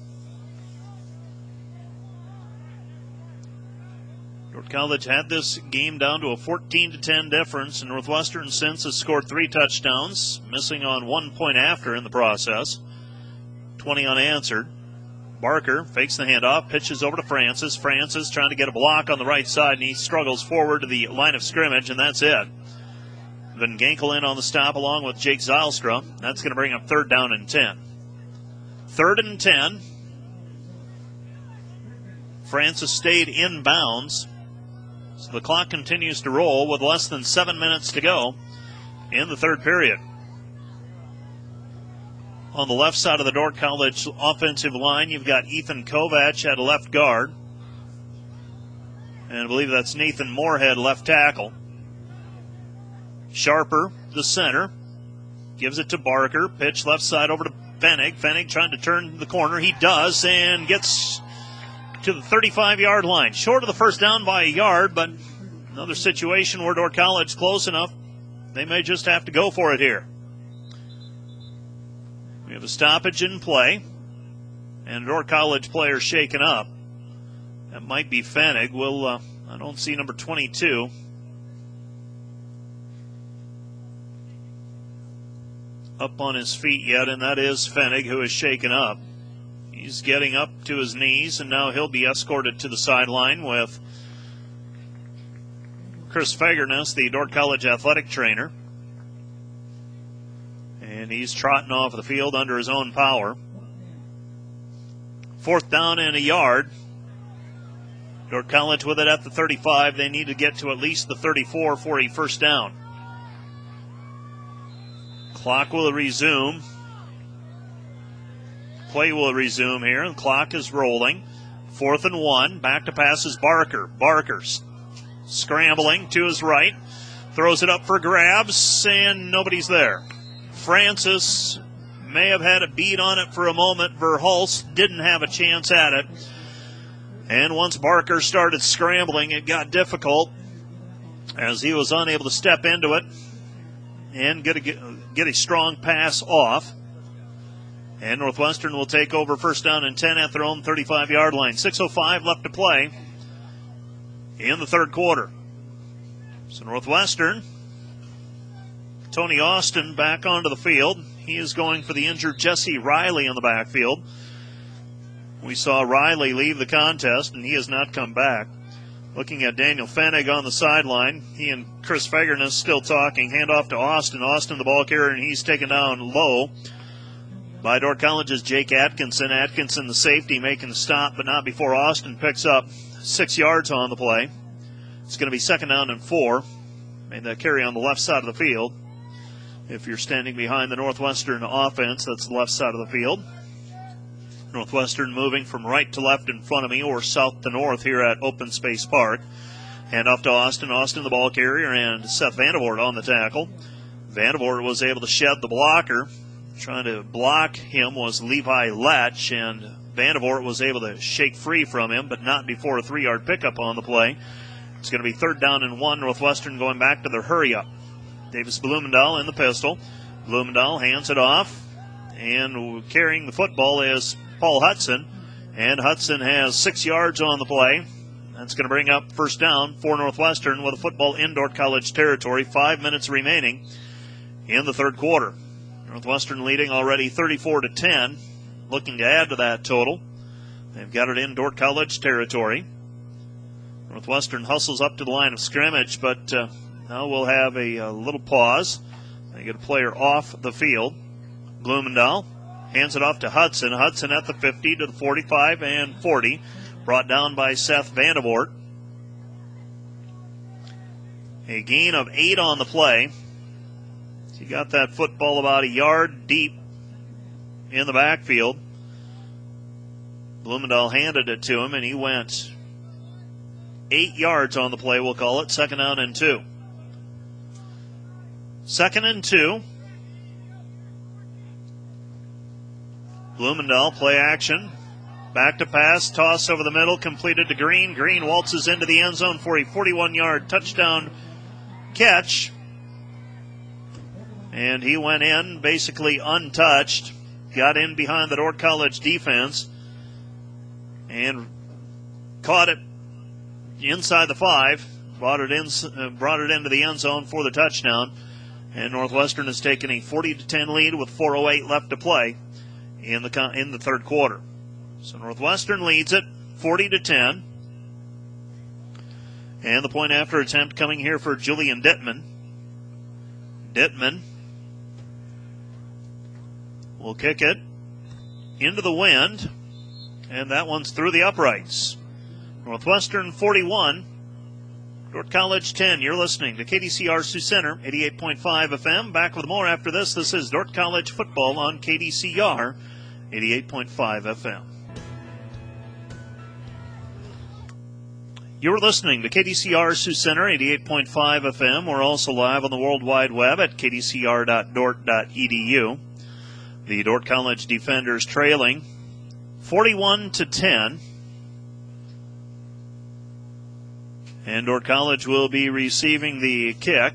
Dordt College had this game down to a 14-10 difference, and Northwestern since has scored 3 touchdowns, missing on 1 point after in the process. 20 unanswered. Barker fakes the handoff, pitches over to Francis. Francis trying to get a block on the right side, and he struggles forward to the line of scrimmage, and that's it. Van Ginkel in on the stop along with Jake Zylstra. That's going to bring up 3rd down and 10. 3rd and 10. Francis stayed in bounds. So the clock continues to roll with less than 7 minutes to go in the 3rd period. On the left side of the Dordt College offensive line, you've got Ethan Kovach at left guard. And I believe that's Nathan Moorhead, left tackle. Sharper, the center, gives it to Barker. Pitch left side over to Fenig. Fenig trying to turn the corner. He does, and gets to the 35-yard line. Short of the first down by a yard, but another situation where Dordt College close enough. They may just have to go for it here. We have a stoppage in play, and a Dordt College player shaken up. That might be Fenig. I don't see number 22. Up on his feet yet, and that is Fenig, who is shaken up. He's getting up to his knees, and now he'll be escorted to the sideline with Chris Fagerness, the Dordt College athletic trainer. And he's trotting off the field under his own power. 4th down and a yard. Dordt College with it at the 35. They need to get to at least the 34 for a first down. Clock will resume. Play will resume here. The clock is rolling. 4th and 1. Back to pass is Barker. Barker's scrambling to his right. Throws it up for grabs, and nobody's there. Francis may have had a beat on it for a moment. Verhulst didn't have a chance at it. And once Barker started scrambling, it got difficult as he was unable to step into it and get a strong pass off. And Northwestern will take over 1st down and 10 at their own 35-yard line. 6:05 left to play in the 3rd quarter. So Northwestern, Tony Austin back onto the field. He is going for the injured Jesse Riley in the backfield. We saw Riley leave the contest, and he has not come back. Looking at Daniel Fenig on the sideline. He and Chris Fagerness still talking. Hand off to Austin. Austin, the ball carrier, and he's taken down low by Dordt College's Jake Atkinson. Atkinson, the safety, making the stop, but not before Austin picks up 6 yards on the play. It's going to be 2nd down and 4. Made that carry on the left side of the field. If you're standing behind the Northwestern offense, that's the left side of the field. Northwestern moving from right to left in front of me, or south to north here at Open Space Park. Hand off to Austin. Austin, the ball carrier, and Seth Vandevort on the tackle. Vandevort was able to shed the blocker. Trying to block him was Levi Letch, and Vandevort was able to shake free from him, but not before a 3-yard pickup on the play. It's going to be 3rd down and 1. Northwestern going back to their hurry-up. Davis Blumendahl in the pistol. Blumendahl hands it off, and carrying the football is Paul Hudson, and Hudson has 6 yards on the play. That's going to bring up 1st down for Northwestern with a football in Dordt College territory. 5 minutes remaining in the 3rd quarter. Northwestern leading already 34-10, looking to add to that total. They've got it in Dordt College territory. Northwestern hustles up to the line of scrimmage, but now we'll have a little pause. They get a player off the field. Blumendahl hands it off to Hudson. Hudson at the 50 to the 45 and 40. Brought down by Seth Vandevort. A gain of 8 on the play. He got that football about a yard deep in the backfield. Blumendahl handed it to him, and he went 8 yards on the play, we'll call it. 2nd down and 2. 2nd and 2. Blumendahl, play action. Back to pass, toss over the middle, completed to Green. Green waltzes into the end zone for a 41-yard touchdown catch. And he went in basically untouched. Got in behind the Dordt College defense and caught it inside the 5. Brought it into the end zone for the touchdown. And Northwestern has taken a 40-10 lead with 4:08 left to play in the third quarter. So Northwestern leads it 40-10. And the point after attempt coming here for Julian Dittman. Dittman will kick it into the wind, and that one's through the uprights. Northwestern 41, Dordt College 10. You're listening to KDCR Sioux Center, 88.5 FM. Back with more after this. This is Dordt College football on KDCR, 88.5 FM. You're listening to KDCR Sioux Center, 88.5 FM. We're also live on the World Wide Web at kdcr.dort.edu. The Dordt College defenders trailing 41-10. And Dordt College will be receiving the kick.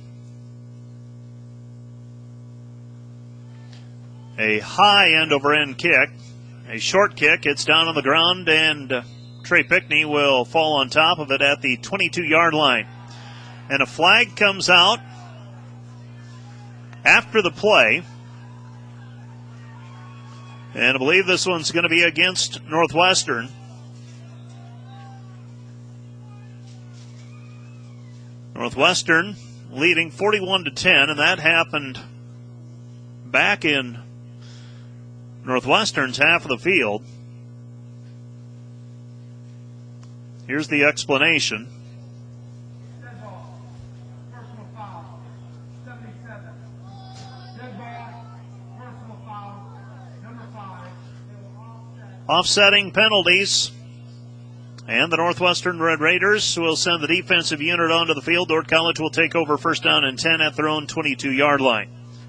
A high end-over-end kick. A short kick. It's down on the ground, and Trey Pickney will fall on top of it at the 22-yard line. And a flag comes out after the play. And I believe this one's going to be against Northwestern. Northwestern leading 41-10, and that happened back in Northwestern's half of the field. Here's the explanation. Dead ball. Personal foul. 77. Dead ball. Personal foul. Number 5. Offsetting penalties. And the Northwestern Red Raiders will send the defensive unit onto the field. Dordt College will take over first down and 10 at their own 22-yard line.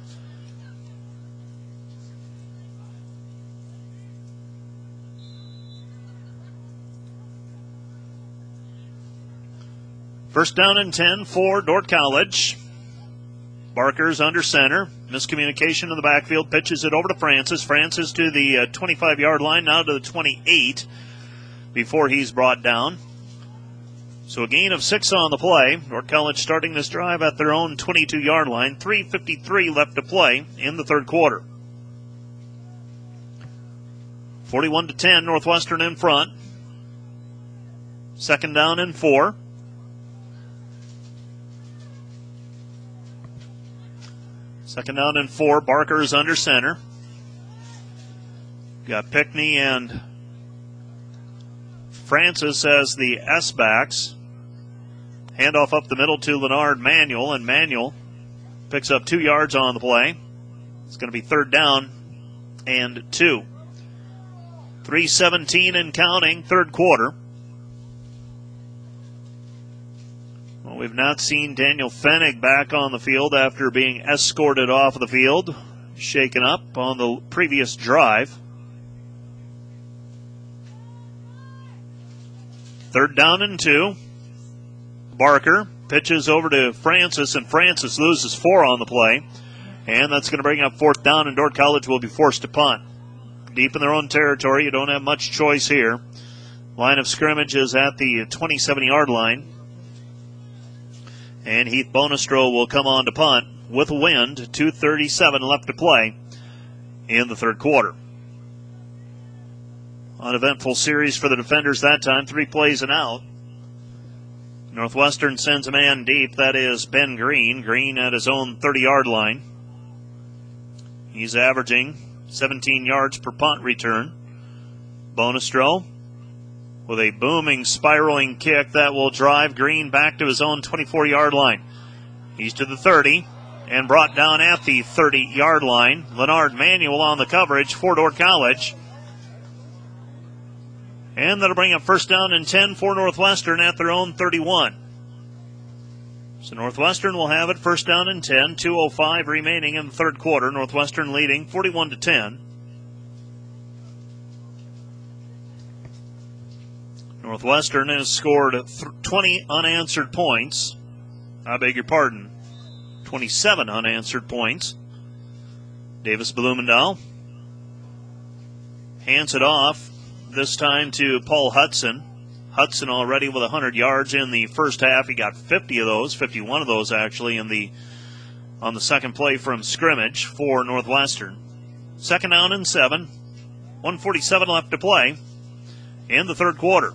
First down and 10 for Dordt College. Barker's under center. Miscommunication in the backfield. Pitches it over to Francis. Francis to the 25-yard line, now to the 28 before he's brought down. So a gain of 6 on the play. Dordt College starting this drive at their own 22-yard line. 3:53 left to play in the third quarter. 41-10, Northwestern in front. Second down and 4. Second down and 4. Barker is under center. Got Pickney and Francis as the S-backs. Handoff up the middle to Leonard Manuel, and Manuel picks up 2 yards on the play. It's going to be third down and 2. 3:17 and counting, third quarter. Well, we've not seen Daniel Fennig back on the field after being escorted off of the field, shaken up on the previous drive. Third down and 2. Barker pitches over to Francis, and Francis loses 4 on the play. And that's going to bring up fourth down, and Dordt College will be forced to punt. Deep in their own territory, you don't have much choice here. Line of scrimmage is at the 27-yard line. And Heath Bonestro will come on to punt with a wind. 2:37 left to play in the third quarter. Uneventful series for the defenders that time. 3 plays and out. Northwestern sends a man deep. That is Ben Green. Green at his own 30-yard line. He's averaging 17 yards per punt return. Bonestro with a booming, spiraling kick that will drive Green back to his own 24-yard line. He's to the 30 and brought down at the 30-yard line. Leonard Manuel on the coverage for Dordt College. And that'll bring up first down and 10 for Northwestern at their own 31. So Northwestern will have it first down and 10. 2:05 remaining in the third quarter. Northwestern leading 41-10. Northwestern has scored 20 unanswered points. I beg your pardon. 27 unanswered points. Davis Blumendahl hands it off. This time to Paul Hudson. Hudson already with 100 yards in the first half. He got 50 of those, 51 of those actually on the second play from scrimmage for Northwestern. Second down and 7. 1:47 left to play in the third quarter.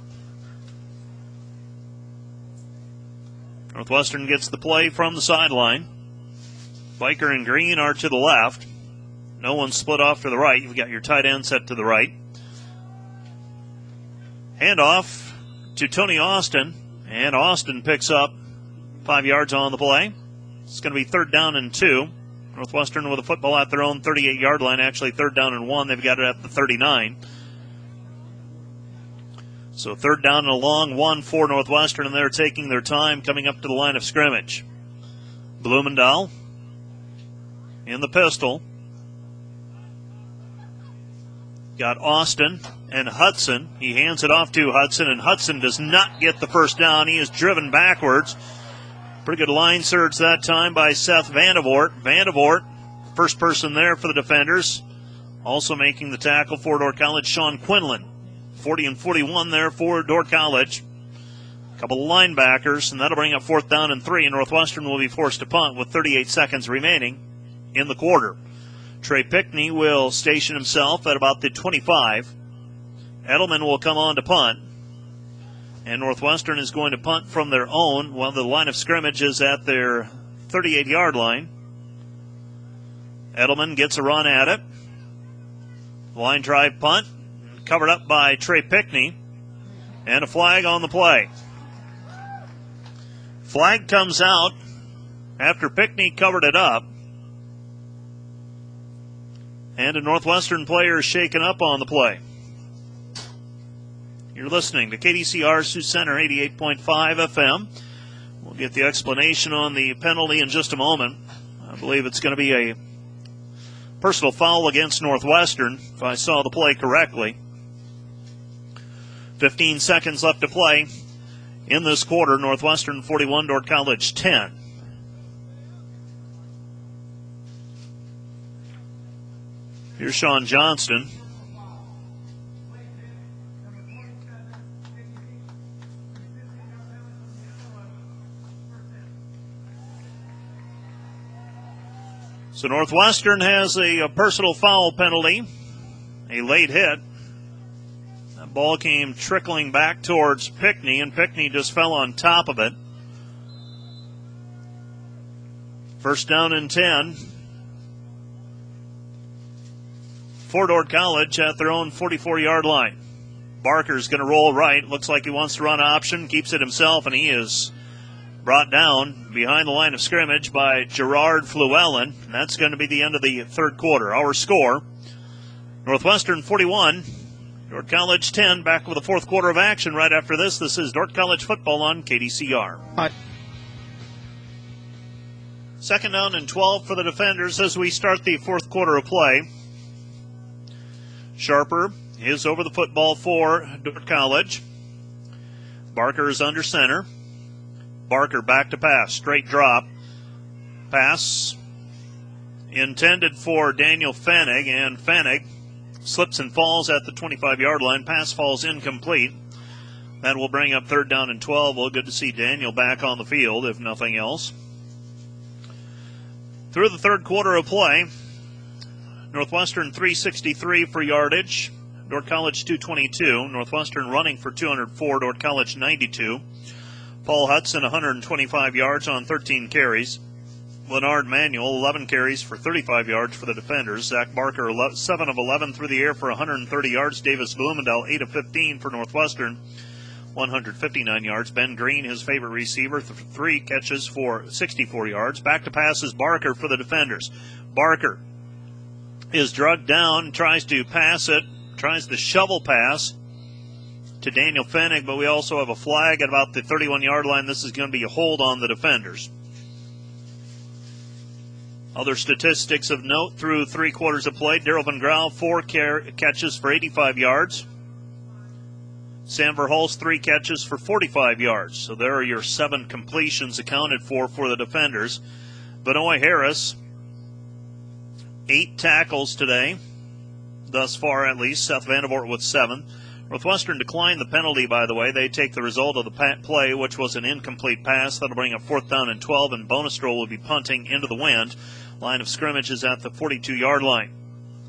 Northwestern gets the play from the sideline. Biker and Green are to the left. No one split off to the right. You've got your tight end set to the right. Handoff to Tony Austin, and Austin picks up 5 yards on the play. It's going to be third down and 2. Northwestern with a football at their own 38-yard line. Actually, third down and 1. They've got it at the 39. So third down and a long one for Northwestern, and they're taking their time coming up to the line of scrimmage. Blumendahl in the pistol. Got Austin and Hudson. He hands it off to Hudson, and Hudson does not get the first down. He is driven backwards. Pretty good line surge that time by Seth Vandevort. Vandevort, first person there for the defenders. Also making the tackle for Dordt College, Sean Quinlan. 40 and 41 there for Dordt College. A couple of linebackers, and that'll bring up fourth down and 3. And Northwestern will be forced to punt with 38 seconds remaining in the quarter. Trey Pickney will station himself at about the 25. Edelman will come on to punt. And Northwestern is going to punt from their own while the line of scrimmage is at their 38-yard line. Edelman gets a run at it. Line drive punt, covered up by Trey Pickney. And a flag on the play. Flag comes out after Pickney covered it up. And a Northwestern player is shaken up on the play. You're listening to KDCR Sioux Center 88.5 FM. We'll get the explanation on the penalty in just a moment. I believe it's going to be a personal foul against Northwestern, if I saw the play correctly. 15 seconds left to play in this quarter. Northwestern 41, Dordt College 10. Here's Sean Johnston. So Northwestern has a personal foul penalty, a late hit. That ball came trickling back towards Pickney, and Pickney just fell on top of it. First down and 10. For Dordt College at their own 44-yard line. Barker's going to roll right. Looks like he wants to run option, keeps it himself, and he is brought down behind the line of scrimmage by Gerard Flewellen. And that's going to be the end of the third quarter. Our score, Northwestern 41, Dordt College 10. Back with the fourth quarter of action right after this. This is Dordt College football on KDCR. Hi. Second down and 12 for the defenders as we start the fourth quarter of play. Sharper is over the football for Dordt College. Barker is under center. Barker back to pass. Straight drop. Pass intended for Daniel Fanig, and Fanig slips and falls at the 25-yard line. Pass falls incomplete. That will bring up third down and 12. Well, good to see Daniel back on the field, if nothing else. Through the third quarter of play, Northwestern 363 for yardage. Dordt College 222. Northwestern running for 204. Dordt College 92. Paul Hudson 125 yards on 13 carries. Leonard Manuel 11 carries for 35 yards for the defenders. Zach Barker 7 of 11 through the air for 130 yards. Davis Blumendahl 8 of 15 for Northwestern, 159 yards. Ben Green, his favorite receiver, 3 catches for 64 yards. Back to pass is Barker for the defenders. Barker is drugged down, tries to pass it, tries the shovel pass to Daniel Fanig, but we also have a flag at about the 31-yard line. This is going to be a hold on the defenders. Other statistics of note through 3 quarters of play. Darrell Van Grau, 4 catches for 85 yards. Sam Verhulst, 3 catches for 45 yards. So there are your 7 completions accounted for the defenders. Benoit Harris, 8 tackles today, thus far at least. Seth Vandevort with 7. Northwestern declined the penalty, by the way. They take the result of the play, which was an incomplete pass. That'll bring up fourth down and 12, and Bonestrol will be punting into the wind. Line of scrimmage is at the 42-yard line.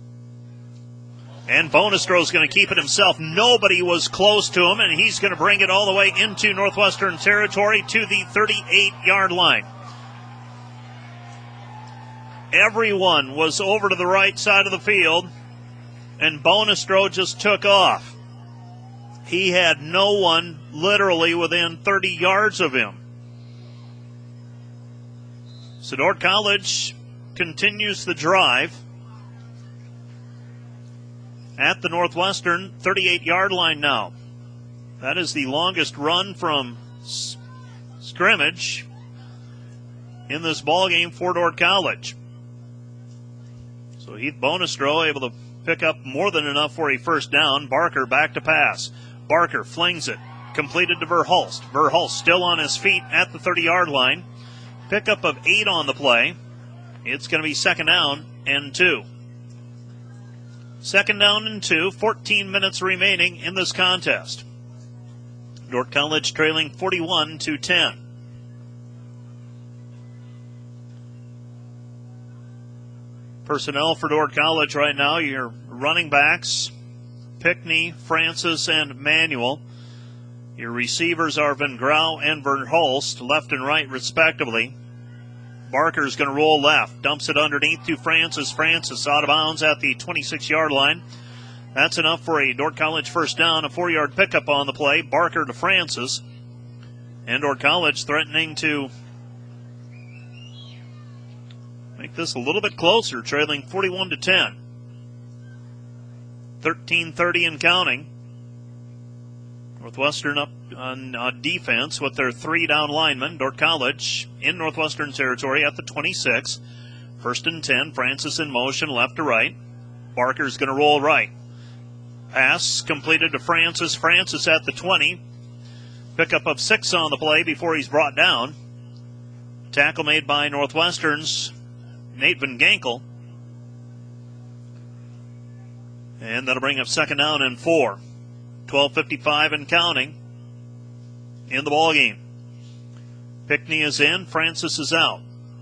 And Bonestro's going to keep it himself. Nobody was close to him, and he's going to bring it all the way into Northwestern territory to the 38-yard line. Everyone was over to the right side of the field, and Bonestro just took off. He had no one literally within 30 yards of him. So Dordt College continues the drive at the Northwestern 38-yard line now. That is the longest run from scrimmage in this ballgame for Dordt College. So Heath Bonestro able to pick up more than enough for a first down. Barker back to pass. Barker flings it. Completed to Verhulst. Verhulst still on his feet at the 30-yard line. Pickup of 8 on the play. It's going to be second down and 2. Second down and 2, 14 minutes remaining in this contest. Dordt College trailing 41-10. Personnel for Dordt College right now, your running backs, Pickney, Francis, and Manuel. Your receivers are Van Grau and Verhulst, left and right respectively. Barker's going to roll left, dumps it underneath to Francis. Francis out of bounds at the 26-yard line. That's enough for a Dordt College first down, a 4-yard pickup on the play. Barker to Francis. And Dordt College threatening to make this a little bit closer, trailing 41-10. 13:30 and counting. Northwestern up on defense with their 3 down linemen. Dordt College in Northwestern territory at the 26. First and 10. Francis in motion, left to right. Barker's going to roll right. Pass completed to Francis. Francis at the 20. Pickup of 6 on the play before he's brought down. Tackle made by Northwestern's Nate Van Gankel. And that'll bring up second down and 4. 12:55 and counting in the ball game. Pickney is in. Francis is out.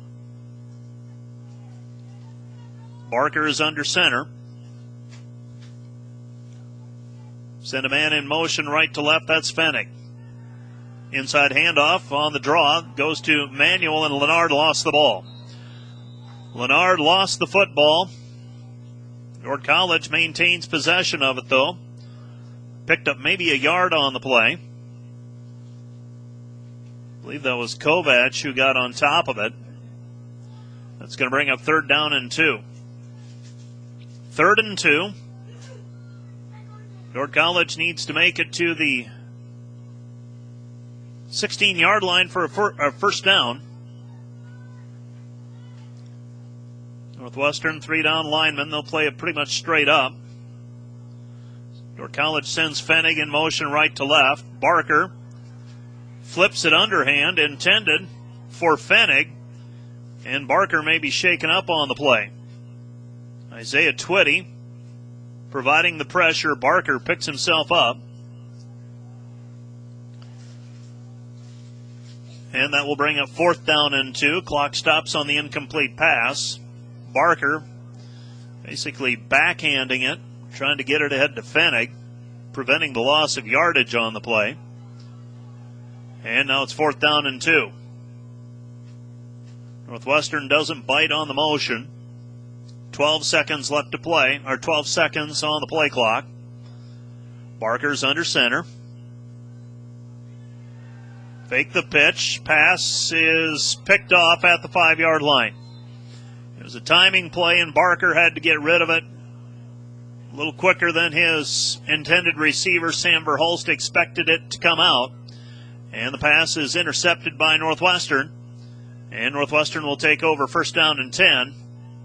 Barker is under center. Send a man in motion right to left. That's Fennig. Inside handoff on the draw goes to Manuel, and Leonard lost the ball. Leonard lost the football. Dordt College maintains possession of it, though. Picked up maybe a yard on the play. I believe that was Kovac who got on top of it. That's going to bring up third down and 2. 3rd and 2. Dordt College needs to make it to the 16-yard line for a first down. Northwestern 3 down linemen. They'll play it pretty much straight up. Dordt College sends Fennig in motion right to left. Barker flips it underhand, intended for Fennig, and Barker may be shaken up on the play. Isaiah Twitty providing the pressure. Barker picks himself up. And that will bring up 4th down and 2. Clock stops on the incomplete pass. Barker basically backhanding it, trying to get it ahead to Fennig, preventing the loss of yardage on the play. And now it's 4th down and 2. Northwestern doesn't bite on the motion. 12 seconds left to play, or 12 seconds on the play clock. Barker's under center. Fake the pitch. Pass is picked off at the 5-yard line. It was a timing play, and Barker had to get rid of it a little quicker than his intended receiver, Sam Verhulst, expected it to come out. And the pass is intercepted by Northwestern. And Northwestern will take over first down and 10.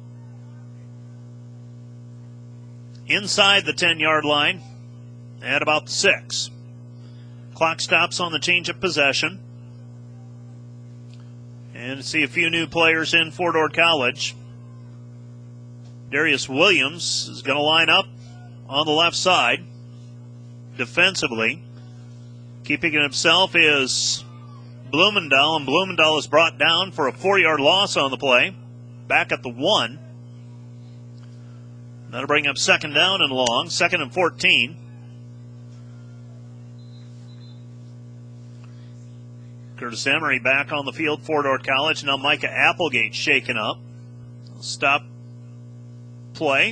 Inside the 10-yard line at about the 6. Clock stops on the change of possession. And see a few new players in for Dordt College. Darius Williams is going to line up on the left side defensively. Keeping it himself is Blumendahl, and Blumendahl is brought down for a 4-yard loss on the play. Back at the 1. That'll bring up second down and long, 2nd and 14. Curtis Emery back on the field for Dordt College. Now Micah Applegate shaken up. Stop play.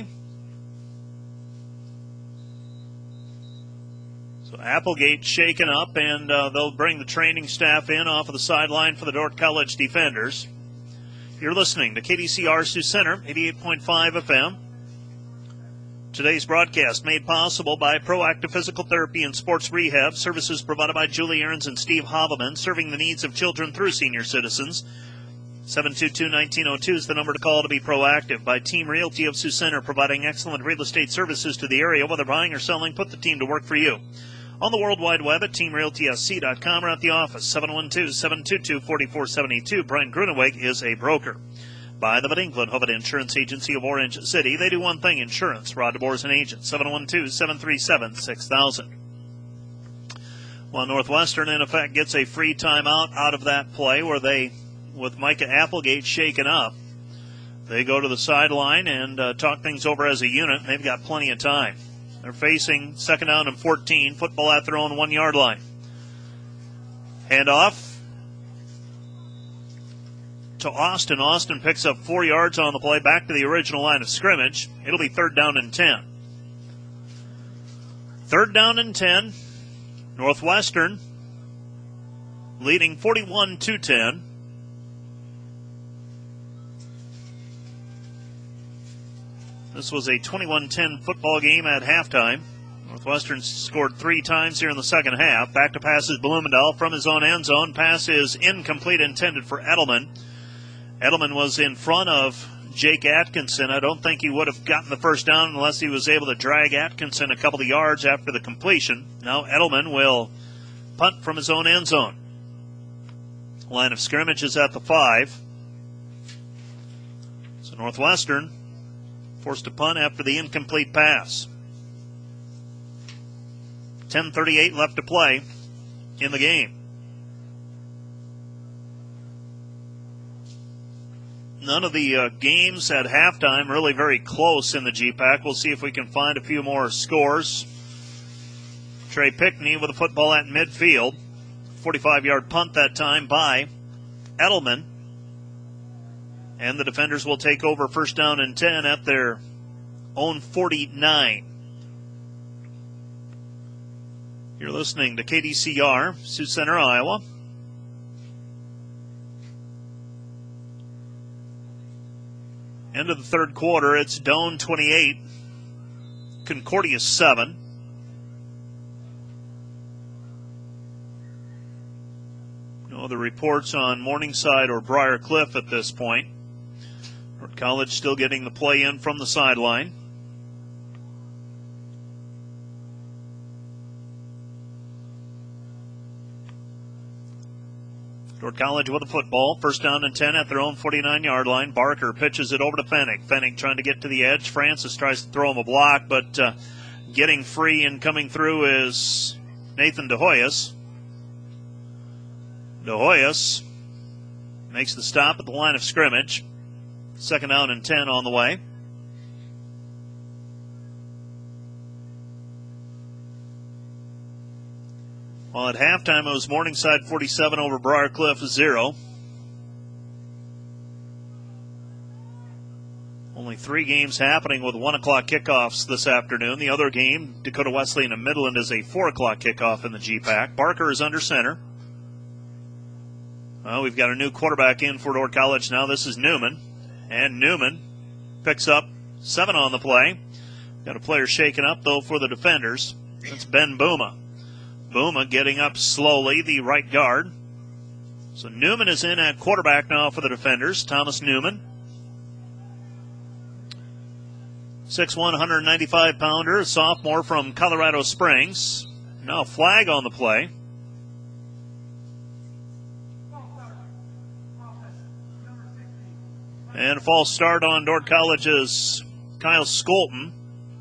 So Applegate shaken up, and they'll bring the training staff in off of the sideline for the Dordt College defenders. You're listening to KDCR Sioux Center, 88.5 FM. Today's broadcast made possible by Proactive Physical Therapy and Sports Rehab, services provided by Julie Ahrens and Steve Haveman, serving the needs of children through senior citizens. 722-1902 is the number to call to be proactive. By Team Realty of Sioux Center, providing excellent real estate services to the area. Whether buying or selling, put the team to work for you. On the World Wide Web at teamrealtysc.com or at the office, 712-722-4472. Brian Gruneweg is a broker. By the Van England Hovind Insurance Agency of Orange City. They do one thing, insurance. Rod DeBoer is an agent, 712-737-6000. Well, Northwestern, in effect, gets a free timeout out of that play where they, with Micah Applegate shaken up, they go to the sideline and talk things over as a unit. They've got plenty of time. They're facing 2nd down and 14, football at their own 1-yard line. Handoff to Austin. Austin picks up 4 yards on the play, back to the original line of scrimmage. It'll be 3rd down and 10. 3rd down and 10. Northwestern leading 41-10. This was a 21-10 football game at halftime. Northwestern scored 3 times here in the second half. Back to pass is Blumendahl from his own end zone. Pass is incomplete, intended for Edelman. Edelman was in front of Jake Atkinson. I don't think he would have gotten the first down unless he was able to drag Atkinson a couple of yards after the completion. Now Edelman will punt from his own end zone. Line of scrimmage is at the 5. So Northwestern forced to punt after the incomplete pass. 10:38 left to play in the game. None of the games at halftime really very close in the GPAC. We'll see if we can find a few more scores. Trey Pickney with the football at midfield. 45-yard punt that time by Edelman. And the defenders will take over 1st down and 10 at their own 49. You're listening to KDCR, Sioux Center, Iowa. End of the 3rd quarter, it's Doane 28, Concordia 7. No other reports on Morningside or Briar Cliff at this point. Dordt College still getting the play in from the sideline. Dordt College with the football. 1st down and 10 at their own 49-yard line. Barker pitches it over to Fennick. Fennick trying to get to the edge. Francis tries to throw him a block, but getting free and coming through is Nathan DeHoyas. DeHoyas makes the stop at the line of scrimmage. 2nd down and 10 on the way. Well, at halftime, it was Morningside 47 over Briar Cliff 0. Only 3 games happening with 1 o'clock kickoffs this afternoon. The other game, Dakota Wesleyan and Midland, is a 4 o'clock kickoff in the GPAC. Barker is under center. Well, we've got a new quarterback in for Dordt College now. This is Newman. And Newman picks up 7 on the play. Got a player shaken up, though, for the defenders. That's Ben Bouma. Bouma getting up slowly, the right guard. So Newman is in at quarterback now for the defenders. Thomas Newman. 6'1", 195-pounder, sophomore from Colorado Springs. Now flag on the play. And a false start on Dordt College's Kyle Skolton.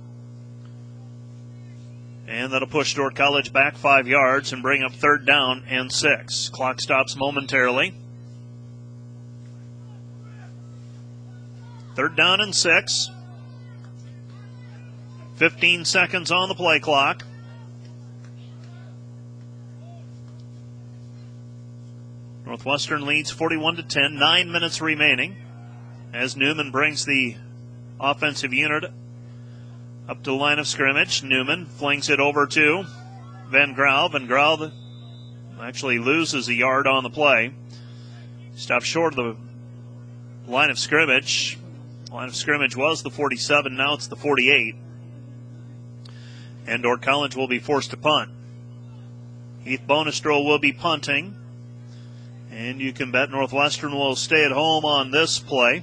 And that'll push Dordt College back 5 yards and bring up 3rd down and 6. Clock stops momentarily. 3rd down and 6. 15 seconds on the play clock. Northwestern leads 41-10, 9 minutes remaining as Newman brings the offensive unit up to the line of scrimmage. Newman flings it over to Van Grauw. Van Grauw actually loses a yard on the play. Stopped short of the line of scrimmage. The line of scrimmage was the 47, now it's the 48. And Dordt College will be forced to punt. Heath Bonestro will be punting. And you can bet Northwestern will stay at home on this play.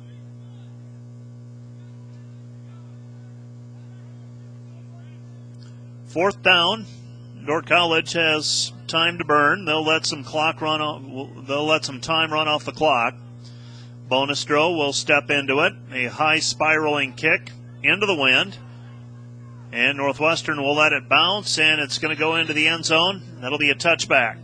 Fourth down. Dordt College has time to burn. They'll let some time run off the clock. Bonestro will step into it. A high spiraling kick into the wind. And Northwestern will let it bounce, and it's going to go into the end zone. That'll be a touchback.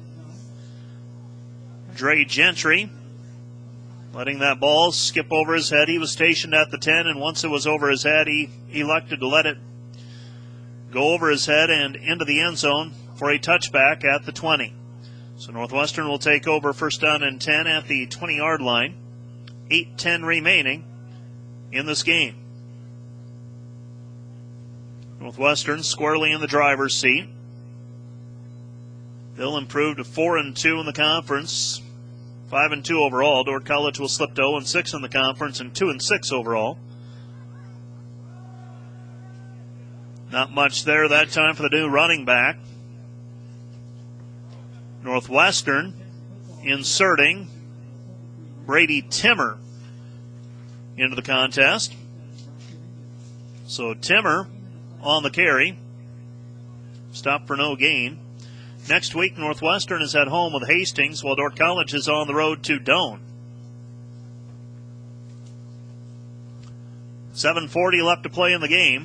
Dre Gentry letting that ball skip over his head. He was stationed at the 10, and once it was over his head, he elected to let it go over his head and into the end zone for a touchback at the 20. So Northwestern will take over first down and 10 at the 20-yard line. 8:10 remaining in this game. Northwestern squarely in the driver's seat. They'll improve to 4-2 in the conference, 5-2 overall. Dordt College will slip to 0-6 in the conference and 2-6 overall. Not much there that time for the new running back. Northwestern inserting Brady Timmer into the contest. So Timmer on the carry. Stop for no gain. Next week, Northwestern is at home with Hastings, while Dordt College is on the road to Doane. 7:40 left to play in the game.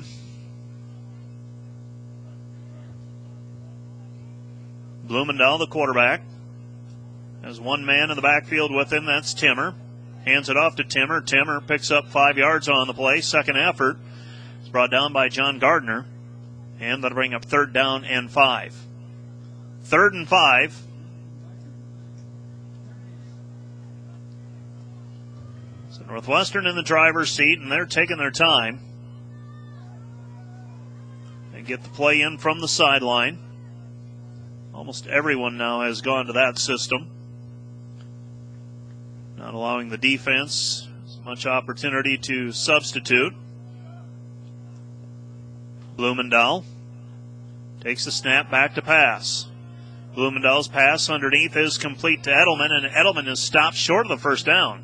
Blumendahl, the quarterback, has one man in the backfield with him. That's Timmer. Hands it off to Timmer. Timmer picks up 5 yards on the play. Second effort. It's brought down by John Gardner. And that'll bring up 3rd down and 5. 3rd and 5. So Northwestern in the driver's seat, and they're taking their time. They get the play in from the sideline. Almost everyone now has gone to that system. Not allowing the defense as much opportunity to substitute. Blumendahl takes the snap back to pass. Blumendahl's pass underneath is complete to Edelman, and Edelman is stopped short of the first down.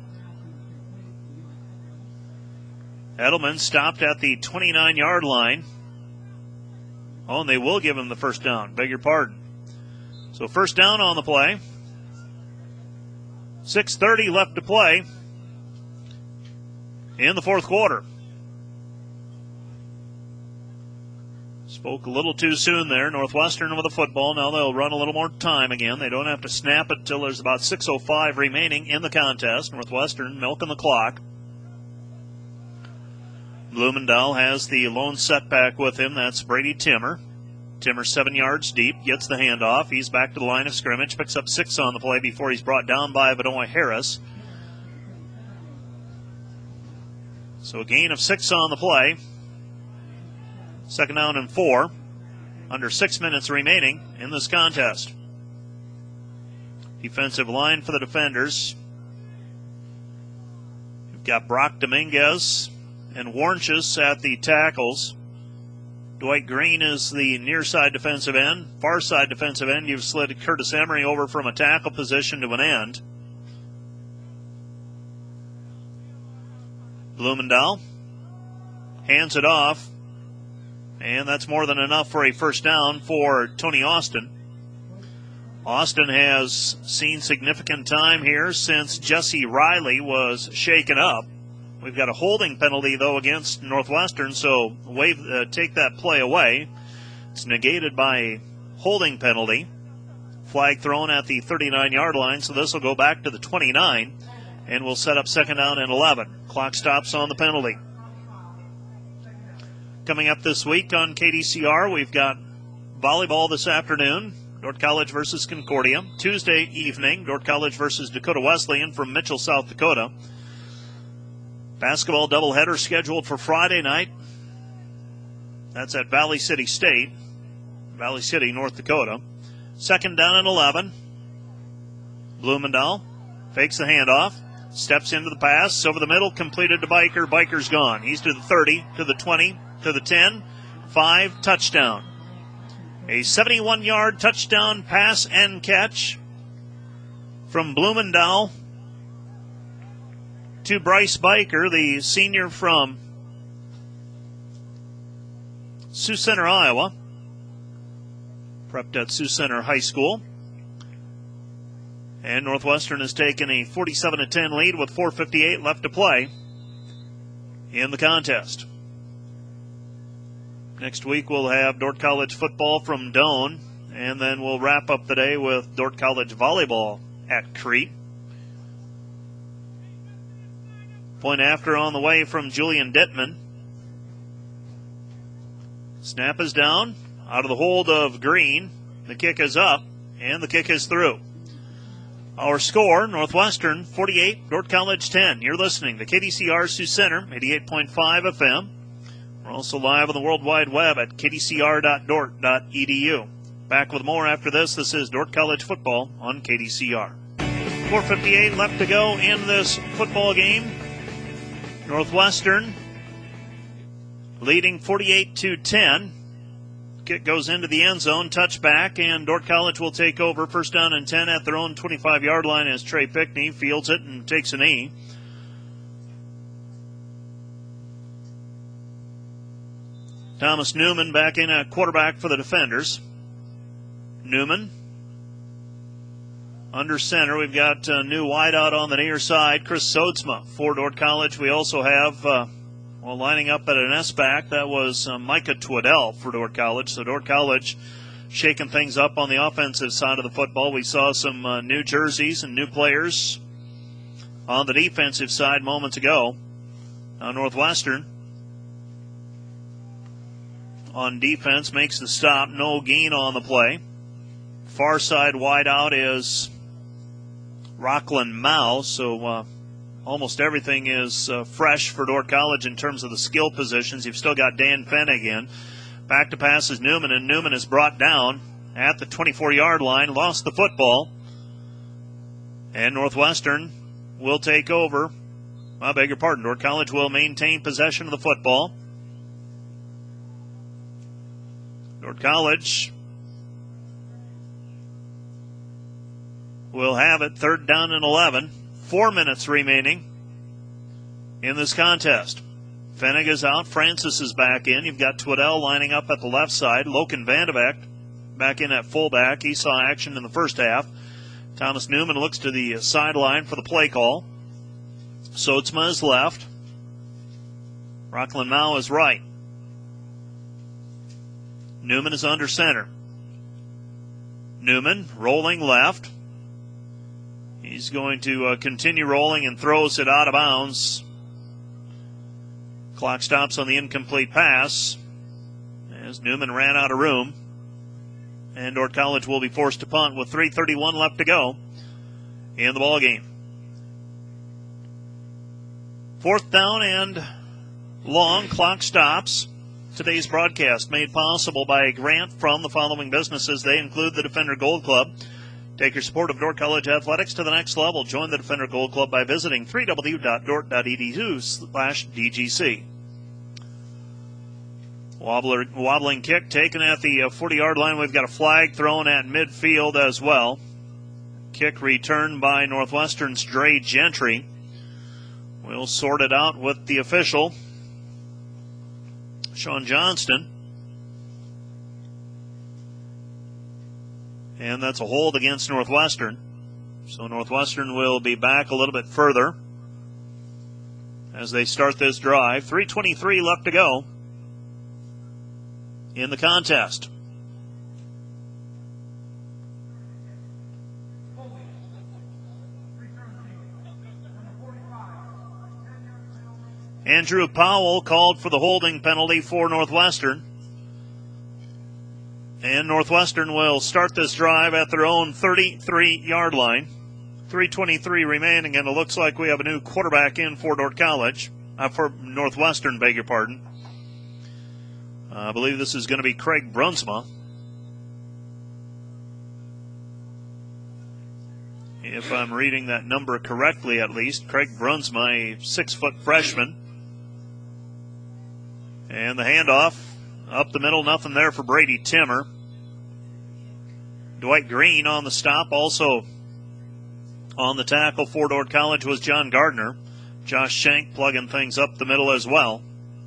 Edelman stopped at the 29-yard line. Oh, and they will give him the first down. Beg your pardon. So first down on the play. 6:30 left to play in the fourth quarter. Spoke a little too soon there. Northwestern with the football. Now they'll run a little more time again. They don't have to snap it until there's about 6:05 remaining in the contest. Northwestern milking the clock. Blumendahl has the lone setback with him. That's Brady Timmer. Timmer 7 yards deep, gets the handoff. He's back to the line of scrimmage, picks up 6 on the play before he's brought down by Vanoy Harris. So a gain of 6 on the play. 2nd down and 4. Under 6 minutes remaining in this contest. Defensive line for the defenders. You've got Brock Dominguez and Warnches at the tackles. Dwight Green is the near side defensive end. Far side defensive end, you've slid Curtis Emery over from a tackle position to an end. Blumendahl hands it off. And that's more than enough for a first down for Tony Austin. Austin has seen significant time here since Jesse Riley was shaken up. We've got a holding penalty, though, against Northwestern, so take that play away. It's negated by a holding penalty. Flag thrown at the 39-yard line, so this will go back to the 29, and we'll set up 2nd down and 11. Clock stops on the penalty. Coming up this week on KDCR, we've got volleyball this afternoon, Dordt College versus Concordia. Tuesday evening, Dordt College versus Dakota Wesleyan from Mitchell, South Dakota. Basketball doubleheader scheduled for Friday night. That's at Valley City State, Valley City, North Dakota. Second down and 11. Blumendahl fakes the handoff, steps into the pass, over the middle, completed to Biker. Biker's gone. He's to the 30, to the 20, to the 10, 5, touchdown. A 71-yard touchdown pass and catch from Blumendahl to Bryce Biker, the senior from Sioux Center, Iowa. Prepped at Sioux Center High School. And Northwestern has taken a 47-10 lead with 4:58 left to play in the contest. Next week we'll have Dordt College football from Doane, and then we'll wrap up the day with Dordt College volleyball at Crete. Point after on the way from Julian Dittman. Snap is down, out of the hold of Green. The kick is up, and the kick is through. Our score, Northwestern 48, Dordt College 10. You're listening to KDCR Sioux Center, 88.5 FM. We're also live on the World Wide Web at kdcr.dort.edu. Back with more after this. This is Dordt College football on KDCR. 4:58 left to go in this football game. Northwestern leading 48-10. Kick goes into the end zone, touchback, and Dordt College will take over. First down and 10 at their own 25-yard line as Trey Pickney fields it and takes a knee. Thomas Newman back in at quarterback for the defenders. Newman under center. We've got a new wideout on the near side, Chris Sodsma for Dordt College. We also have lining up at an S-back, that was Micah Twaddell for Dordt College. So Dordt College shaking things up on the offensive side of the football. We saw some new jerseys and new players on the defensive side moments ago. Northwestern on defense makes the stop. No gain on the play. Far side wide out is Rockland Mao. So almost everything is fresh for Dordt College in terms of the skill positions. You've still got Dan Fennig in. Back to pass is Newman, and Newman is brought down at the 24-yard line. Lost the football. And Northwestern will take over. I beg your pardon. Dordt College will maintain possession of the football. Dordt College will have it third down and 11. 4 minutes remaining in this contest. Fennig is out. Francis is back in. You've got Twaddell lining up at the left side. Loken Vandebeck back in at fullback. He saw action in the first half. Thomas Newman looks to the sideline for the play call. Sodsma is left. Rockland Mao is right. Newman is under center. Newman rolling left. He's going to continue rolling and throws it out of bounds. Clock stops on the incomplete pass as Newman ran out of room. And Dordt College will be forced to punt with 3:31 left to go in the ball game. Fourth down and long. Clock stops. Today's broadcast made possible by a grant from the following businesses. They include the Defender Gold Club. Take your support of Dordt College athletics to the next level. Join the Defender Gold Club by visiting www.dort.edu/DGC. Wobbling kick taken at the 40-yard line. We've got a flag thrown at midfield as well. Kick returned by Northwestern's Dre Gentry. We'll sort it out with the official, Sean Johnston. And that's a hold against Northwestern. So Northwestern will be back a little bit further as they start this drive. 3:23 left to go in the contest. Andrew Powell called for the holding penalty for Northwestern. And Northwestern will start this drive at their own 33-yard line. 3:23 remaining, and it looks like we have a new quarterback in for for Northwestern, beg your pardon. I believe this is going to be Craig Brunsma. If I'm reading that number correctly, at least. Craig Brunsma, a 6-foot freshman. And the handoff up the middle, nothing there for Brady Timmer. Dwight Green on the stop. Also on the tackle for Dordt College was John Gardner. Josh Schenk plugging things up the middle as well.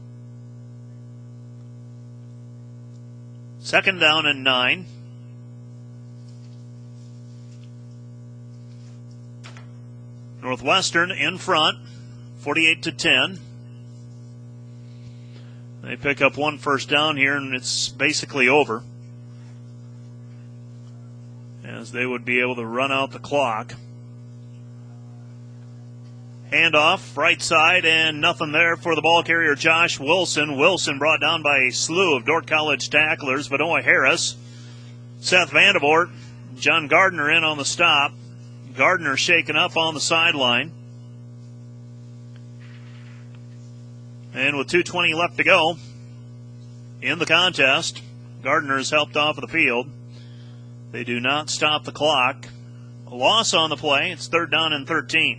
2nd down and 9. Northwestern in front, 48-10. They pick up one first down here, and it's basically over, as they would be able to run out the clock. Handoff, right side, and nothing there for the ball carrier, Josh Wilson. Wilson brought down by a slew of Dordt College tacklers. Vanoy Harris, Seth Vandevort, John Gardner in on the stop. Gardner shaken up on the sideline. And with 2:20 left to go in the contest, Gardner is helped off of the field. They do not stop the clock. A loss on the play. It's 3rd down and 13.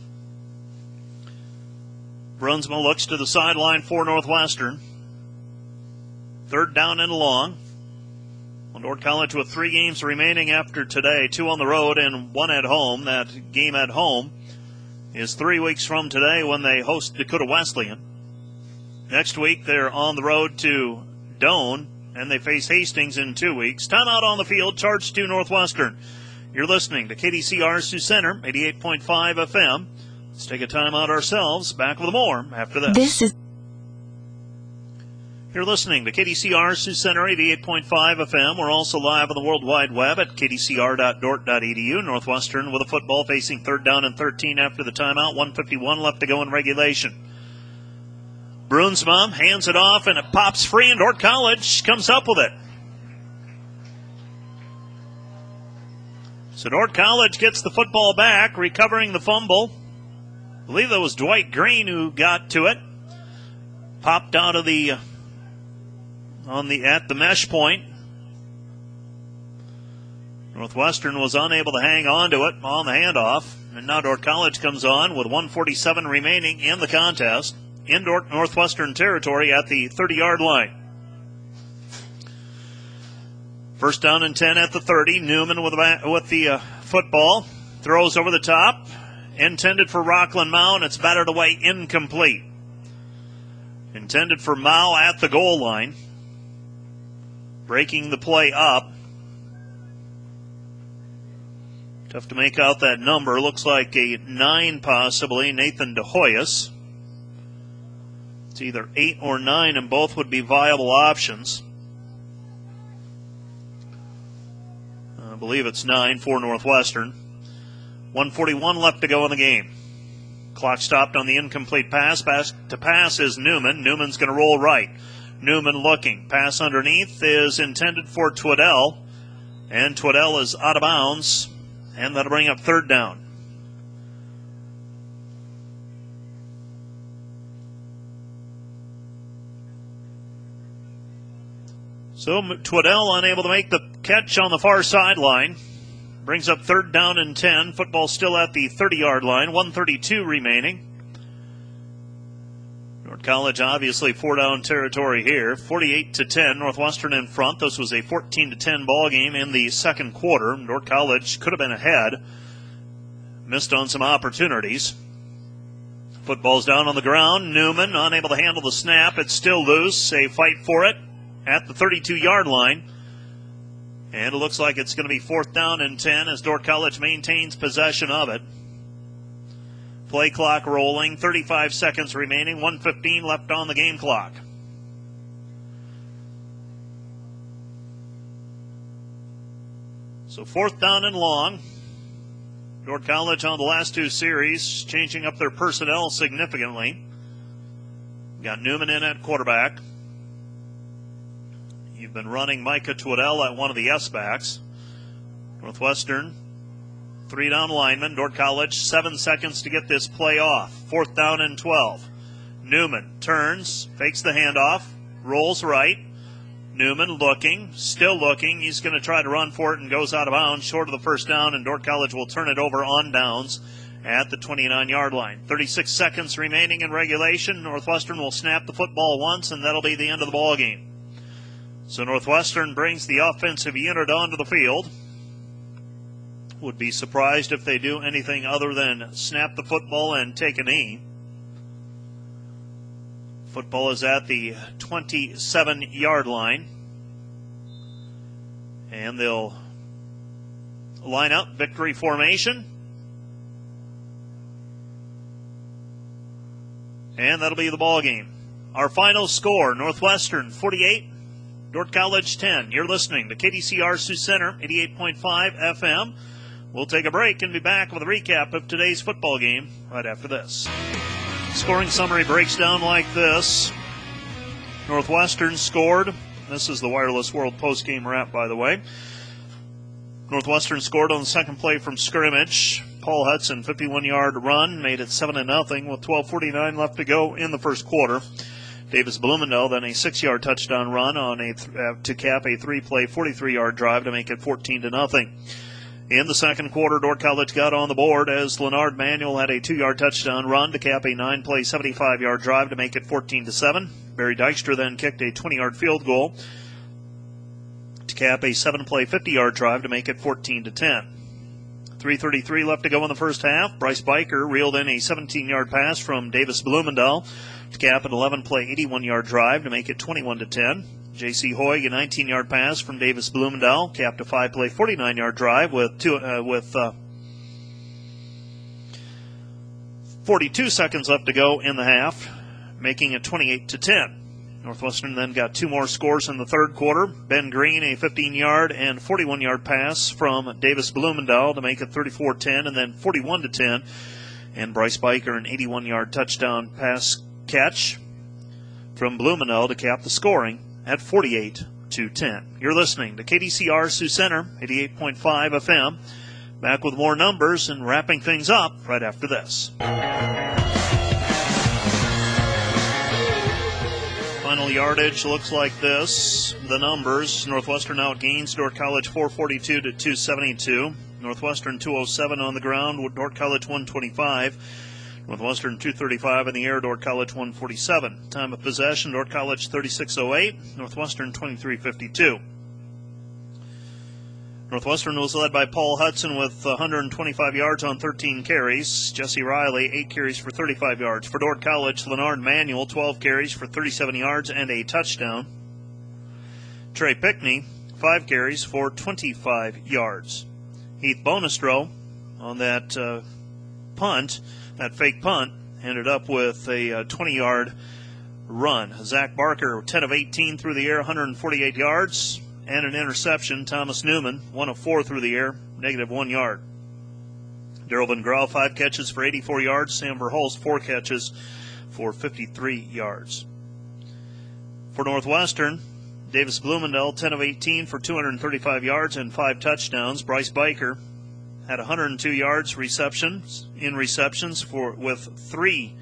Brunsma looks to the sideline for Northwestern. 3rd down and long. Dordt College with 3 games remaining after today, 2 on the road and 1 at home. That game at home is 3 weeks from today when they host Dakota Wesleyan. Next week they're on the road to Doane, and they face Hastings in 2 weeks. Timeout on the field, charged to Northwestern. You're listening to KDCR Sioux Center, 88.5 FM. Let's take a timeout ourselves. Back with more after this. You're listening to KDCR Sioux Center, 88.5 FM. We're also live on the World Wide Web at kdcr.dort.edu. Northwestern with a football facing 3rd down and 13 after the timeout. 1:51 left to go in regulation. Brunsma hands it off, and it pops free, and Dordt College comes up with it. So Dordt College gets the football back, recovering the fumble. I believe that was Dwight Green who got to it. Popped out of the at the mesh point. Northwestern was unable to hang on to it on the handoff. And now Dordt College comes on with 1:47 remaining in the contest in Northwestern territory at the 30-yard line. 1st down and 10 at the 30. Newman with the football. Throws over the top. Intended for Rockland Mao, and it's batted away incomplete. Intended for Mao at the goal line. Breaking the play up. Tough to make out that number. Looks like a 9 possibly. Nathan DeHoyas. It's either 8 or 9, and both would be viable options. I believe it's 9 for Northwestern. 1:41 left to go in the game. Clock stopped on the incomplete pass. Pass to pass is Newman. Newman's going to roll right. Newman looking. Pass underneath is intended for Twaddell. And Twaddell is out of bounds. And that'll bring up 3rd down. So Twaddell unable to make the catch on the far sideline. Brings up 3rd down and 10. Football still at the 30-yard line. 1:32 remaining. Dordt College obviously 4-down territory here. 48-10. Northwestern in front. This was a 14-10 ball game in the second quarter. Dordt College could have been ahead. Missed on some opportunities. Football's down on the ground. Newman unable to handle the snap. It's still loose. A fight for it at the 32-yard line. And it looks like it's going to be 4th down and 10 as Dordt College maintains possession of it. Play clock rolling, 35 seconds remaining, 1:15 left on the game clock. So 4th down and long. Dordt College on the last 2 series, changing up their personnel significantly. Got Newman in at quarterback. You've been running Micah Twaddell at one of the S-backs. Northwestern, 3 down linemen. Dordt College, 7 seconds to get this play off. 4th down and 12. Newman turns, fakes the handoff, rolls right. Newman looking, still looking. He's going to try to run for it and goes out of bounds, short of the first down, and Dordt College will turn it over on downs at the 29-yard line. 36 seconds remaining in regulation. Northwestern will snap the football once, and that'll be the end of the ball game. So Northwestern brings the offensive unit onto the field. Would be surprised if they do anything other than snap the football and take a knee. Football is at the 27-yard line. And they'll line up victory formation. And that'll be the ball game. Our final score, Northwestern 48, Dordt College 10. You're listening to KDCR Sioux Center, 88.5 FM. We'll take a break and be back with a recap of today's football game right after this. Scoring summary breaks down like this. Northwestern scored. This is the Wireless World postgame wrap, by the way. Northwestern scored on the second play from scrimmage. Paul Hudson, 51-yard run, made it 7-0 with 12:49 left to go in the first quarter. Davis Bloomendale then a 6-yard touchdown run on to cap a 3-play 43-yard drive to make it 14-0. In the second quarter, Dordt College got on the board as Leonard Manuel had a 2-yard touchdown run to cap a 9-play 75-yard drive to make it 14-7. Barry Dykstra then kicked a 20-yard field goal to cap a 7-play 50-yard drive to make it 14-10. 3:33 left to go in the first half. Bryce Biker reeled in a 17-yard pass from Davis Bloomendale to cap an 11-play 81-yard drive to make it 21-10. J.C. Hoig, a 19-yard pass from Davis Bloomendale, capped a 5-play 49-yard drive with 42 seconds left to go in the half, making it 28-10. Northwestern then got 2 more scores in the third quarter. Ben Green, a 15-yard and 41-yard pass from Davis Bloomendale to make it 34-10 and then 41-10. And Bryce Biker, an 81-yard touchdown pass catch from Bloomendale to cap the scoring at 48-10. You're listening to KDCR Sioux Center, 88.5 FM. Back with more numbers and wrapping things up right after this. Final yardage looks like this. The numbers: Northwestern outgains Dordt College 442 to 272. Northwestern 207 on the ground with Dordt College 125. Northwestern 235 in the air, Dordt College 147. Time of possession, Dordt College 36:08, Northwestern 23:52. Northwestern was led by Paul Hudson with 125 yards on 13 carries. Jesse Riley, 8 carries for 35 yards. For Dordt College, Leonard Manuel, 12 carries for 37 yards and a touchdown. Trey Pickney, 5 carries for 25 yards. Heath Bonestro on that punt, that fake punt, ended up with a 20-yard run. Zach Barker, 10 of 18 through the air, 148 yards. And an interception. Thomas Newman, 1 of 4 through the air, -1 yard. Darrell Van Grau, 5 catches for 84 yards. Sam Verhulst, 4 catches for 53 yards. For Northwestern, Davis Bloomendale, 10 of 18 for 235 yards and 5 touchdowns. Bryce Biker had 102 yards with 3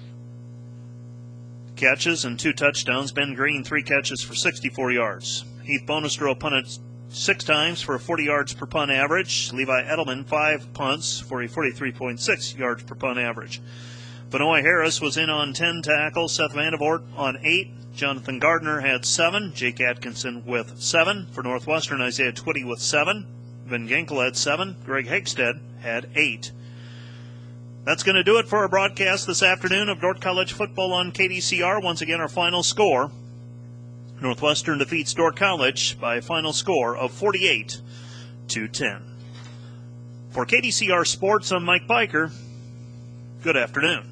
catches and 2 touchdowns. Ben Green, 3 catches for 64 yards. Heath Bonestro punted 6 times for 40 yards per punt average. Levi Edelman, 5 punts for a 43.6 yards per punt average. Vanoy Harris was in on 10 tackles. Seth Vandervoort on 8. Jonathan Gardner had 7. Jake Atkinson with 7. For Northwestern, Isaiah Twitty with 7. Van Ginkel had 7. Greg Hegstead had 8. That's going to do it for our broadcast this afternoon of Dordt College football on KDCR. Once again, our final score: Northwestern defeats Dordt College by a final score of 48-10. For KDCR Sports, I'm Mike Biker. Good afternoon.